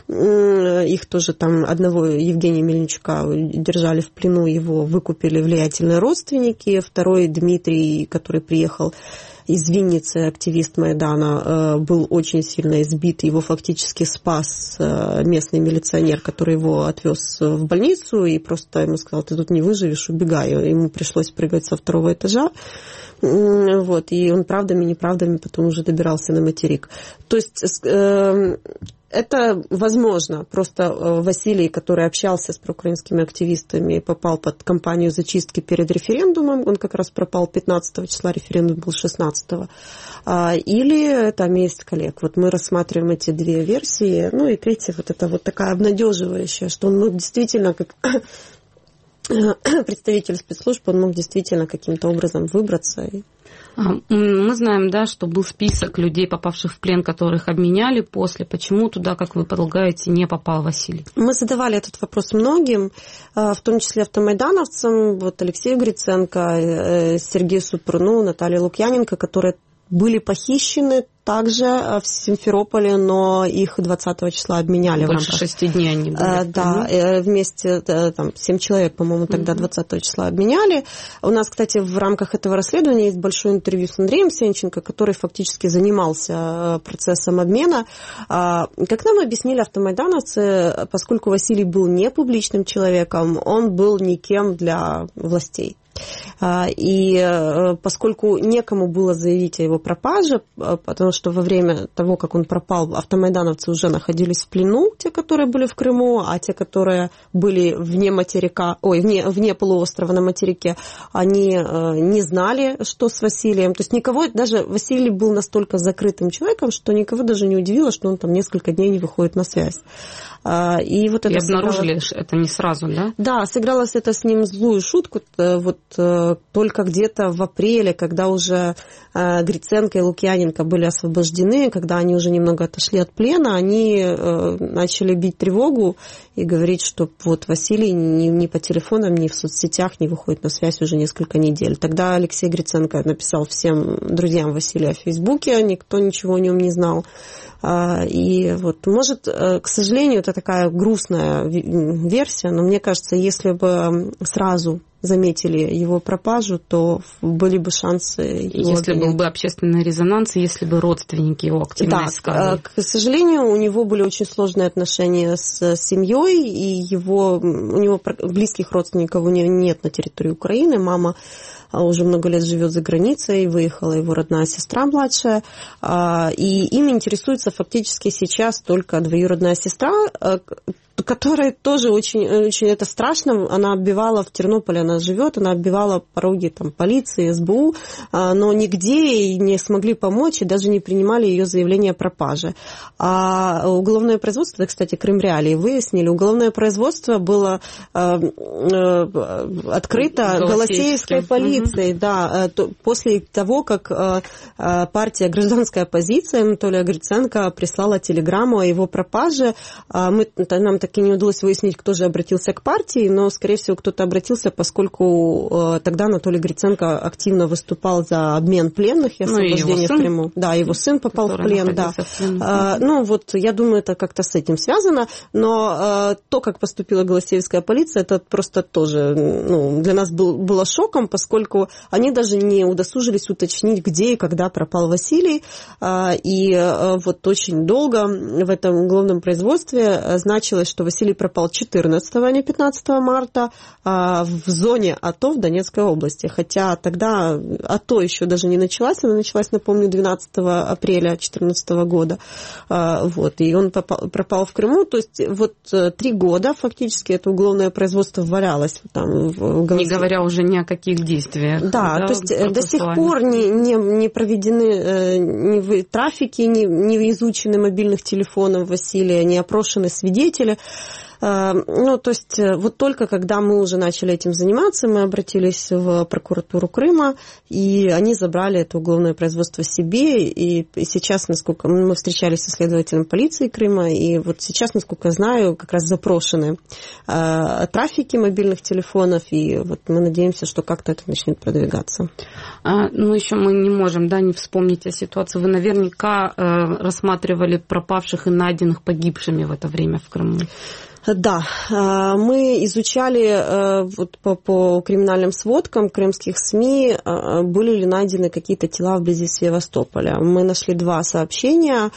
Их тоже там одного Евгения Мельничука держали в плену, его выкупили влиятельные родственники. Второй Дмитрий, который приехал из Винницы, активист Майдана, был очень сильно избит. Его фактически спас местный милиционер, который его отвез в больницу и просто ему сказал: ты тут не выживешь, убегай. Ему пришлось прыгать со 2-го этажа. Вот, и он правдами, неправдами потом уже добирался на материк. То есть это возможно. Просто Василий, который общался с проукраинскими активистами, попал под кампанию зачистки перед референдумом. Он как раз пропал 15 числа, референдум был 16-го. Или это месть коллег. Вот мы рассматриваем эти две версии. Ну и третья, вот это вот такая обнадеживающая, что он мог действительно, как представитель спецслужб, он мог действительно каким-то образом выбраться. Мы знаем, да, что был список людей, попавших в плен, которых обменяли после. Почему туда, как вы полагаете, не попал Василий? Мы задавали этот вопрос многим, в том числе автомайдановцам, вот Алексею Гриценко, Сергею Супруну, Наталье Лукьяненко, которые были похищены также в Симферополе, но их 20 числа обменяли. Больше 6 дней они были. Да, вместе, там, 7 человек, по-моему, тогда 20 числа обменяли. У нас, кстати, в рамках этого расследования есть большое интервью с Андреем Сенченко, который фактически занимался процессом обмена. Как нам объяснили автомайдановцы, поскольку Василий был не публичным человеком, он был никем для властей. И поскольку некому было заявить о его пропаже, потому что во время того, как он пропал, автомайдановцы уже находились в плену, те, которые были в Крыму, а те, которые были вне материка, вне полуострова на материке, они не знали, что с Василием. То есть никого, даже Василий был настолько закрытым человеком, что никого даже не удивило, что он там несколько дней не выходит на связь. И вот это обнаружили это не сразу, да? Да, сыгралось это с ним злую шутку. Вот только где-то в апреле, когда уже Гриценко и Лукьяненко были освобождены, когда они уже немного отошли от плена, они начали бить тревогу и говорить, что вот Василий ни по телефонам, ни в соцсетях не выходит на связь уже несколько недель. Тогда Алексей Гриценко написал всем друзьям Василия в Фейсбуке, никто ничего о нем не знал. И вот, может, к сожалению, это такая грустная версия, но мне кажется, если бы сразу заметили его пропажу, то были бы шансы его если обвинить. Был бы общественный резонанс, если бы родственники его активно искали. К сожалению, у него были очень сложные отношения с семьей, и у него близких родственников у него нет на территории Украины. Мама уже много лет живет за границей, выехала его родная сестра младшая, и им интересуется фактически сейчас только двоюродная сестра, которая тоже очень, очень это страшно. Она оббивала в Тернополе, она живет, она оббивала пороги там, полиции, СБУ, но нигде ей не смогли помочь и даже не принимали ее заявление о пропаже. А уголовное производство, это, кстати, Крым Реалии выяснили, уголовное производство было открыто Голосеевской полицией, да, после того, как партия «Гражданская оппозиция» Анатолия Гриценко прислала телеграмму о его пропаже. Нам так и не удалось выяснить, кто же обратился к партии, но, скорее всего, кто-то обратился, поскольку тогда Анатолий Гриценко активно выступал за обмен пленных и освобождение в Крыму. Да, его сын попал в плен, да. Ну, вот, я думаю, это как-то с этим связано, но то, как поступила Голосеевская полиция, это просто тоже для нас было шоком, поскольку они даже не удосужились уточнить, где и когда пропал Василий, и вот очень долго в этом уголовном производстве значилось, что Василий пропал 14, а не 15 марта в зоне АТО в Донецкой области. Хотя тогда АТО еще даже не началась. Она началась, напомню, 12 апреля 2014 года. Вот, и он пропал в Крыму. То есть вот 3 года фактически это уголовное производство валялось. Там, не говоря уже ни о каких действиях. Да, то есть до сих пор не проведены ни трафики, не изучены мобильных телефонов Василия, не опрошены свидетели. Ну, то есть вот только когда мы уже начали этим заниматься, мы обратились в прокуратуру Крыма, и они забрали это уголовное производство себе, и сейчас, насколько мы встречались с следователем полиции Крыма, и вот сейчас, насколько я знаю, как раз запрошены трафики мобильных телефонов, и вот мы надеемся, что как-то это начнет продвигаться. Ну, еще мы не можем, не вспомнить о ситуации. Вы наверняка рассматривали пропавших и найденных погибшими в это время в Крыму. Да, мы изучали вот по криминальным сводкам крымских СМИ, были ли найдены какие-то тела вблизи Севастополя. Мы нашли 2 сообщения,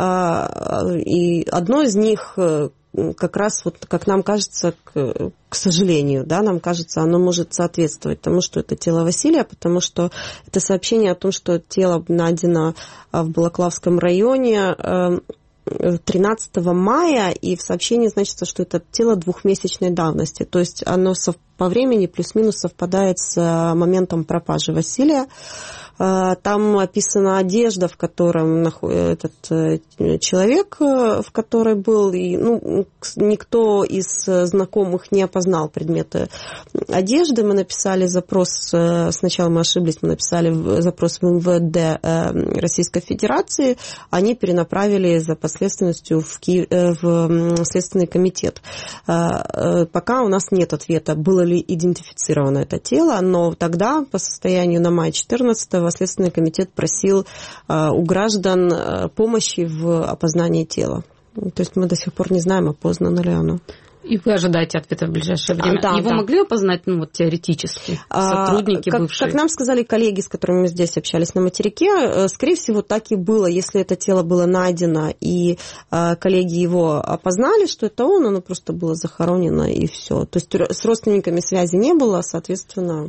и одно из них как раз, вот, как нам кажется, к сожалению, нам кажется, оно может соответствовать тому, что это тело Василия, потому что это сообщение о том, что тело найдено в Балаклавском районе 13 мая, и в сообщении значится, что это тело 2-месячной давности. То есть оно по времени плюс-минус совпадает с моментом пропажи Василия. Там описана одежда, в котором этот человек, в которой был, и никто из знакомых не опознал предметы одежды. Мы написали запрос, сначала мы ошиблись, мы написали запрос в МВД Российской Федерации, они перенаправили за последственностью в Следственный комитет. Пока у нас нет ответа, было ли идентифицировано это тело, но тогда, по состоянию на май 14-го, Следственный комитет просил у граждан помощи в опознании тела. То есть мы до сих пор не знаем, опознано ли оно. И вы ожидаете ответа в ближайшее время. Его могли опознать, теоретически, сотрудники бывшие? Как нам сказали коллеги, с которыми мы здесь общались на материке, скорее всего, так и было. Если это тело было найдено, и коллеги его опознали, что это он, оно просто было захоронено, и все. То есть с родственниками связи не было, соответственно,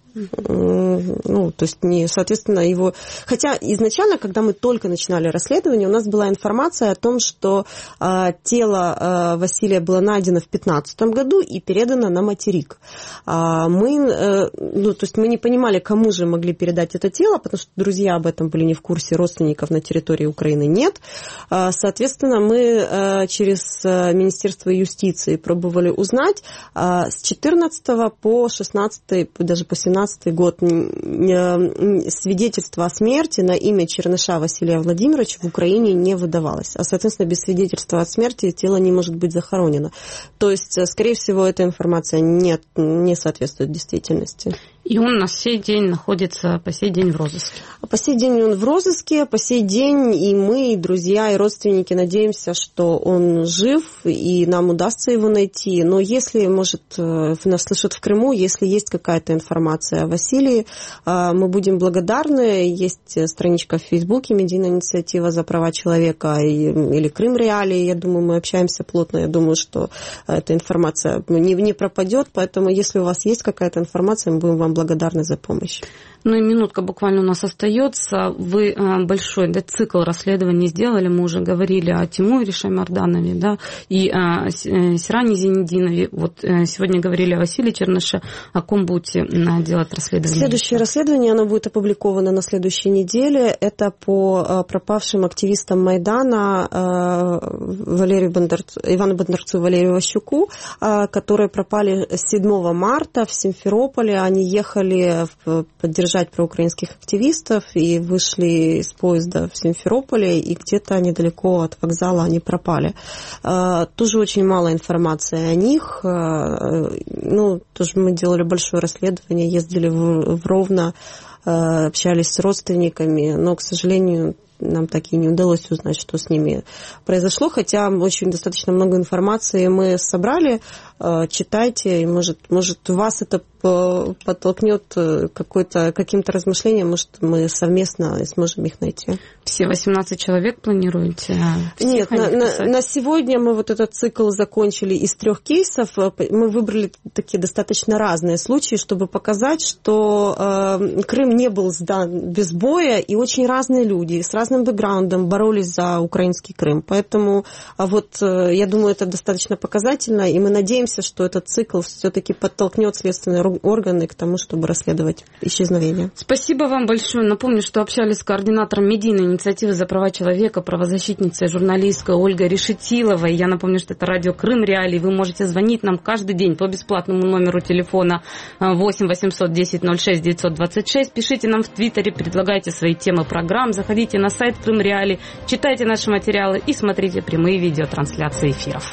Ну, то есть, соответственно, его... Хотя изначально, когда мы только начинали расследование, у нас была информация о том, что тело Василия было найдено в 2015 году и передано на материк. То есть мы не понимали, кому же могли передать это тело, потому что друзья об этом были не в курсе, родственников на территории Украины нет. Соответственно, мы через Министерство юстиции пробовали узнать с 14 по 16, даже по 17 год свидетельство о смерти на имя Черныша Василия Владимировича в Украине не выдавалось. А, соответственно, без свидетельства о смерти тело не может быть захоронено. То есть, скорее всего, эта информация не соответствует действительности. И он на сей день находится по сей день в розыске. По сей день он в розыске, по сей день и мы, и друзья, и родственники надеемся, что он жив, и нам удастся его найти. Но если, может, нас слышат в Крыму, если есть какая-то информация о Василии, мы будем благодарны. Есть страничка в Фейсбуке «Медийная инициатива за права человека» или «Крым Реалии». Я думаю, мы общаемся плотно. Я думаю, что эта информация не пропадет. Поэтому, если у вас есть какая-то информация, мы будем вам благодарны за помощь. Ну и минутка буквально у нас остается. Вы большой цикл расследований сделали. Мы уже говорили о Тимуре Шаймарданове, да, и о Сиране Зинединове. Вот сегодня говорили о Василии Черныше. О ком будете делать расследование? Следующее расследование, оно будет опубликовано на следующей неделе. Это по пропавшим активистам Майдана Ивану Бондарцу и Валерию Ващуку, которые пропали 7 марта в Симферополе. Они ехали поддержать проукраинских активистов и вышли из поезда в Симферополе, и где-то недалеко от вокзала они пропали. Тоже очень мало информации о них. Ну, тоже мы делали большое расследование, ездили в Ровно, общались с родственниками, но, к сожалению, нам так и не удалось узнать, что с ними произошло, хотя очень достаточно много информации мы собрали. Читайте, и может вас это подтолкнет каким-то размышлениям, может, мы совместно сможем их найти. Все 18 человек планируете? Нет, на сегодня мы вот этот цикл закончили из 3 кейсов. Мы выбрали такие достаточно разные случаи, чтобы показать, что Крым не был сдан без боя, и очень разные люди с разным бэкграундом боролись за украинский Крым. Поэтому я думаю, это достаточно показательно, и мы надеемся, что этот цикл все-таки подтолкнет следственные органы к тому, чтобы расследовать исчезновение. Спасибо вам большое. Напомню, что общались с координатором медийной инициативы за права человека, правозащитницей, журналисткой Ольгой Решетиловой. Я напомню, что это радио Крым Реалии. Вы можете звонить нам каждый день по бесплатному номеру телефона 8 800 10 06 926. Пишите нам в Твиттере, предлагайте свои темы программ, заходите на сайт Крым Реалии, читайте наши материалы и смотрите прямые видеотрансляции эфиров.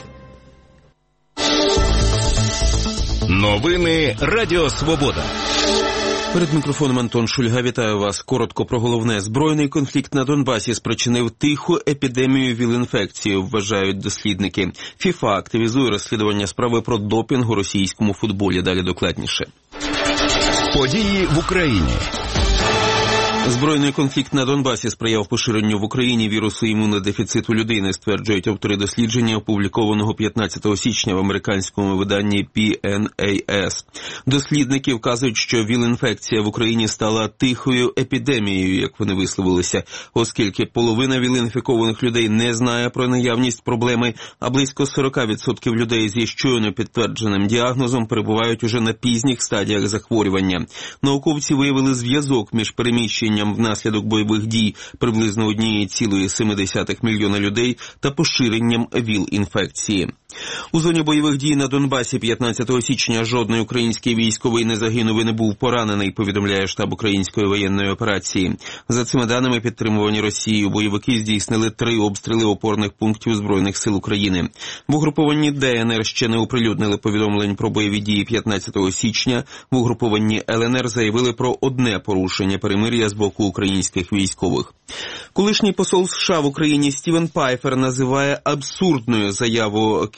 Новини Радіо Свобода. Перед мікрофоном Антон Шульга. Вітаю вас. Коротко про головне. Збройний конфлікт на Донбасі спричинив тиху епідемію ВІЛ-інфекції, вважають дослідники. ФІФА активізує розслідування справи про допінг у російському футболі. Далі докладніше. Події в Україні. Збройний конфлікт на Донбасі сприяв поширенню в Україні вірусу імунодефіциту людини, стверджують автори дослідження, опублікованого 15 січня в американському виданні PNAS. Дослідники вказують, що ВІЛ-інфекція в Україні стала тихою епідемією, як вони висловилися, оскільки половина ВІЛ-інфікованих людей не знає про наявність проблеми, а близько 40% людей зі щойно підтвердженим діагнозом перебувають уже на пізніх стадіях захворювання. Науковці виявили зв'язок між переміщенням внаслідок бойових дій приблизно 1,7 мільйона людей та поширенням ВІЛ-інфекції. У зоні бойових дій на Донбасі 15 січня жодний український військовий не загинув і не був поранений, повідомляє штаб української воєнної операції. За цими даними, підтримувані Росією, бойовики здійснили 3 обстріли опорних пунктів Збройних сил України. В угрупованні ДНР ще не оприлюднили повідомлень про бойові дії 15 січня. В угрупованні ЛНР заявили про одне порушення перемир'я з боку українських військових. Колишній посол США в Україні Стівен Пайфер називає абсурдною заяву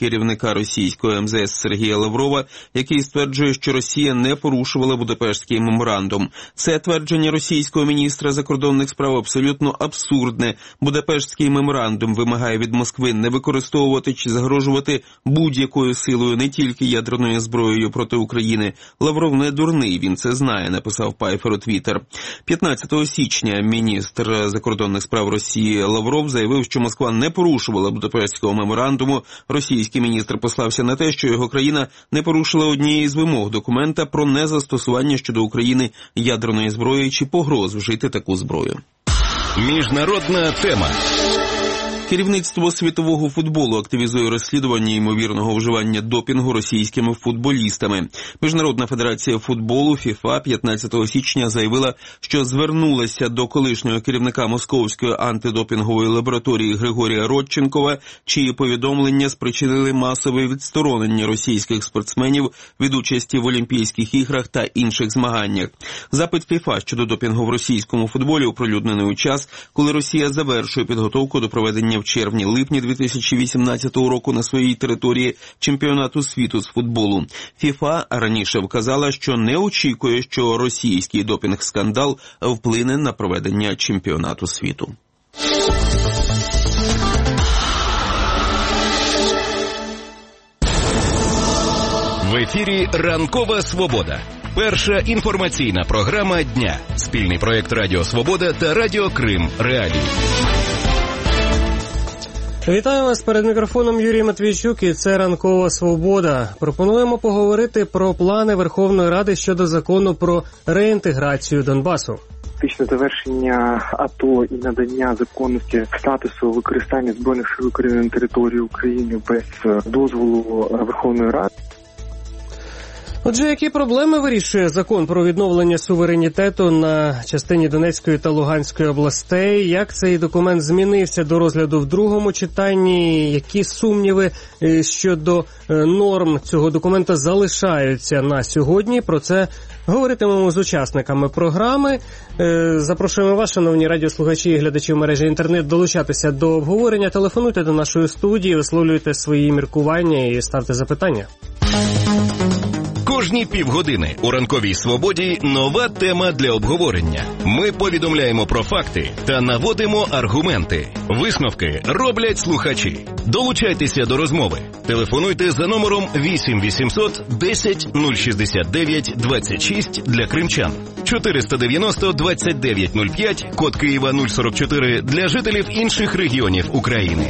керівника російського МЗС Сергія Лаврова, який стверджує, що Росія не порушувала Будапештський меморандум. Це твердження російського міністра закордонних справ абсолютно абсурдне. Будапештський меморандум вимагає від Москви не використовувати чи загрожувати будь-якою силою, не тільки ядерною зброєю проти України. Лавров не дурний, він це знає, написав Пайфер у Твіттер. 15 січня міністр закордонних справ Росії Лавров заявив, що Москва не порушувала Будапештського меморандуму. Російський міністр послався на те, що його країна не порушила однієї з вимог документа про незастосування щодо України ядерної зброї чи погроз вжити таку зброю. Міжнародна тема. Керівництво світового футболу активізує розслідування ймовірного вживання допінгу російськими футболістами. Міжнародна федерація футболу ФІФА 15 січня заявила, що звернулася до колишнього керівника Московської антидопінгової лабораторії Григорія Родченкова, чиї повідомлення спричинили масове відсторонення російських спортсменів від участі в Олімпійських іграх та інших змаганнях. Запит ФІФА щодо допінгу в російському футболі оприлюднений у час, коли Росія завершує підготовку до проведення в червні-липні 2018 року на своїй території чемпіонату світу з футболу. ФІФА раніше вказала, що не очікує, що російський допінг-скандал вплине на проведення чемпіонату світу. В ефірі «Ранкова свобода». Перша інформаційна програма дня. Спільний проєкт Радіо Свобода та Радіо Крим Реалії. Вітаю вас, перед мікрофоном Юрій Матвійчук, і це «Ранкова свобода». Пропонуємо поговорити про плани Верховної Ради щодо закону про реінтеграцію Донбасу. Фактичне завершення АТО і надання законності статусу використання Збройних сил України на території України без дозволу Верховної Ради. Отже, які проблеми вирішує закон про відновлення суверенітету на частині Донецької та Луганської областей? Як цей документ змінився до розгляду в другому читанні? Які сумніви щодо норм цього документа залишаються на сьогодні? Про це говоритимемо з учасниками програми. Запрошуємо вас, шановні радіослухачі і глядачі в мережі інтернет, долучатися до обговорення. Телефонуйте до нашої студії, висловлюйте свої міркування і ставте запитання. Кожні півгодини у «Ранковій свободі» нова тема для обговорення. Ми повідомляємо про факти та наводимо аргументи. Висновки роблять слухачі. Долучайтеся до розмови. Телефонуйте за номером 8 800 10 069 26 для кримчан. 490 29 05, код Києва 044 для жителів інших регіонів України.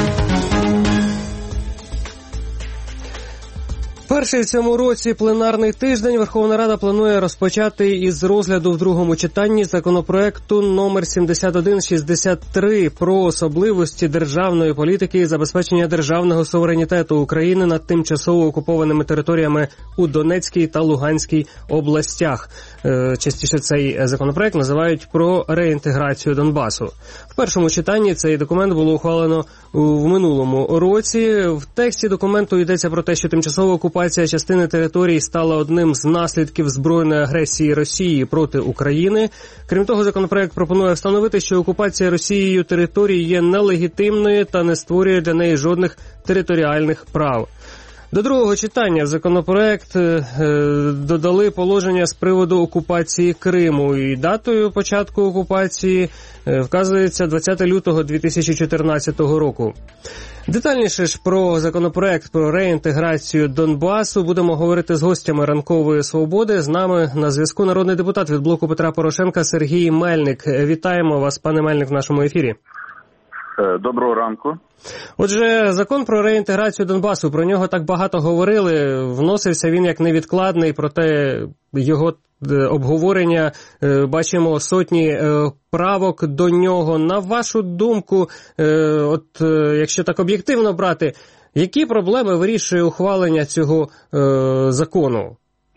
Перший в цьому році пленарний тиждень Верховна Рада планує розпочати із розгляду в другому читанні законопроекту номер 7163 про особливості державної політики і забезпечення державного суверенітету України над тимчасово окупованими територіями у Донецькій та Луганській областях. Частіше цей законопроект називають про реінтеграцію Донбасу. В першому читанні цей документ було ухвалено в минулому році. В тексті документу йдеться про те, що тимчасова окупація частини територій стала одним з наслідків збройної агресії Росії проти України. Крім того, законопроект пропонує встановити, що окупація Росією територій є нелегітимною та не створює для неї жодних територіальних прав. До другого читання в законопроект додали положення з приводу окупації Криму. І датою початку окупації вказується 20 лютого 2014 року. Детальніше ж про законопроект про реінтеграцію Донбасу будемо говорити з гостями «Ранкової свободи». З нами на зв'язку народний депутат від блоку Петра Порошенка Сергій Мельник. Вітаємо вас, пане Мельник, в нашому ефірі. Доброго ранку. Отже, закон про реінтеграцію Донбасу, про нього так багато говорили, вносився він як невідкладний, проте його обговорення, бачимо сотні правок до нього. На вашу думку, якщо так об'єктивно брати, які проблеми вирішує ухвалення цього закону?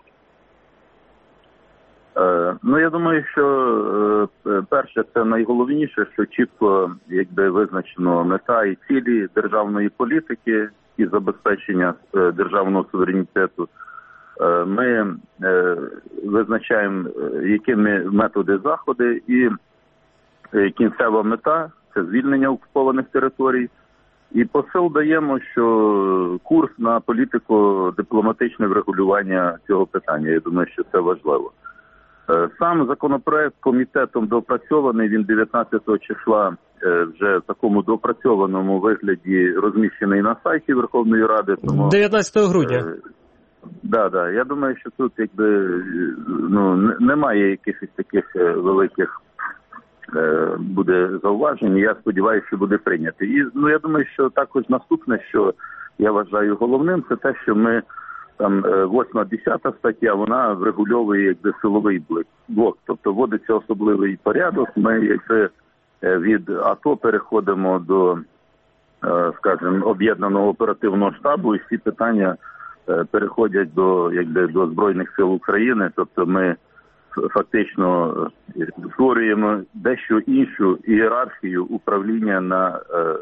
Я думаю, що перше, це найголовніше, що чітко визначено мета і цілі державної політики і забезпечення державного суверенітету. Ми визначаємо, якими методи заходи, і кінцева мета – це звільнення окупованих територій, І посил даємо, що курс на політико-дипломатичне врегулювання цього питання. Я думаю, що це важливо. Сам законопроект комітетом доопрацьований, він 19 числа вже в такому доопрацьованому вигляді розміщений на сайті Верховної Ради. Тому 19 грудня. Да. Я думаю, що тут немає якихось таких великих буде зауважень. Я сподіваюся, що буде прийнято. І я думаю, що також наступне, що я вважаю головним, це те, що ми там 8-10 стаття, вона врегульовує силовий блок. Тобто вводиться особливий порядок. Ми від АТО переходимо до, скажімо, об'єднаного оперативного штабу, і всі питання переходять до Збройних сил України. Тобто ми фактично створюємо дещо іншу ієрархію управління на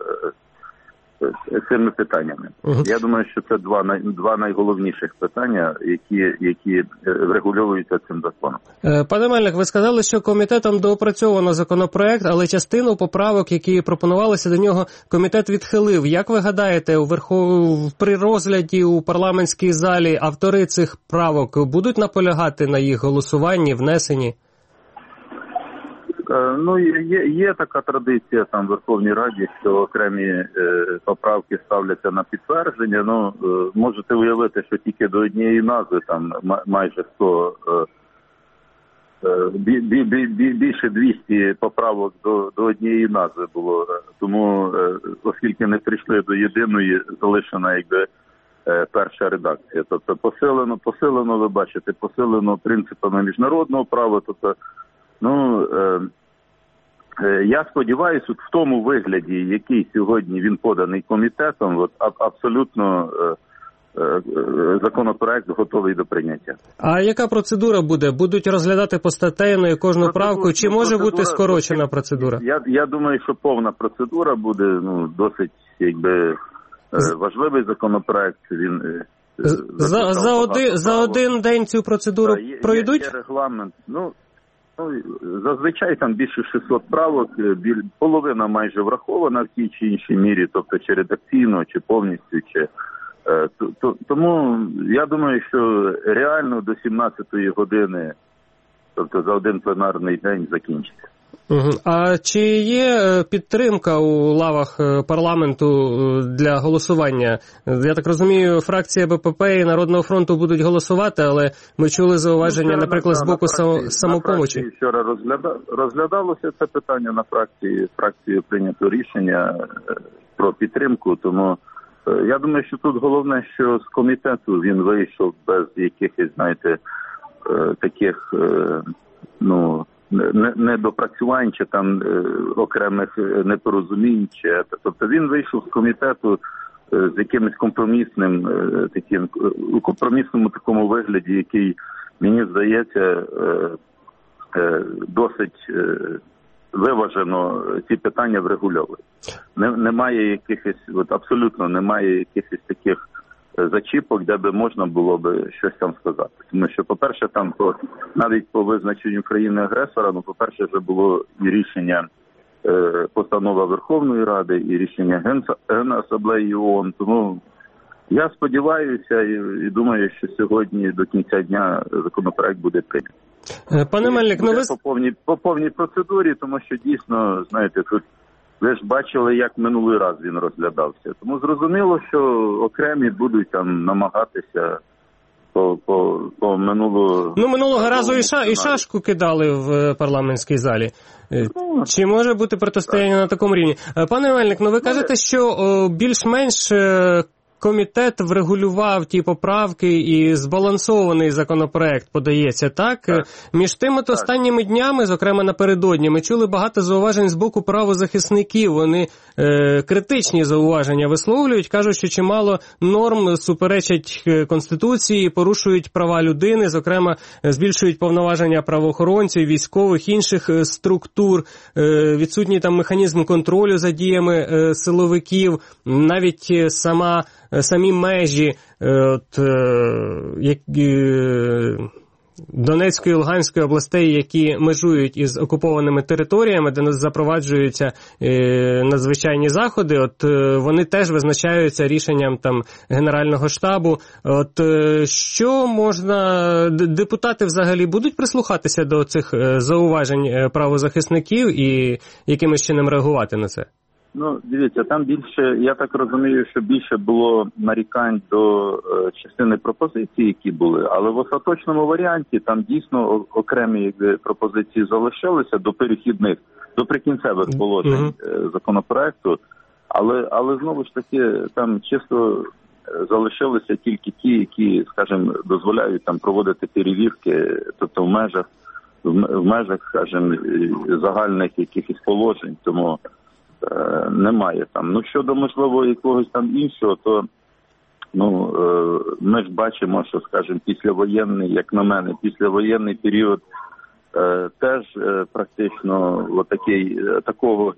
цими питаннями. Я думаю, що це два найголовніших питання, які врегульовуються цим законом. Пане Мельник, ви сказали, що комітетом доопрацьовано законопроект, але частину поправок, які пропонувалися до нього, комітет відхилив. Як ви гадаєте, при розгляді у парламентській залі автори цих правок будуть наполягати на їх голосуванні, внесенні? Є така традиція там в Верховній Раді, що окремі поправки ставляться на підтвердження. Можете уявити, що тільки до однієї назви там майже 100, більше 200 поправок до однієї назви було. Тому, оскільки не прийшли до єдиної, залишена перша редакція. Тобто посилено, ви бачите, посилено принципами міжнародного права. Тобто, я сподіваюся, в тому вигляді, який сьогодні він поданий комітетом, абсолютно законопроект готовий до прийняття. А яка процедура буде? Будуть розглядати постатейно кожну правку, чи може бути скорочена процедура? Я думаю, що повна процедура буде, досить, важливий законопроект. Він за один день цю процедуру пройдуть? Є регламент. Зазвичай там більше 600 правок, половина майже врахована в тій чи іншій мірі, тобто чи редакційно, чи повністю, тому я думаю, що реально до 17-ї години, тобто за один пленарний день, закінчиться. А чи є підтримка у лавах парламенту для голосування? Я так розумію, фракція БПП і Народного фронту будуть голосувати, але ми чули зауваження, наприклад, з боку Самопомочі. Вчора розглядалося це питання на фракції прийнято рішення про підтримку, тому я думаю, що тут головне, що з комітету він вийшов без якихось, таких, недопрацювань чи там окремих непорозумінь. Тобто він вийшов з комітету з якимось компромісному такому вигляді, який, мені здається, досить виважено ці питання врегульовує. Немає якихось, абсолютно немає якихось таких зачіпок, де би можна було би щось там сказати. Тому що, по-перше, там навіть по визначенню країни-агресора, по-перше, вже було і рішення постанова Верховної Ради, і рішення Генасамблеї ООН. Тому я сподіваюся і думаю, що сьогодні до кінця дня законопроект буде прийнятий. Пане Мельник, по повній процедурі, тому що дійсно, тут ви ж бачили, як минулий раз він розглядався. Тому зрозуміло, що окремі будуть там намагатися по минулого разу і шашку кидали в парламентській залі. Чи може бути протистояння на такому рівні? Пане Мельник, ви кажете, що більш-менш комітет врегулював ті поправки і збалансований законопроект подається, так? Між тим, останніми днями, зокрема напередодні, ми чули багато зауважень з боку правозахисників. Вони критичні зауваження висловлюють, кажуть, що чимало норм суперечать Конституції, порушують права людини, зокрема, збільшують повноваження правоохоронців, військових, інших структур, відсутній там механізм контролю за діями силовиків, навіть самі межі Донецької і Луганської областей, які межують із окупованими територіями, де запроваджуються надзвичайні заходи, от вони теж визначаються рішенням там Генерального штабу. От що можна, депутати взагалі будуть прислухатися до цих зауважень правозахисників і якимось чином реагувати на це? Ну, дивіться, там більше, я так розумію, що більше було нарікань до частини пропозицій, які були, але в остаточному варіанті там дійсно окремі пропозиції залишилися до перехідних, до прикінцевих положень законопроекту, але знову ж таки там чисто залишилися тільки ті, які, скажімо, дозволяють там проводити перевірки, тобто в межах, скажімо, загальних якихось положень, тому немає там. Ну, щодо, можливо, якогось там іншого, то ми ж бачимо, що, скажімо, післявоєнний, як на мене, післявоєнний період теж практично такого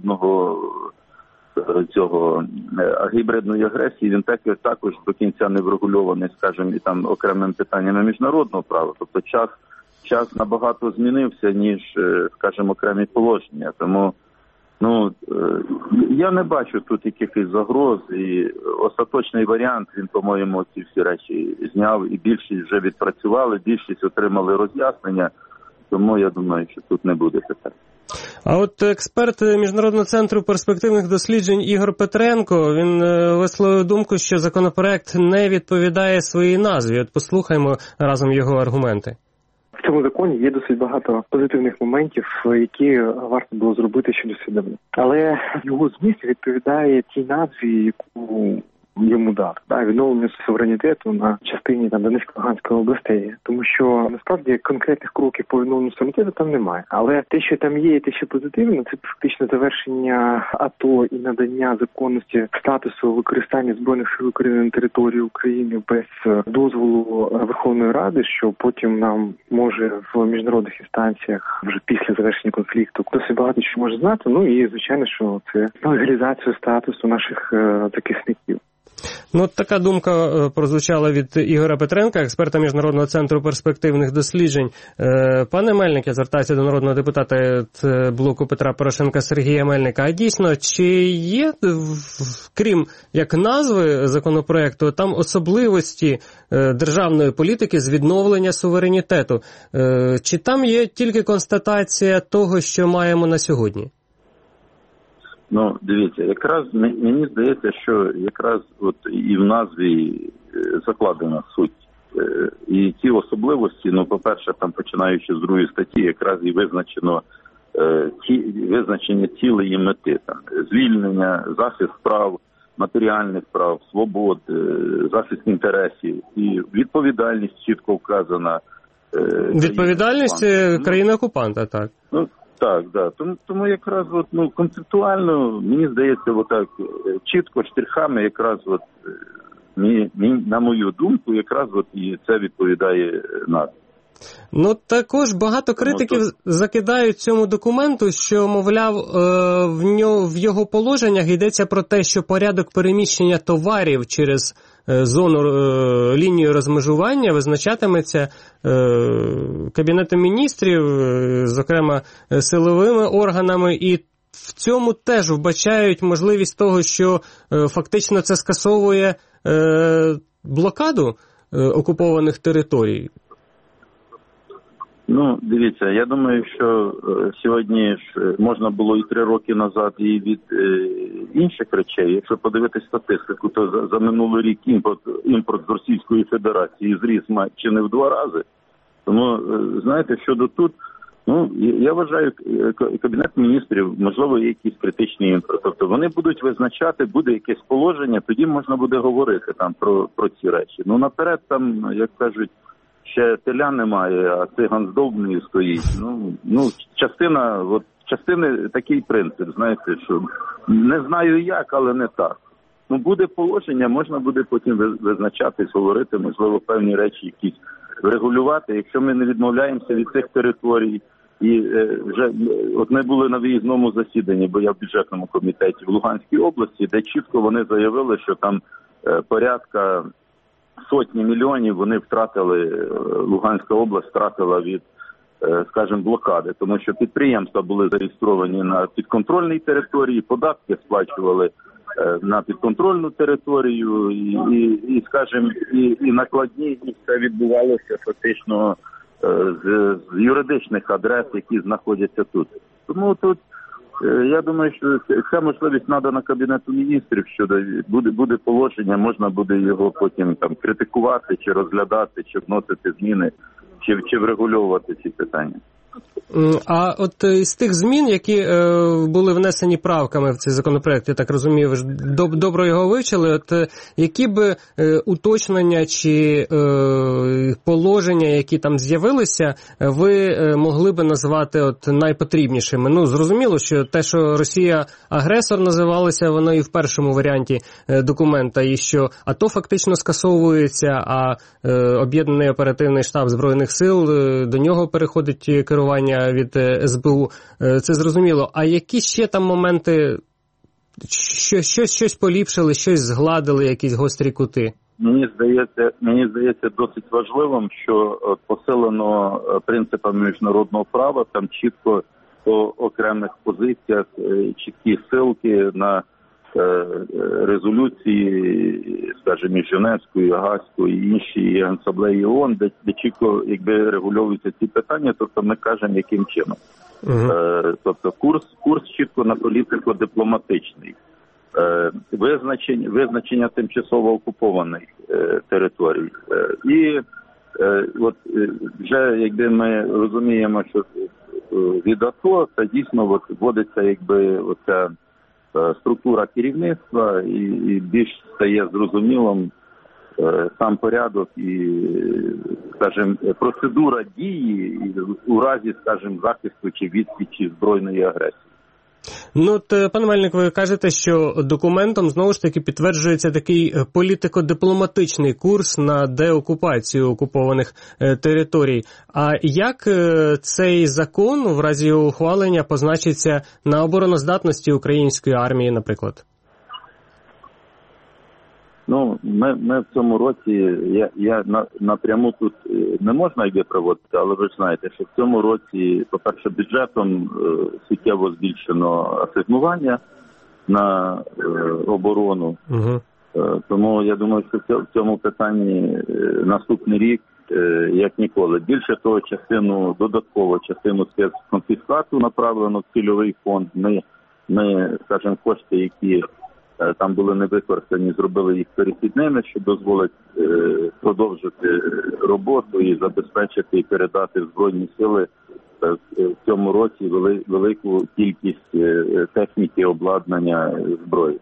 гібридної агресії, він також до кінця не врегульований, скажімо, і там окремим питаннями міжнародного права. Тобто час набагато змінився, ніж, скажімо, окремі положення. Тому я не бачу тут якихось загроз, і остаточний варіант, він, по-моєму, ці всі речі зняв, і більшість вже відпрацювали, більшість отримали роз'яснення, тому я думаю, що тут не буде питань. А от експерт Міжнародного центру перспективних досліджень Ігор Петренко, він висловив думку, що законопроект не відповідає своїй назві. От послухаймо разом його аргументи. В цьому законі є досить багато позитивних моментів, які варто було зробити ще досвідомо. Але його зміст відповідає тій назві, яку йому дав, відновлення суверенітету на частині Донецької-Луганської областей. Тому що насправді конкретних кроків по відновленню суверенітету там немає. Але те, що там є, і те, що позитивно, це фактично завершення АТО і надання законності статусу використання Збройних сил України на території України без дозволу Верховної Ради, що потім нам може в міжнародних інстанціях вже після завершення конфлікту досить багато що може знати. Ну і звичайно, що це легалізацію статусу наших захисників. Ну, така думка прозвучала від Ігоря Петренка, експерта Міжнародного центру перспективних досліджень. Пане Мельник, я звертаюся до народного депутата блоку Петра Порошенка Сергія Мельника. А дійсно, чи є, крім як назви законопроекту, там особливості державної політики з відновлення суверенітету? Чи там є тільки констатація того, що маємо на сьогодні? Ну, дивіться, якраз мені здається, що якраз от і в назві закладена суть. І ті особливості, по-перше, там починаючи з 2 статті, якраз і визначення цілей і мети. Там, звільнення, захист прав, матеріальних прав, свобод, захист інтересів і відповідальність чітко вказана. Відповідальність країни-окупанта, так. Так. Тому якраз концептуально, мені здається, чітко штрихами якраз на мою думку, якраз і це відповідає назві. Ну, також багато критиків закидають цьому документу, що, мовляв, в його положеннях йдеться про те, що порядок переміщення товарів через зону, лінію розмежування визначатиметься Кабінетом міністрів, зокрема силовими органами, і в цьому теж вбачають можливість того, що фактично це скасовує блокаду окупованих територій. Ну, дивіться, я думаю, що сьогодні ж можна було і 3 роки назад і від інших речей. Якщо подивитись статистику, то за минулий рік імпорт з Російської Федерації зріс чи не в 2 рази. Тому, знаєте, щодо тут, я вважаю, Кабінет міністрів, можливо, є якісь критичні імпорт. Тобто вони будуть визначати, буде якесь положення, тоді можна буде говорити там про ці речі. Наперед там, як кажуть, ще теля немає, а циган здовбний стоїть. Частини такий принцип, знаєте, що не знаю як, але не так. Буде положення, можна буде потім визначатись, говорити, можливо, певні речі якісь регулювати. Якщо ми не відмовляємося від цих територій, і вже ми були на виїзному засіданні, бо я в бюджетному комітеті в Луганській області, де чітко вони заявили, що там порядка сотні мільйонів вони втратили, Луганська область втратила від, скажімо, блокади, тому що підприємства були зареєстровані на підконтрольній території, податки сплачували на підконтрольну територію і скажімо, і накладні, і це відбувалося фактично з юридичних адрес, які знаходяться тут. Тому тут, я думаю, що ця можливість надана Кабінету міністрів, що буде положення, можна буде його потім там критикувати, чи розглядати, чи вносити зміни, чи врегульовувати ці питання. А от із тих змін, які були внесені правками в цей законопроект, я так розумію, ви ж добре його вивчили, от які б уточнення чи положення, які там з'явилися, ви могли б назвати от найпотрібнішими? Ну, зрозуміло, що те, що Росія агресор називалося, воно і в першому варіанті документа, і що АТО фактично скасовується, а Об'єднаний оперативний штаб Збройних сил, до нього переходить керування від СБУ, це зрозуміло. А які ще там моменти, щось поліпшили, щось згладили, якісь гострі кути? Мені здається досить важливим, що посилено принципами міжнародного права, там чітко по окремих позиціях чіткі ссылки на резолюції, скажімо, Женевської, Гаазької і інші Генасамблеї ООН, де чітко якби регульовуються ці питання, тобто ми кажемо, яким чином. Тобто курс чітко на політико-дипломатичний. Визначення тимчасово окупованих територій. І от вже якби ми розуміємо, що від АТО це дійсно вводиться якби оця структура керівництва і більш стає зрозумілим сам порядок і, скажімо, процедура дії у разі, скажімо, захисту чи відсічі збройної агресії. Ну, от, пане Мельник, ви кажете, що документом, знову ж таки, підтверджується такий політико-дипломатичний курс на деокупацію окупованих територій. А як цей закон, в разі його ухвалення, позначиться на обороноздатності української армії, наприклад? Ну, ми в цьому році, я напряму тут не можна йде проводити, але ви ж знаєте, що в цьому році, по-перше, бюджетом суттєво збільшено асигнування на оборону. Тому я думаю, що в цьому питанні наступний рік, як ніколи, більше того, додатково частину спецконфіскату направлено в цільовий фонд. Ми, скажімо, кошти, які там були не використані, зробили їх перехідними, що дозволить продовжити роботу і забезпечити і передати в Збройні сили в цьому році велику кількість техніки, обладнання, зброї.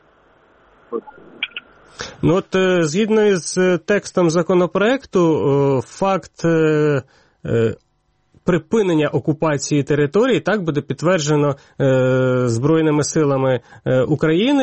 Ну от, згідно з текстом законопроекту, факт припинення окупації території так буде підтверджено Збройними силами України,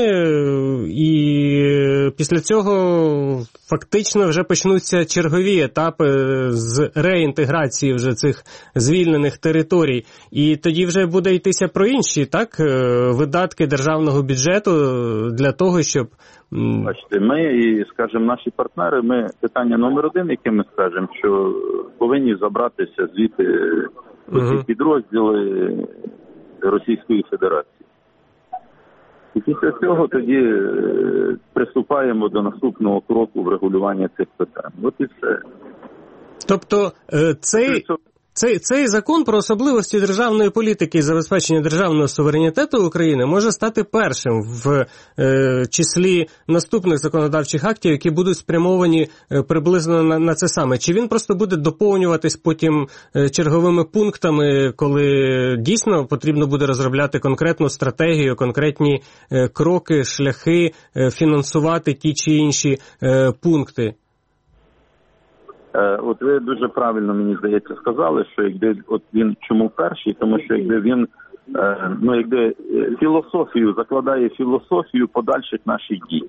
і після цього фактично вже почнуться чергові етапи з реінтеграції вже цих звільнених територій. І тоді вже буде йтися про інші, так, видатки державного бюджету для того, щоб... Бачите, ми і, скажімо, наші партнери, ми питання номер один, яке ми скажемо, що повинні забратися звідти ці підрозділи Російської Федерації. І після цього тоді приступаємо до наступного кроку врегулювання цих питань. От і все. Тобто цей закон про особливості державної політики і забезпечення державного суверенітету України може стати першим в числі наступних законодавчих актів, які будуть спрямовані приблизно на це саме. Чи він просто буде доповнюватись потім черговими пунктами, коли дійсно потрібно буде розробляти конкретну стратегію, конкретні кроки, шляхи, фінансувати ті чи інші пункти? От ви дуже правильно, мені здається, сказали, що якби от він чому перший, тому що якби він закладає філософію подальших наших дій.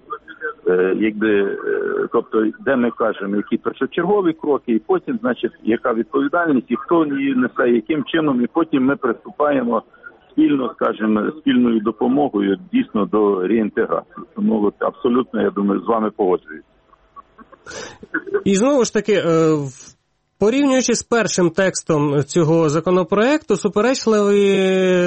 Тобто, де ми кажемо, які першочергові кроки, і потім, значить, яка відповідальність, і хто її несе, яким чином, і потім ми приступаємо спільною допомогою дійсно до реінтеграції. Тому от абсолютно, я думаю, з вами погоджуюсь. І знову ж таки, порівнюючи з першим текстом цього законопроекту, суперечливі,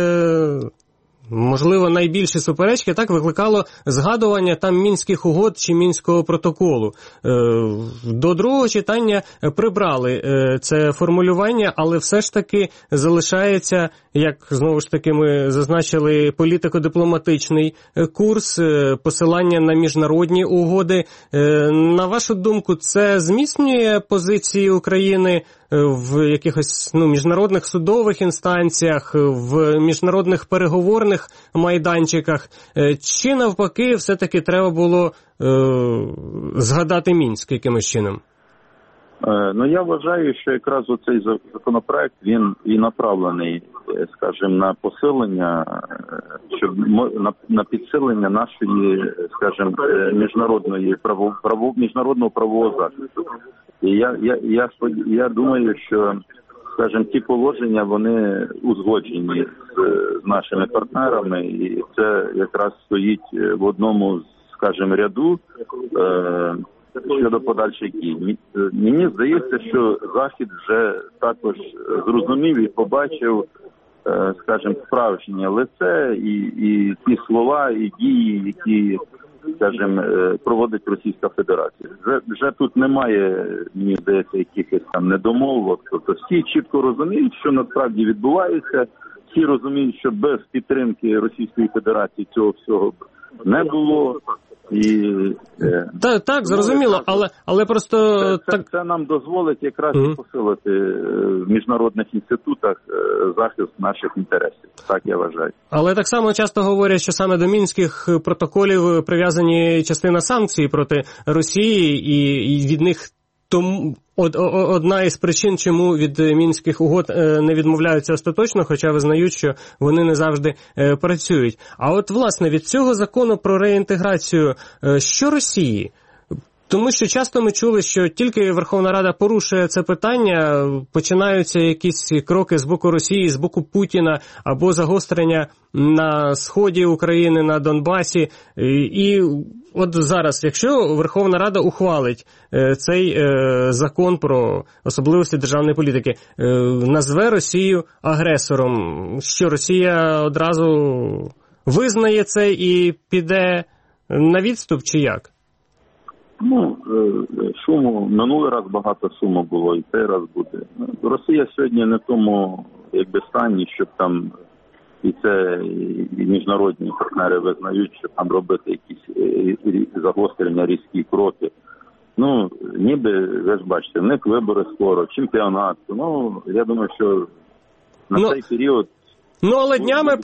можливо, найбільші суперечки так викликало згадування там Мінських угод чи Мінського протоколу. До другого читання прибрали це формулювання, але все ж таки залишається, як знову ж таки ми зазначили, політико-дипломатичний курс, посилання на міжнародні угоди. На вашу думку, це зміцнює позиції України в якихось міжнародних судових інстанціях, в міжнародних переговорних майданчиках, чи навпаки все-таки треба було згадати Мінськ якимось чином? Я вважаю, що якраз оцей законопроект, він і направлений, скажімо, на посилення, щоб на підсилення нашої, скажімо, міжнародного правового захисту. І я думаю, що, скажімо, ті положення, вони узгоджені з нашими партнерами, і це якраз стоїть в одному, скажімо, ряду щодо подальших дій. Мені здається, що Захід вже також зрозумів і побачив, скажімо, справжнє лице і ті слова, і дії, які, скажімо, проводить Російська Федерація. Вже тут немає, мені здається, якихось там недомовок. Тобто всі чітко розуміють, що насправді відбувається. Всі розуміють, що без підтримки Російської Федерації цього всього не було. І так, зрозуміло, але просто це нам дозволить якраз посилити в міжнародних інститутах захист наших інтересів. Так я вважаю. Але так само часто говорять, що саме до Мінських протоколів прив'язані частина санкцій проти Росії, і від них тому одна із причин, чому від Мінських угод не відмовляються остаточно, хоча визнають, що вони не завжди працюють. А от, власне, від цього закону про реінтеграцію, що Росії? Тому що часто ми чули, що тільки Верховна Рада порушує це питання, починаються якісь кроки з боку Росії, з боку Путіна, або загострення на сході України, на Донбасі. І от зараз, якщо Верховна Рада ухвалить цей закон про особливості державної політики, назве Росію агресором, що Росія одразу визнає це і піде на відступ, чи як? Шуму, минулий раз багато шуму було, і цей раз буде. Росія сьогодні не в тому, стані, щоб там і це, і міжнародні партнери визнають, що там робити якісь загострення, різкі кроки. Ніби, ви ж бачите, в них вибори скоро, чемпіонат. Я думаю, що на цей період але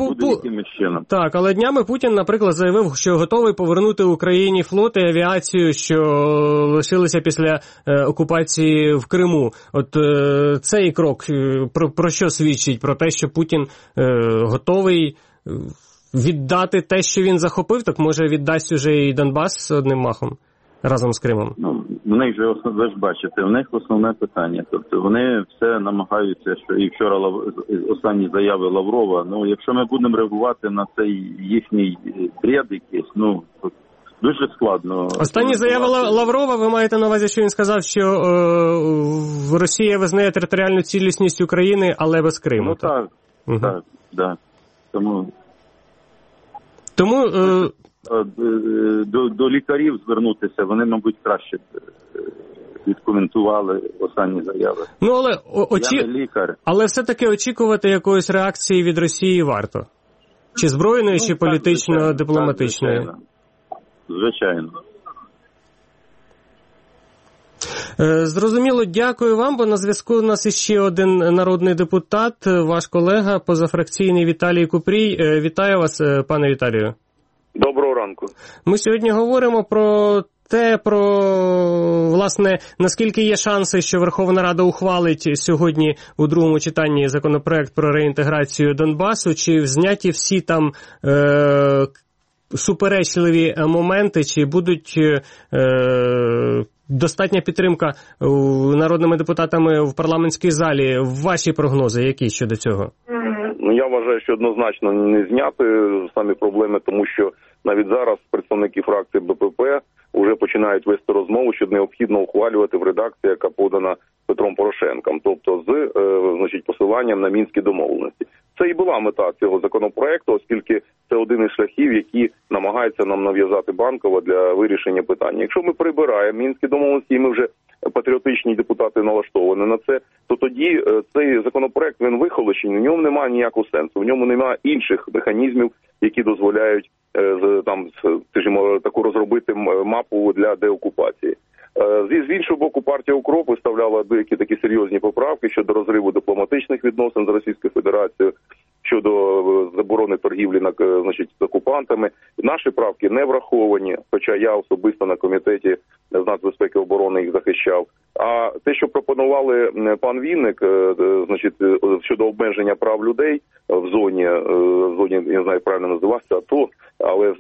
днями Путін, наприклад, заявив, що готовий повернути Україні флот і авіацію, що лишилися після окупації в Криму. От цей крок про що свідчить? Про те, що Путін готовий віддати те, що він захопив? Так може віддасть уже і Донбас одним махом разом з Кримом? В них же, ви ж бачите, в них основне питання. Тобто вони все намагаються, що і вчора останні заяви Лаврова, якщо ми будемо реагувати на цей їхній бред якийсь, дуже складно. Останні заяви Лаврова, ви маєте на увазі, що він сказав, що Росія визнає територіальну цілісність України, але без Криму. Так. Тому до лікарів звернутися, вони, мабуть, краще відкоментували останні заяви. Я не лікар. Але все-таки очікувати якоїсь реакції від Росії варто? Чи збройної, чи політично-дипломатичної? Звичайно. Зрозуміло, дякую вам, бо на зв'язку у нас іще один народний депутат, ваш колега, позафракційний Віталій Купрій. Вітаю вас, пане Віталію. Доброго ранку. Ми сьогодні говоримо про власне, наскільки є шанси, що Верховна Рада ухвалить сьогодні у другому читанні законопроект про реінтеграцію Донбасу, чи зняті всі там суперечливі моменти, чи будуть достатня підтримка народними депутатами в парламентській залі. Ваші прогнози які щодо цього? Я вважаю, що однозначно не зняти самі проблеми, тому що навіть зараз представники фракції БПП вже починають вести розмову, що необхідно ухвалювати в редакції, яка подана Петром Порошенком, тобто з посиланням на мінські домовленості. Це і була мета цього законопроекту, оскільки це один із шляхів, які намагаються нам нав'язати Банкова для вирішення питання. Якщо ми прибираємо мінські домовленості, і ми вже патріотичні депутати налаштовані на це, то тоді цей законопроект, він вихолощений, в ньому немає ніякого сенсу, в ньому немає інших механізмів, які дозволяють скажімо, таку розробити мапу для деокупації. З іншого боку, партія УКРОП виставляла деякі такі серйозні поправки щодо розриву дипломатичних відносин з Російською Федерацією, щодо заборони торгівлі з окупантами. Наші правки не враховані, хоча я особисто на комітеті з нацбезпеки і оборони їх захищав. А те, що пропонували пан Вінник, щодо обмеження прав людей в зоні, я не знаю, як правильно називався, АТО, але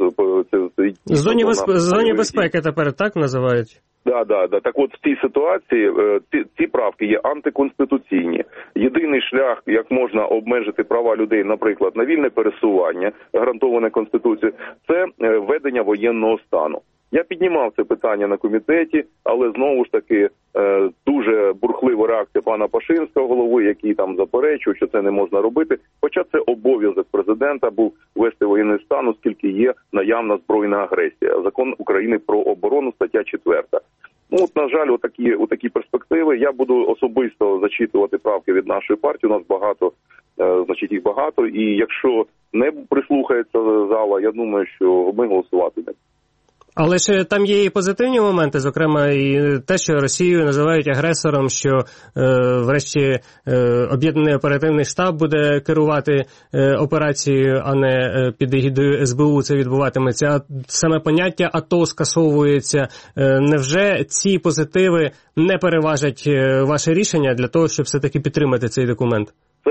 це зоні безпеки тепер так називають? Да. Так от в цій ситуації ці правки є антиконституційні. Єдиний шлях, як можна обмежити права людей, наприклад, на вільне пересування, гарантоване Конституцією, це введення воєнного стану. Я піднімав це питання на комітеті, але знову ж таки дуже бурхлива реакція пана Пашинського, голови, який там заперечує, що це не можна робити. Хоча це обов'язок президента був ввести воєнний стан, оскільки є наявна збройна агресія. Закон України про оборону, стаття 4. На жаль, отакі перспективи. Я буду особисто зачитувати правки від нашої партії. У нас багато, їх багато. І якщо не прислухається зала, я думаю, що ми голосуватимемо. Але ж там є і позитивні моменти, зокрема і те, що Росію називають агресором, що врешті об'єднаний оперативний штаб буде керувати операцією, а не під егідою СБУ це відбуватиметься. А саме поняття АТО скасовується. Невже ці позитиви не переважать ваше рішення для того, щоб все-таки підтримати цей документ?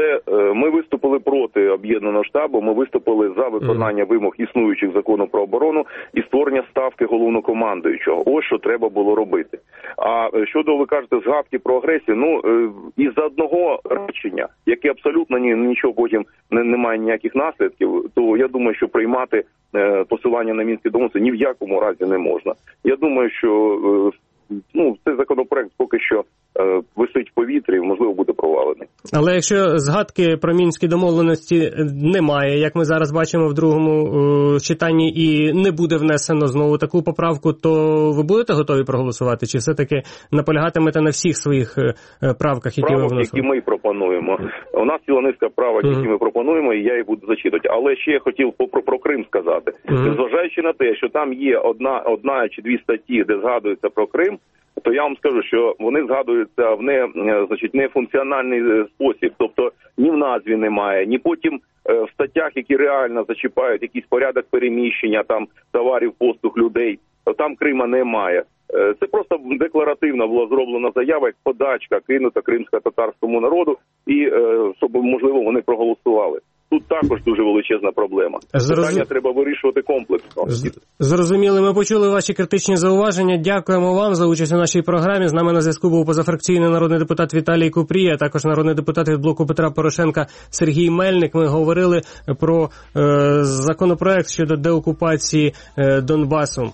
Ми виступили проти об'єднаного штабу, ми виступили за виконання вимог існуючих закону про оборону і створення ставки головнокомандуючого. Ось що треба було робити. А щодо, ви кажете, згадки про агресію, із-за одного речення, яке абсолютно нічого потім не має ніяких наслідків, то я думаю, що приймати посилання на мінські домовленості ні в якому разі не можна. Я думаю, що цей законопроект поки що висить в повітрі, можливо, буде провалений. Але якщо згадки про мінські домовленості немає, як ми зараз бачимо в другому читанні, і не буде внесено знову таку поправку, то ви будете готові проголосувати? Чи все-таки наполягатимете на всіх своїх правках, які ви вносили? Які ми пропонуємо. У нас ціла низка правок, які ми пропонуємо, і я їх буду зачитувати. Але ще я хотів про Крим сказати. Незважаючи на те, що там є одна чи дві статті, де згадується про Крим, то я вам скажу, що вони згадуються в нефункціональний спосіб. Тобто ні в назві немає, ні потім в статтях, які реально зачіпають якийсь порядок переміщення там товарів, послуг, людей, то там Крима немає. Це просто декларативно була зроблена заява, як подачка кинута кримсько-татарському народу, і щоб, можливо, вони проголосували. Тут також дуже величезна проблема. Питання треба вирішувати комплексно. Зрозуміли. Ми почули ваші критичні зауваження. Дякуємо вам за участь у нашій програмі. З нами на зв'язку був позафракційний народний депутат Віталій Купрій, а також народний депутат від блоку Петра Порошенка Сергій Мельник. Ми говорили про законопроект щодо деокупації Донбасу.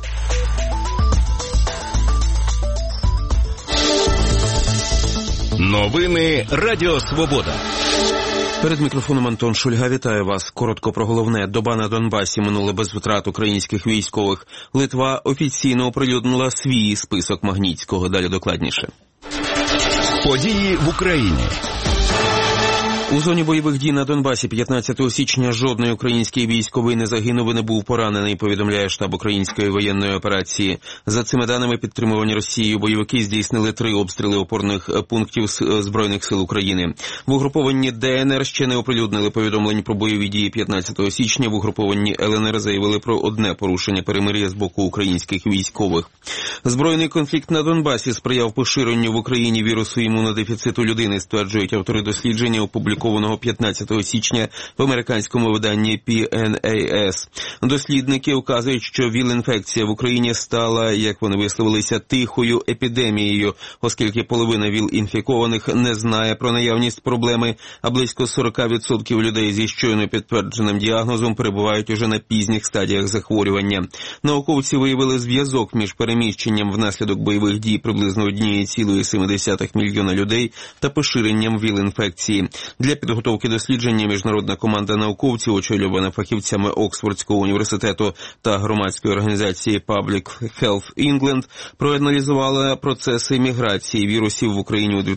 Новини Радіо Свобода. Перед мікрофоном Антон Шульга вітає вас. Коротко про головне. Доба на Донбасі минула без втрат українських військових. Литва офіційно оприлюднила свій список Магнітського. Далі докладніше. Події в Україні. У зоні бойових дій на Донбасі 15 січня жодний український військовий не загинув і не був поранений, повідомляє штаб української воєнної операції. За цими даними, підтримувані Росією бойовики здійснили 3 обстріли опорних пунктів Збройних сил України. В угрупованні ДНР ще не оприлюднили повідомлень про бойові дії 15 січня. В угрупованні ЛНР заявили про одне порушення перемир'я з боку українських військових. Збройний конфлікт на Донбасі сприяв поширенню в Україні вірусу імунодефіциту людини, стверджують автори дослідження, опублікованого опублікованого 15 січня в американському виданні PNAS. Дослідники вказують, що ВІЛ-інфекція в Україні стала, як вони висловилися, тихою епідемією, оскільки половина ВІЛ-інфікованих не знає про наявність проблеми, а близько 40% людей зі щойно підтвердженим діагнозом перебувають уже на пізніх стадіях захворювання. Науковці виявили зв'язок між переміщенням внаслідок бойових дій приблизно 1,7 мільйона людей та поширенням ВІЛ-інфекції. Для підготовки дослідження міжнародна команда науковців, очолювана фахівцями Оксфордського університету та громадської організації Public Health England, проаналізувала процеси міграції вірусів в Україні у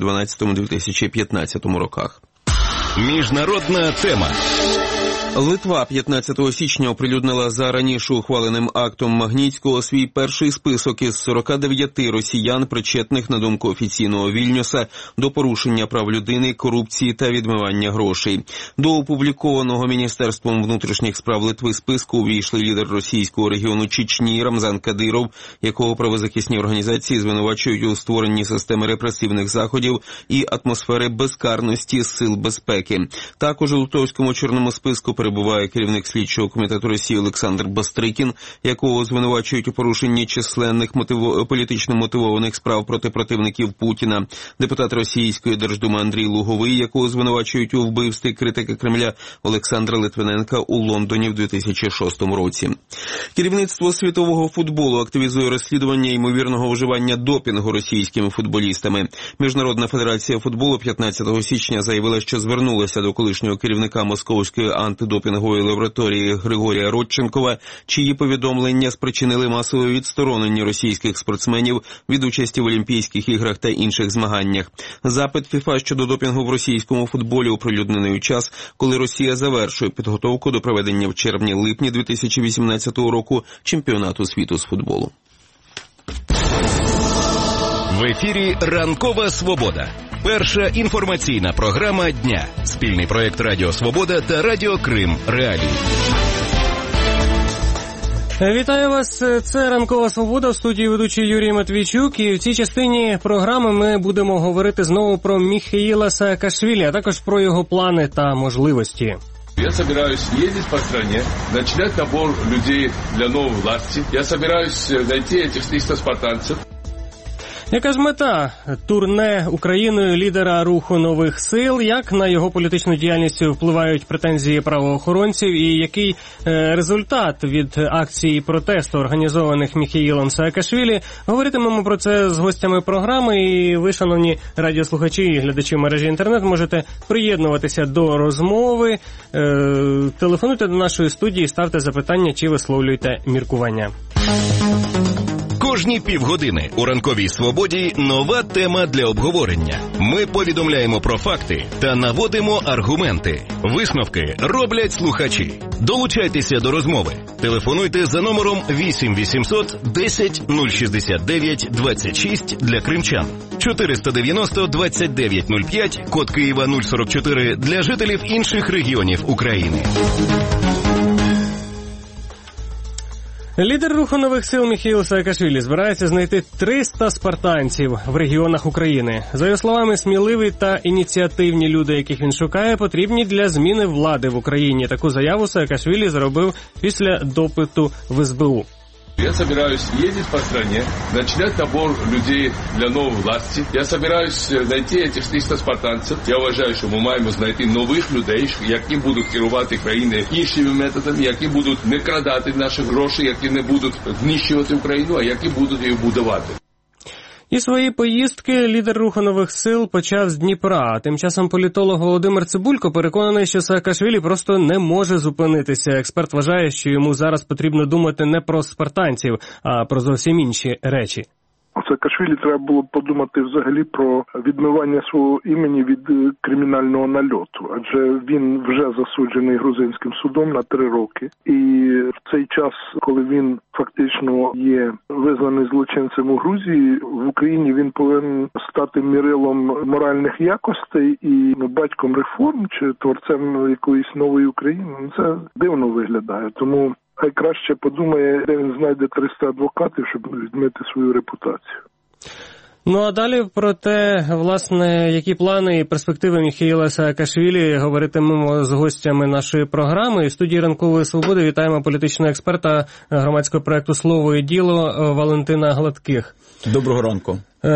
2012-2015 роках. Міжнародна тема. Литва 15 січня оприлюднила за раніше ухваленим актом Магнітського свій перший список із 49 росіян, причетних, на думку офіційного Вільнюса, до порушення прав людини, корупції та відмивання грошей. До опублікованого Міністерством внутрішніх справ Литви списку увійшли лідер російського регіону Чечні Рамзан Кадиров, якого правозахисні організації звинувачують у створенні системи репресивних заходів і атмосфери безкарності сил безпеки. Також у литовському чорному списку перебуває керівник слідчого комітету Росії Олександр Бастрикін, якого звинувачують у порушенні численних політично мотивованих справ проти противників Путіна, депутат Російської Держдуми Андрій Луговий, якого звинувачують у вбивстві критика Кремля Олександра Литвиненка у Лондоні в 2006 році. Керівництво світового футболу активізує розслідування ймовірного вживання допінгу російськими футболістами. Міжнародна федерація футболу 15 січня заявила, що звернулася до колишнього керівника Московської антидопінгової лабораторії Григорія Родченкова, чиї повідомлення спричинили масове відсторонення російських спортсменів від участі в Олімпійських іграх та інших змаганнях. Запит ФІФА щодо допінгу в російському футболі оприлюднений у час, коли Росія завершує підготовку до проведення в червні-липні 2018 року чемпіонату світу з футболу. В ефірі «Ранкова свобода». Перша інформаційна програма дня. Спільний проєкт Радіо Свобода та Радіо Крим Реалії. Вітаю вас, це «Ранкова свобода», в студії ведучий Юрій Матвійчук, і в цій частині програми ми будемо говорити знову про Міхеїла Саакашвілі, а також про його плани та можливості. Я собираюсь ездить по стране, начинать набор людей для новой власти. Я собираюсь найти этих 300 спартанцев. Яка ж мета турне Україною лідера руху нових сил, як на його політичну діяльність впливають претензії правоохоронців і який результат від акції протесту, організованих Міхеїлом Саакашвілі? Говоритимемо про це з гостями програми, і ви, шановні радіослухачі і глядачі мережі інтернет, можете приєднуватися до розмови, телефонуйте до нашої студії, ставте запитання чи висловлюйте міркування. Кожні півгодини у «Ранковій свободі» нова тема для обговорення. Ми повідомляємо про факти та наводимо аргументи. Висновки роблять слухачі. Долучайтеся до розмови. Телефонуйте за номером 8 800 10 069 26 для кримчан. 490 29 05, код Києва 044 для жителів інших регіонів України. Лідер руху нових сил Міхеїл Саакашвілі збирається знайти 300 спартанців в регіонах України. За його словами, сміливі та ініціативні люди, яких він шукає, потрібні для зміни влади в Україні. Таку заяву Саакашвілі зробив після допиту в СБУ. Я собираюсь ездить по стране, начинать набор людей для новой власти. Я собираюсь найти этих 300 спартанців. Я вважаю, що ми маємо знайти нових людей, які будуть керувати країною іншими методами, які будуть не крадати наші гроші, які не будуть знищувати Україну, а які будуть її будувати. І свої поїздки лідер руху нових сил почав з Дніпра. Тим часом політолог Володимир Цибулько переконаний, що Саакашвілі просто не може зупинитися. Експерт вважає, що йому зараз потрібно думати не про спартанців, а про зовсім інші речі. Саакашвілі треба було подумати взагалі про відмивання свого імені від кримінального нальоту, адже він вже засуджений грузинським судом на 3 роки. І в цей час, коли він фактично є визнаний злочинцем у Грузії, в Україні він повинен стати мірилом моральних якостей і батьком реформ чи творцем якоїсь нової України. Це дивно виглядає, тому хай краще подумає, де він знайде 300 адвокатів, щоб відмити свою репутацію. Ну, а далі про те, власне, які плани і перспективи Міхеїла Саакашвілі говоритимемо з гостями нашої програми. І в студії «Ранкової свободи» вітаємо політичного експерта громадського проєкту «Слово і діло» Валентина Гладких. Доброго ранку.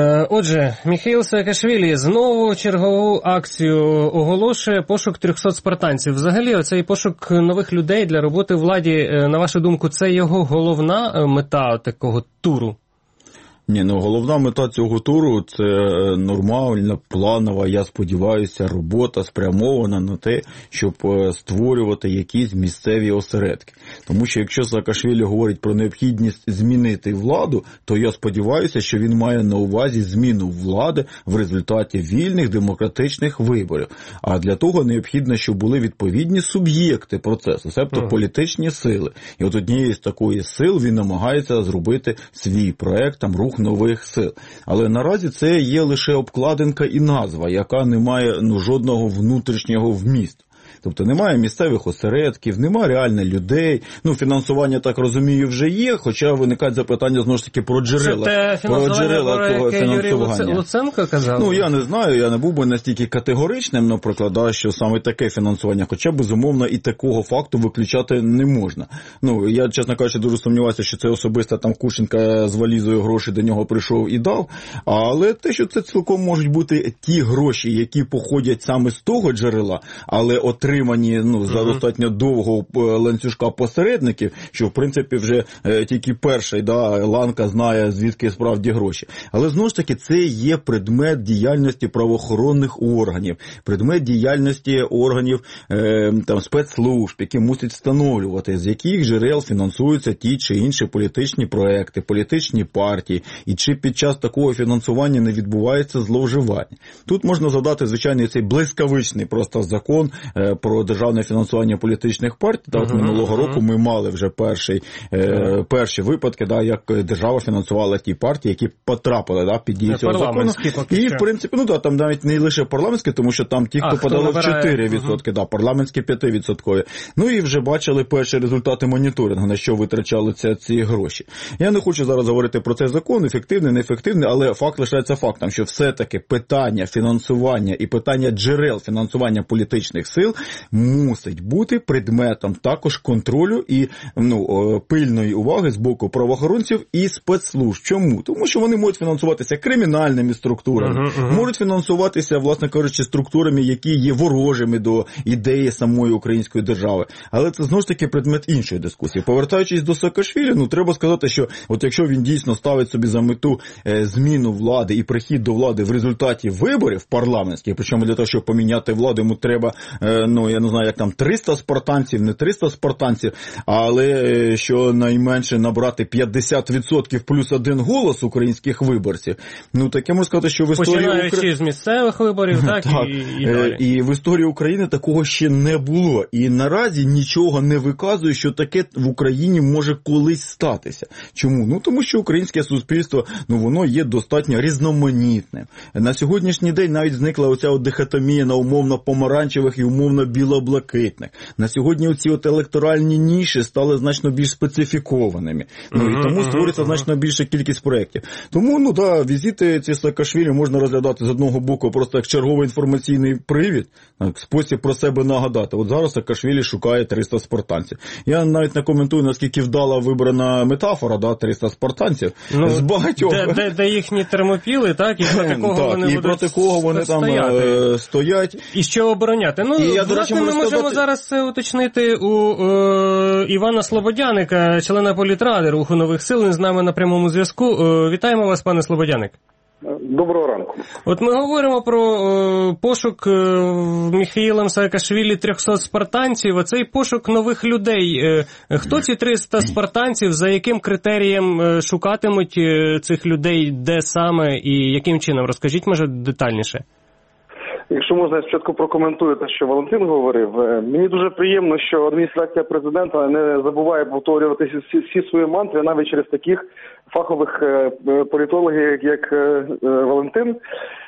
Отже, Міхеїл Саакашвілі знову чергову акцію оголошує – пошук 300 спартанців. Взагалі, оцей пошук нових людей для роботи в владі, на вашу думку, це його головна мета такого туру? Ні, головна мета цього туру – це нормальна, планова, я сподіваюся, робота спрямована на те, щоб створювати якісь місцеві осередки. Тому що якщо Саакашвілі говорить про необхідність змінити владу, то я сподіваюся, що він має на увазі зміну влади в результаті вільних демократичних виборів. А для того необхідно, щоб були відповідні суб'єкти процесу, тобто політичні сили. І от однією з такої сил він намагається зробити свій проект, рух нових сил. Але наразі це є лише обкладинка і назва, яка не має жодного внутрішнього вмісту. Тобто немає місцевих осередків, немає реально людей. Фінансування, так розумію, вже є, хоча виникають запитання, знову ж таки, про джерела. Це те фінансування, про яке Юрій Луценко казав? Я не знаю, я не був би настільки категоричним, наприклад, що саме таке фінансування, хоча, безумовно, і такого факту виключати не можна. Я, чесно кажучи, дуже сумніваюся, що це особисто Кущенка з валізою грошей до нього прийшов і дав, але те, що це цілком можуть бути ті гроші, які походять саме з того джерела, але отримані за достатньо довгого ланцюжка посередників, що в принципі вже тільки перша ланка знає, звідки справді гроші. Але знову ж таки це є предмет діяльності правоохоронних органів, предмет діяльності органів спецслужб, які мусять встановлювати, з яких джерел фінансуються ті чи інші політичні проекти, політичні партії, і чи під час такого фінансування не відбувається зловживання. Тут можна згадати, звичайно, цей блискавичний просто закон про державне фінансування політичних партій. Минулого року ми мали вже перші випадки, як держава фінансувала ті партії, які потрапили під дію цього закону. І, в принципі, там навіть не лише парламентські, тому що там ті, хто подали в 4%, парламентські 5%. І вже бачили перші результати моніторингу, на що витрачалися ці гроші. Я не хочу зараз говорити про цей закон, ефективний, неефективний, але факт лишається фактом, що все-таки питання фінансування і питання джерел фінансування політичних сил мусить бути предметом також контролю і пильної уваги з боку правоохоронців і спецслужб. Чому? Тому що вони можуть фінансуватися кримінальними структурами, можуть фінансуватися, власне кажучи, структурами, які є ворожими до ідеї самої української держави. Але це, знову ж таки, предмет іншої дискусії. Повертаючись до Саакашвілі, треба сказати, що якщо він дійсно ставить собі за мету зміну влади і прихід до влади в результаті виборів парламентських, причому для того, щоб поміняти владу, йому треба, я не знаю, 300 спартанців, не 300 спартанців, але щонайменше набрати 50% плюс один голос українських виборців. Таке можна сказати, що в історії починаючи з місцевих виборів, і далі. І в історії України такого ще не було. І наразі нічого не виказує, що таке в Україні може колись статися. Чому? Тому що українське суспільство, воно є достатньо різноманітним. На сьогоднішній день навіть зникла оця дихотомія на умовно помаранчевих і умовно біло-блакитних. На сьогодні оці електоральні ніші стали значно більш специфікованими. І тому створюється значно більша кількість проєктів. Тому, візити ці Саакашвілі можна розглядати з одного боку просто як черговий інформаційний привід, спосіб про себе нагадати. От зараз Саакашвілі шукає 300 спартанців. Я навіть не коментую, наскільки вдала вибрана метафора, 300 спартанців з багатьох. Де їхні термопіли, і проти кого вони будуть проти кого вони стоять. І що обороняти. Власне, ми можемо зараз це уточнити у Івана Слободяника, члена політради Руху нових сил. Він з нами на прямому зв'язку. Вітаємо вас, пане Слободяник. Доброго ранку. От ми говоримо про пошук Міхеїлом Саакашвілі 300 спартанців. Оцей пошук нових людей. Хто ці 300 спартанців, за яким критерієм шукатимуть цих людей, де саме і яким чином? Розкажіть, може, детальніше. Якщо можна, я спочатку прокоментую те, що Валентин говорив. Мені дуже приємно, що адміністрація президента не забуває повторювати всі свої мантри, навіть через таких фахових політологів, як Валентин.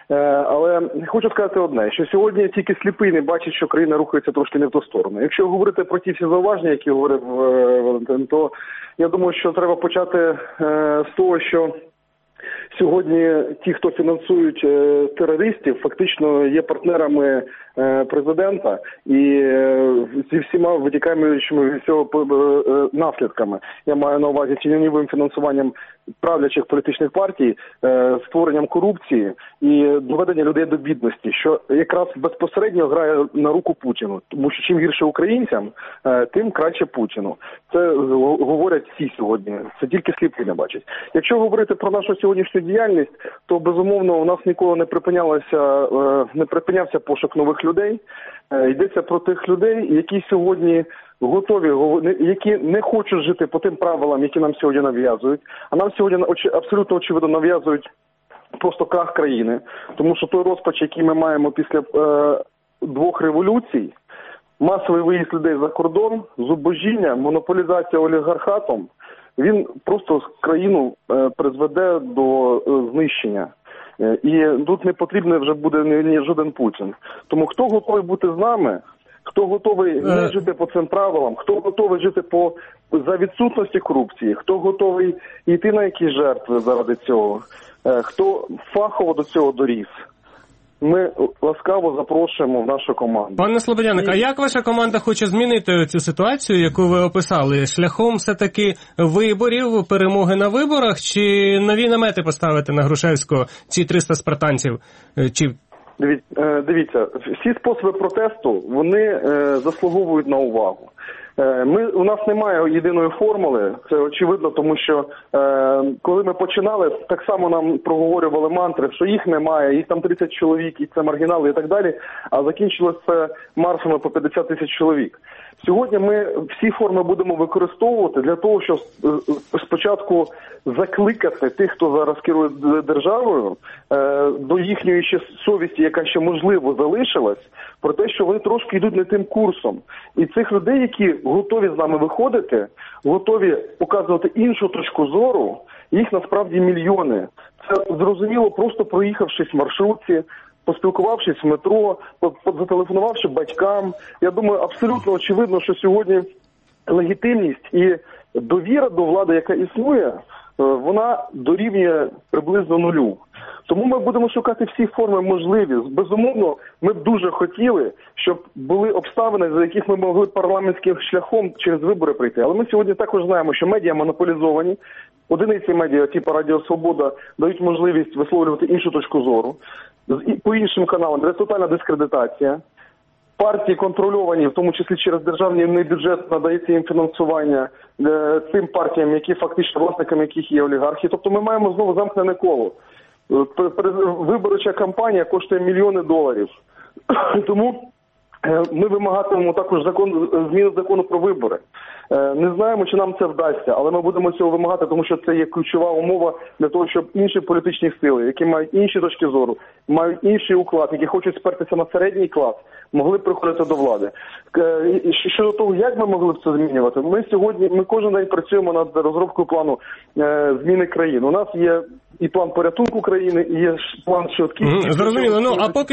Але хочу сказати одне, що сьогодні тільки сліпий не бачить, що країна рухається трошки не в ту сторону. Якщо говорити про ті всі зауваження, які говорив Валентин, то я думаю, що треба почати з того, що сьогодні ті, хто фінансують терористів, фактично є партнерами президента і зі всіма витікаючими від цього наслідками. Я маю на увазі тіньовим фінансуванням правлячих політичних партій, створенням корупції і доведення людей до бідності, що якраз безпосередньо грає на руку Путіну. Тому що чим гірше українцям, тим краще Путіну. Це говорять всі сьогодні. Це тільки сліпі не бачать. Якщо говорити про нашу сьогоднішню діяльність, то безумовно у нас ніколи не припинявся пошук нових людей. Йдеться про тих людей, які сьогодні готові, які не хочуть жити по тим правилам, які нам сьогодні нав'язують. А нам сьогодні абсолютно очевидно нав'язують просто крах країни. Тому що той розпач, який ми маємо після двох революцій, масовий виїзд людей за кордон, зубожіння, монополізація олігархатом, він просто країну призведе до знищення. І тут не потрібен вже буде ні жоден Путін. Тому хто готовий бути з нами, хто готовий не жити по цим правилам, хто готовий жити за відсутності корупції, хто готовий йти на якісь жертви заради цього, хто фахово до цього доріс, ми ласкаво запрошуємо в нашу команду. Пане Слободяник, а як ваша команда хоче змінити цю ситуацію, яку ви описали? Шляхом все-таки виборів, перемоги на виборах, чи нові намети поставити на Грушевського, ці 300 спартанців? Дивіться, всі способи протесту, вони заслуговують на увагу. У нас немає єдиної формули, це очевидно, тому що коли ми починали, так само нам проговорювали мантри, що їх немає, їх там 30 чоловік, і це маргінали і так далі, а закінчилося це маршами по 50 тисяч чоловік. Сьогодні ми всі форми будемо використовувати для того, щоб спочатку закликати тих, хто зараз керує державою, до їхньої ще совісті, яка ще можливо залишилась, про те, що вони трошки йдуть не тим курсом. І цих людей, які готові з нами виходити, готові показувати іншу точку зору, їх насправді мільйони. Це зрозуміло, просто проїхавшись в маршрутці, поспілкувавшись в метро, зателефонувавши батькам. Я думаю, абсолютно очевидно, що сьогодні легітимність і довіра до влади, яка існує, вона дорівнює приблизно нулю. Тому ми будемо шукати всі форми можливі. Безумовно, ми б дуже хотіли, щоб були обставини, за яких ми могли парламентським шляхом через вибори прийти. Але ми сьогодні також знаємо, що медіа монополізовані. Одиниці медіа, типу Радіо Свобода, дають можливість висловлювати іншу точку зору. По іншим каналам це тотальна дискредитація. Партії контрольовані, в тому числі через державний бюджет, надається їм фінансування цим партіям, які фактично власниками яких є олігархи. Тобто ми маємо знову замкнене коло. Виборча кампанія коштує мільйони доларів. Тому ми вимагатимемо також зміну закону про вибори. Не знаємо, чи нам це вдасться, але ми будемо цього вимагати, тому що це є ключова умова для того, щоб інші політичні сили, які мають інші точки зору, мають інший уклад, які хочуть спертися на середній клас, могли приходити до влади. Щодо того, як ми могли б це змінювати, ми кожен день працюємо над розробкою плану зміни країн. У нас є і план порятунку країни, і є план швидких. Зрозуміло.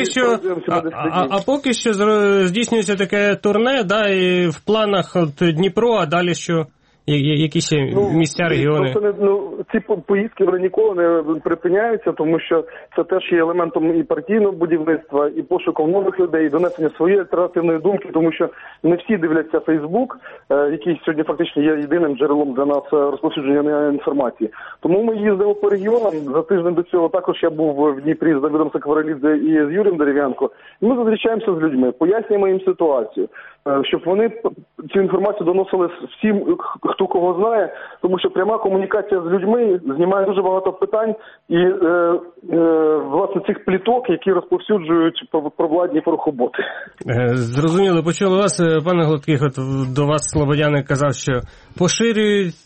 А поки що здійснюється таке турне, да, і в планах от Дніпро, а далі що? Які ще місця, регіони? Ці поїздки вони ніколи не припиняються, тому що це теж є елементом і партійного будівництва, і пошуком нових людей, і донесення своєї альтернативної думки, тому що не всі дивляться Фейсбук, який сьогодні фактично є єдиним джерелом для нас розповсюдження інформації. Тому ми їздимо по регіонам. За тиждень до цього також я був в Дніпрі з Давидом Сакварелідзе і з Юрієм Дерев'янко. Ми зустрічаємося з людьми, пояснюємо їм ситуацію, щоб вони цю інформацію доносили всім, хто кого знає, тому що пряма комунікація з людьми знімає дуже багато питань і, власне, цих пліток, які розповсюджують провладні порохоботи. Зрозуміло, почули вас, пане Гладких, от до вас Слободяник казав, що поширюють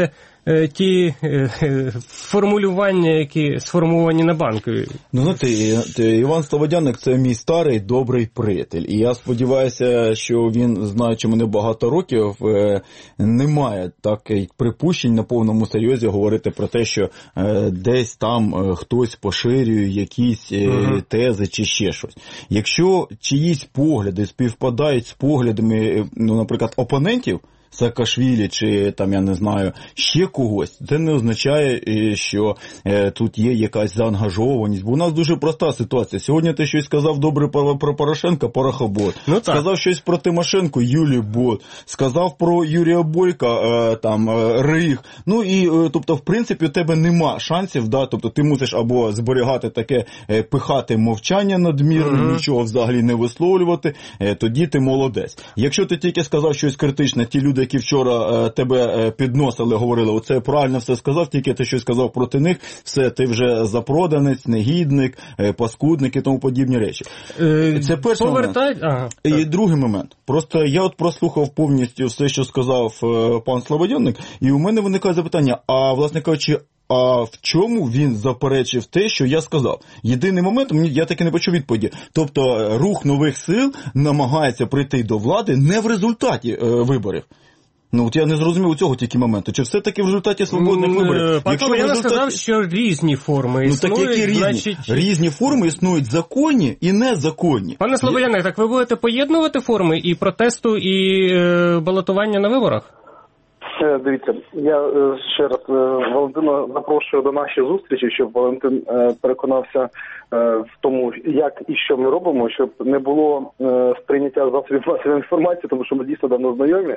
ті формулювання, які сформовані на Банковій. Ну, знаєте, Іван Слободяник – це мій старий добрий приятель. І я сподіваюся, що він, знаючи мене багато років, не має таких припущень на повному серйозі говорити про те, що десь там хтось поширює якісь тези чи ще щось. Якщо чиїсь погляди співпадають з поглядами, ну, наприклад, опонентів, Саакашвілі чи там, я не знаю, ще когось, це не означає, що тут є якась заангажованість. Бо у нас дуже проста ситуація. Сьогодні ти щось сказав добре про Порошенка, порохобот. Сказав щось про Тимошенко, Юлі-бот. Сказав про Юрія Бойка, там, Риг. Ну і, тобто, в принципі, у тебе нема шансів, да, тобто ти мусиш або зберігати таке, пихати мовчання надмірне, нічого взагалі не висловлювати, тоді ти молодець. Якщо ти тільки сказав щось критичне, ті люди, які вчора тебе підносили, говорили, оце правильно все сказав, тільки ти щось сказав проти них, все, ти вже запроданець, негідник, паскудник і тому подібні речі. Це перший момент. І другий момент. Просто я от прослухав повністю все, що сказав пан Слободянник, і у мене виникає запитання, а, власне кажучи, а в чому він заперечив те, що я сказав? Єдиний момент, я таки не почув відповіді. Тобто рух нових сил намагається прийти до влади не в результаті виборів. Ну, от я не зрозумів у цього тільки моменту. Чи все-таки в результаті свободних виборів? Пан Слободян сказав, що різні форми існують. Ну, так які різні? Значить... Різні форми існують законні і незаконні. Пане Слободяне, так ви будете поєднувати форми і протесту, і балотування на виборах? Дивіться, я ще раз Валентина запрошую до нашої зустрічі, щоб Валентин переконався в тому, як і що ми робимо, щоб не було сприйняття засобів масової інформації, тому що ми дійсно давно знайомі,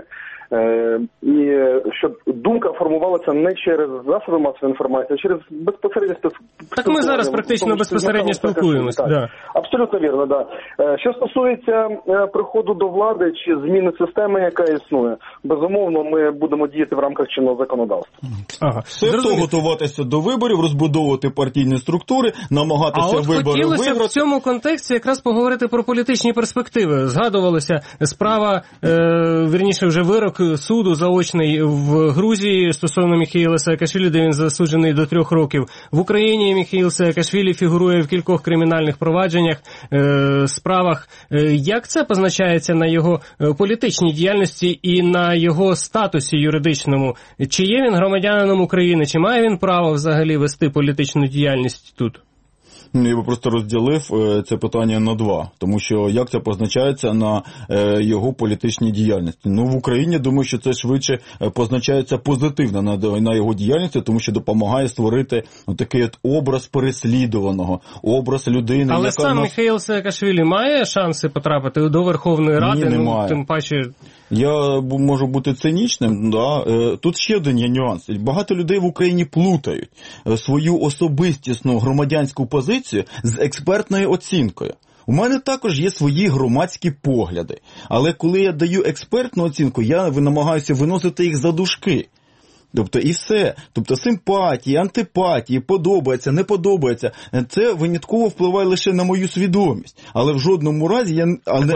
і щоб думка формувалася не через засоби масової інформації, а через безпосередньо спілкування. Так ми зараз практично безпосередньо спілкуємося. Да. Абсолютно вірно, так. Да. Що стосується приходу до влади чи зміни системи, яка існує, безумовно, ми будемо діяти в рамках чинного законодавства. Тобто готуватися до виборів, розбудовувати партійні структури, намагатися вибори виграти. Хотілося в цьому контексті якраз поговорити про політичні перспективи. Згадувалося справа, вірніше вже вирок суду заочний в Грузії стосовно Міхеїла Саакашвілі, де він засуджений до 3 років. В Україні Міхеїл Саакашвілі фігурує в кількох кримінальних провадженнях, справах. Як це позначається на його політичній діяльності і на його статусі юридичному? Чи є він громадянином України? Чи має він право взагалі вести політичну діяльність тут? Я би просто розділив це питання на два, тому що як це позначається на його політичній діяльності. Ну, в Україні, думаю, що це швидше позначається позитивно на його діяльності, тому що допомагає створити такий от образ переслідуваного, образ людини. Але сам Міхеїл Саакашвілі має шанси потрапити до Верховної Ради? Ні, немає. Тим паче... Я можу бути цинічним, да. Тут ще один є нюанс. Багато людей в Україні плутають свою особистісну громадянську позицію з експертною оцінкою. У мене також є свої громадські погляди, але коли я даю експертну оцінку, я намагаюся виносити їх за дужки. Тобто і все. Тобто симпатії, антипатії, подобається, не подобається. Це винятково впливає лише на мою свідомість. Але в жодному разі не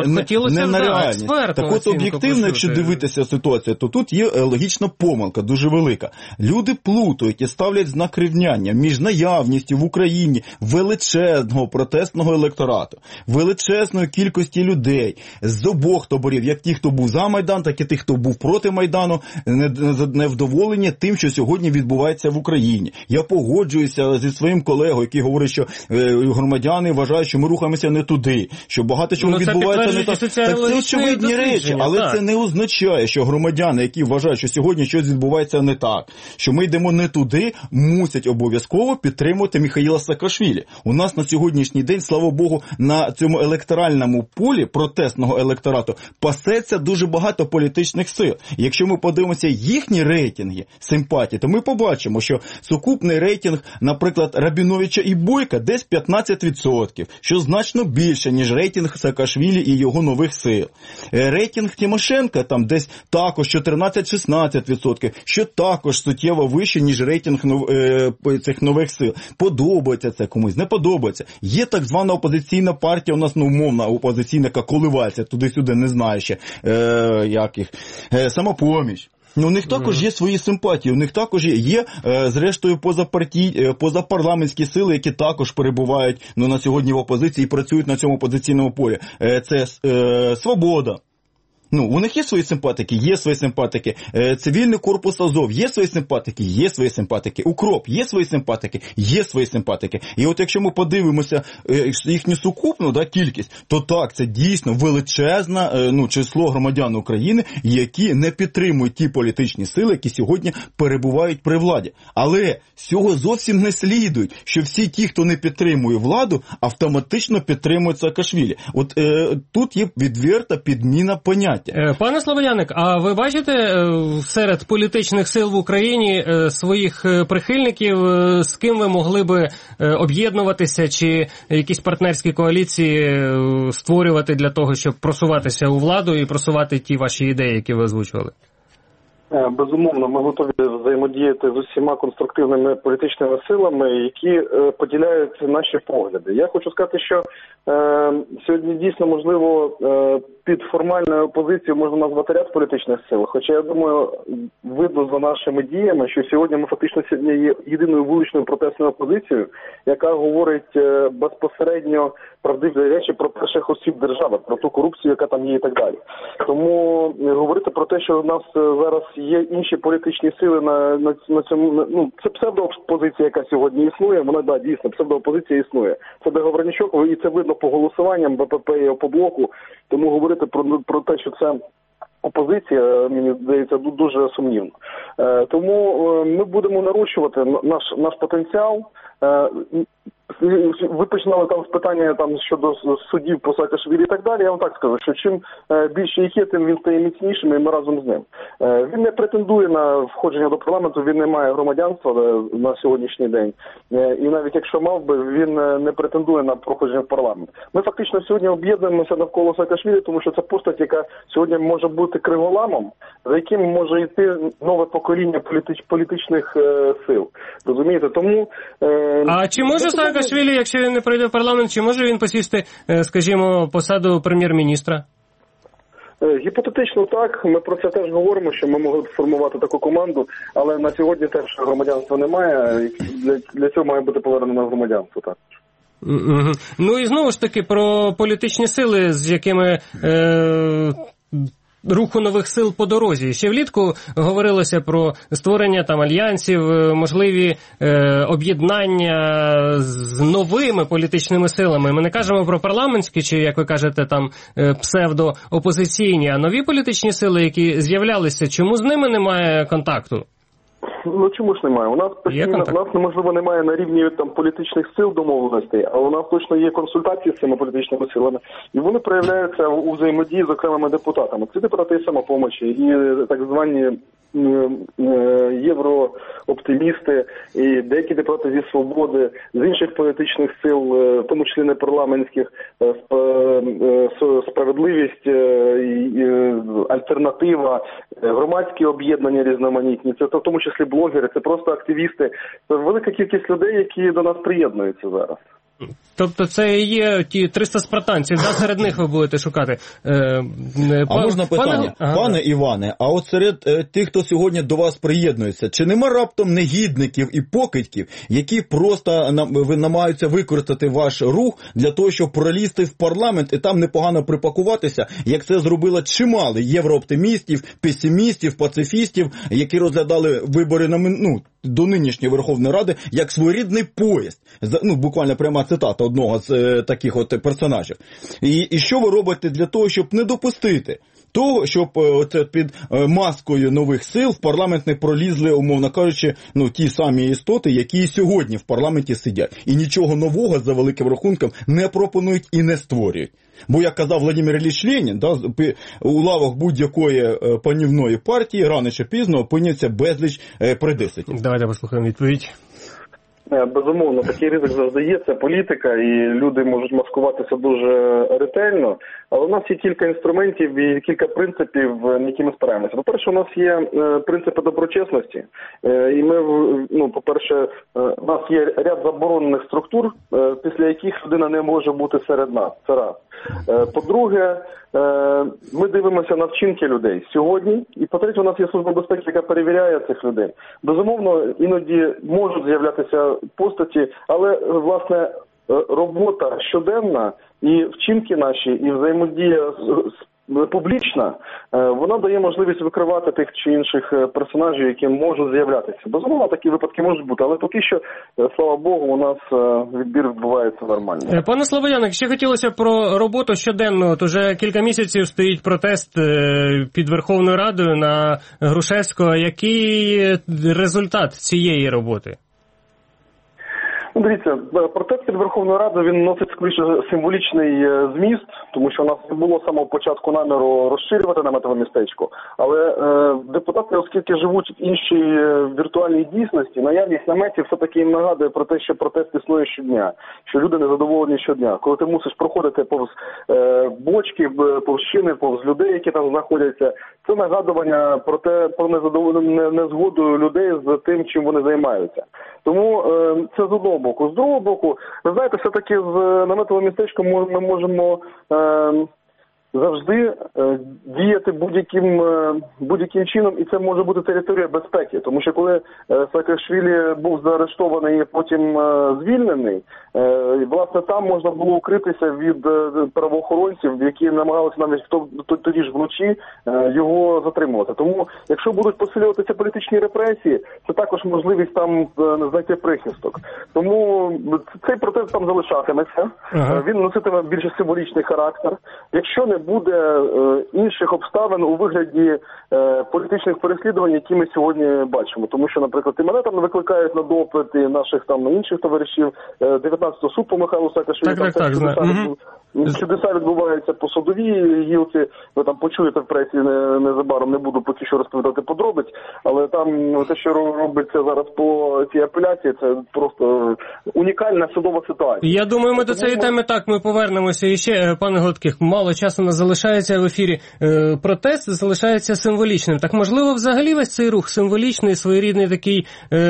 на реальність. Так от об'єктивно, якщо дивитися ситуацію, то тут є логічна помилка, дуже велика. Люди плутають і ставлять знак рівняння між наявністю в Україні величезного протестного електорату, величезної кількості людей з обох таборів, як ті, хто був за Майдан, так і ті, хто був проти Майдану, невдоволені тим, що сьогодні відбувається в Україні. Я погоджуюся зі своїм колегою, який говорить, що громадяни вважають, що ми рухаємося не туди, що багато чого відбувається не так. Так це очевидні речі, але це не означає, що громадяни, які вважають, що сьогодні щось відбувається не так, що ми йдемо не туди, мусять обов'язково підтримувати Міхеїла Саакашвілі. У нас на сьогоднішній день, слава Богу, на цьому електоральному полі протестного електорату пасеться дуже багато політичних сил. Якщо ми подивимося їхні рейтинги, симпатії, то ми побачимо, що сукупний рейтинг, наприклад, Рабіновича і Бойка десь 15%, що значно більше, ніж рейтинг Саакашвілі і його нових сил. Рейтинг Тимошенка там десь також 14-16%, що також суттєво вище, ніж рейтинг цих нових сил. Подобається це комусь, не подобається. Є так звана опозиційна партія, у нас умовна опозиційна, яка коливається туди-сюди, не знаю ще, як їх, Самопоміч. У них також є свої симпатії, у них також є зрештою, позапарламентські сили, які також перебувають на сьогодні в опозиції і працюють на цьому опозиційному полі. Це Свобода. Ну, у них є свої симпатики, є свої симпатики. Цивільний корпус Азов, є свої симпатики, є свої симпатики. Укроп, є свої симпатики, є свої симпатики. І от якщо ми подивимося їхню сукупну, да, кількість, то так, це дійсно величезне число громадян України, які не підтримують ті політичні сили, які сьогодні перебувають при владі. Але з цього зовсім не слідує, що всі ті, хто не підтримує владу, автоматично підтримують Саакашвілі. От тут є відверта підміна поняття. Пане Слободяник, а ви бачите серед політичних сил в Україні своїх прихильників, з ким ви могли би об'єднуватися, чи якісь партнерські коаліції створювати для того, щоб просуватися у владу і просувати ті ваші ідеї, які ви озвучували? Безумовно, ми готові взаємодіяти з усіма конструктивними політичними силами, які поділяють наші погляди. Я хочу сказати, що сьогодні дійсно, можливо, під формальною опозицією можна назвати ряд політичних сил. Хоча, я думаю, видно за нашими діями, що сьогодні ми фактично є єдиною вуличною протестною опозицією, яка говорить безпосередньо правдиві речі про перших осіб держави, про ту корупцію, яка там є і так далі. Тому говорити про те, що в нас зараз є інші політичні сили на цьому, ну, це псевдоопозиція, яка сьогодні існує, вона, да, дійсно, псевдоопозиція існує. Це Договорничок, і це видно по голосуванням БПП і Опоблоку, тому говорити про те, що це опозиція, мені здається, дуже сумнівно. Тому ми будемо нарощувати наш потенціал. Ви починали там з питання там щодо судів по Саакашвілі і так далі. Я вам так скажу, що чим більше їх є, тим він стає міцнішим, і ми разом з ним. Він не претендує на входження до парламенту, він не має громадянства на сьогоднішній день. І навіть якщо мав би, він не претендує на проходження в парламент. Ми фактично сьогодні об'єднуємося навколо Саакашвілі, тому що це постать, яка сьогодні може бути криголамом, за яким може йти нове покоління політичних сил. Розумієте? Тому... А чи може Саакашвілі, якщо він не пройде в парламент, чи може він посісти, скажімо, посаду прем'єр-міністра? Гіпотетично так, ми про це теж говоримо, що ми могли б сформувати таку команду, але на сьогодні теж громадянства немає, для цього має бути повернено громадянство, так. Ну і знову ж таки про політичні сили, з якими руху нових сил по дорозі. Ще влітку говорилося про створення там альянсів, можливі об'єднання з новими політичними силами. Ми не кажемо про парламентські, чи, як ви кажете, там псевдоопозиційні, а нові політичні сили, які з'являлися. Чому з ними немає контакту? Ну чому ж немає? У нас неможливо немає на рівні там політичних сил домовленостей, а у нас точно є консультації з цими політичними силами, і вони проявляються у взаємодії з окремими депутатами. Це депутати і Самопомочі, і так звані єврооптимісти, і деякі депутати зі Свободи, з інших політичних сил, в тому числі не парламентських, Справедливість, Альтернатива, громадські об'єднання різноманітні, це в тому числі блогери, це просто активісти. Це велика кількість людей, які до нас приєднуються зараз. Тобто це є ті 300 спартанців, да, серед них ви будете шукати. А можна питання? Пане Іване, а от серед тих, хто сьогодні до вас приєднується, чи нема раптом негідників і покидьків, які просто намагаються використати ваш рух для того, щоб пролізти в парламент і там непогано припакуватися, як це зробило чимало єврооптимістів, песимістів, пацифістів, які розглядали вибори до нинішньої Верховної Ради як своєрідний поїзд. Буквально пряма цитата одного з таких от персонажів. І що ви робите для того, щоб не допустити того, щоб під маскою нових сил в парламент не пролізли, умовно кажучи, ті самі істоти, які і сьогодні в парламенті сидять. І нічого нового, за великим рахунком, не пропонують і не створюють. Бо, як казав Владимир Ілліч Ленін, у лавах будь-якої панівної партії рано чи пізно опиняться безліч придиситів. Давайте послухаємо відповідь. Безумовно, такий ризик завжди є, це політика, і люди можуть маскуватися дуже ретельно, але у нас є кілька інструментів і кілька принципів, на які ми спираємося. По-перше, у нас є принципи доброчесності, і ми, по-перше, у нас є ряд заборонених структур, після яких людина не може бути серед нас, це раз. По-друге, ми дивимося на вчинки людей сьогодні, і по-третє, у нас є Служба безпеки, яка перевіряє цих людей. Безумовно, іноді можуть з'являтися постаті, але, власне, робота щоденна і вчинки наші, і взаємодія публічна, вона дає можливість викривати тих чи інших персонажів, які можуть з'являтися. Безумовно, такі випадки можуть бути, але поки що, слава Богу, у нас відбір відбувається нормально. Пане Слободяник, ще хотілося про роботу щоденну. От уже кілька місяців стоїть протест під Верховною Радою на Грушевського. Який результат цієї роботи? Дивіться, протест під Верховною Радою, він носить скоріше символічний зміст, тому що у нас не було з самого початку наміру розширювати наметове містечко. Але депутати, оскільки живуть в іншій віртуальній дійсності, наявність наметів все-таки їм нагадує про те, що протест існує щодня, що люди незадоволені щодня. Коли ти мусиш проходити повз бочки, повз шини, повз людей, які там знаходяться, це нагадування про те, про незгоду людей з тим, чим вони займаються. Тому це з одного боку. З другого боку, ви знаєте, все-таки з наметовим містечком ми можемо завжди діяти будь-яким чином, і це може бути територія безпеки. Тому що коли Саакашвілі був заарештований і потім звільнений, власне, там можна було укритися від правоохоронців, які намагалися навіть тоді ж вночі його затримувати. Тому, якщо будуть посилюватися політичні репресії, це також можливість там знайти прихисток. Тому цей протест там залишатиметься. Він носитиме більше символічний характер. Якщо не буде інших обставин у вигляді політичних переслідувань, які ми сьогодні бачимо. Тому що, наприклад, і мене там викликають на допит, і наших там інших товаришів, 19-го суд по Михайлу Саакашвілі, чудеса відбуваються по судовій гілці, ви там почуєте в пресі незабаром, не буду поки що розповідати подробиць, але там те, що робиться зараз по цій апеляції, це просто унікальна судова ситуація. Я думаю, ми до цієї теми ми повернемося. І ще, пане Гладких, мало часу нас залишається в ефірі. Протест залишається символічним. Так, можливо, взагалі весь цей рух символічний, своєрідний такий...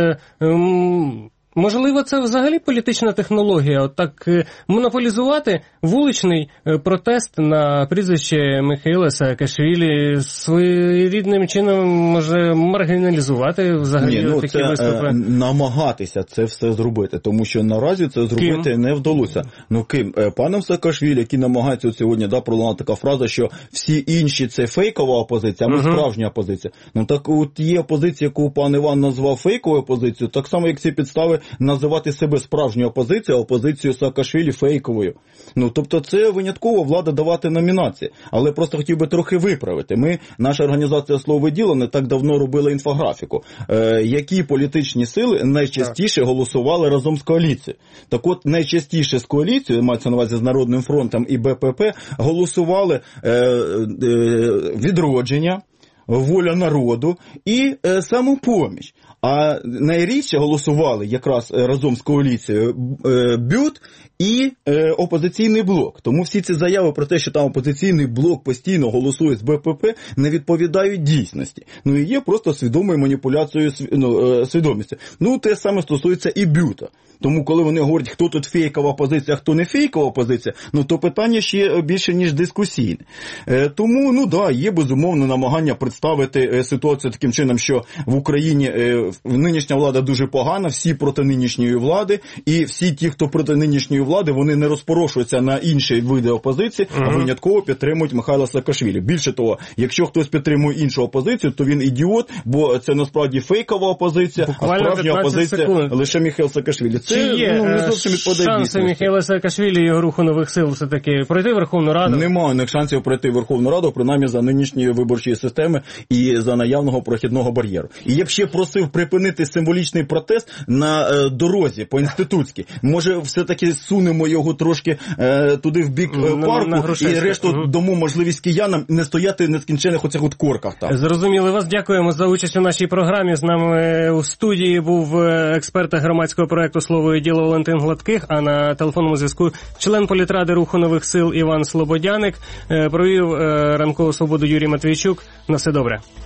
Можливо, це взагалі політична технологія, от так монополізувати вуличний протест на прізвище Михайла Саакашвілі, своєрідним чином може маргіналізувати взагалі такі виступи? Намагатися це все зробити, тому що наразі це зробити не вдалося. Ким? Паном Саакашвілі, який намагається сьогодні, пролунала така фраза, що всі інші це фейкова опозиція, а ми справжня опозиція. Так от є опозиція, яку пан Іван назвав фейковою опозицією, так само, як ці підстави називати себе справжньою опозицією, а опозицію Саакашвілі фейковою. Тобто це винятково влада давати номінації. Але просто хотів би трохи виправити. Наша організація «Слово і діло» не так давно робила інфографіку. Які політичні сили найчастіше голосували разом з коаліцією? Так от, найчастіше з коаліцією, мається на увазі з Народним фронтом і БПП, голосували «Відродження», «Воля народу» і «Самопоміч». А найрідше голосували якраз разом з коаліцією БЮТ і опозиційний блок. Тому всі ці заяви про те, що там опозиційний блок постійно голосує з БПП, не відповідають дійсності. І є просто свідомою маніпуляцією свідомістю. Те саме стосується і БЮТа. Тому, коли вони говорять, хто тут фейкова опозиція, а хто не фейкова опозиція, то питання ще більше, ніж дискусійне. Тому, є безумовно намагання представити ситуацію таким чином, що в Україні нинішня влада дуже погана, всі проти нинішньої влади, і всі ті, хто проти нинішньої влади, вони не розпорошуються на інші види опозиції, а винятково підтримують Михайла Саакашвілі. Більше того, якщо хтось підтримує іншу опозицію, то він ідіот, бо це насправді фейкова опозиція, а справжня опозиція лише Михайло Саакашвілі. Чи є шанси Михайла Саакашвілі і його руху нових сил все-таки пройти Верховну Раду? Немає у них шансів пройти Верховну Раду, принаймні за нинішньої виборчої системи і за наявного прохідного бар'єру. І я б ще просив припинити символічний протест на дорозі по-інститутськи. Може, все-таки сунемо його трошки туди в бік парку і решту дамо можливість киянам не стояти в нескінчених оцих корках там. Зрозуміли вас. Дякуємо за участь у нашій програмі. З нами у студії був експерт громадського проєкту «Слово і діло» Валентин Гладких, а на телефонному зв'язку член політради Руху нових сил Іван Слободяник. Провів ранкову свободу Юрій Матвійчук. На все добре.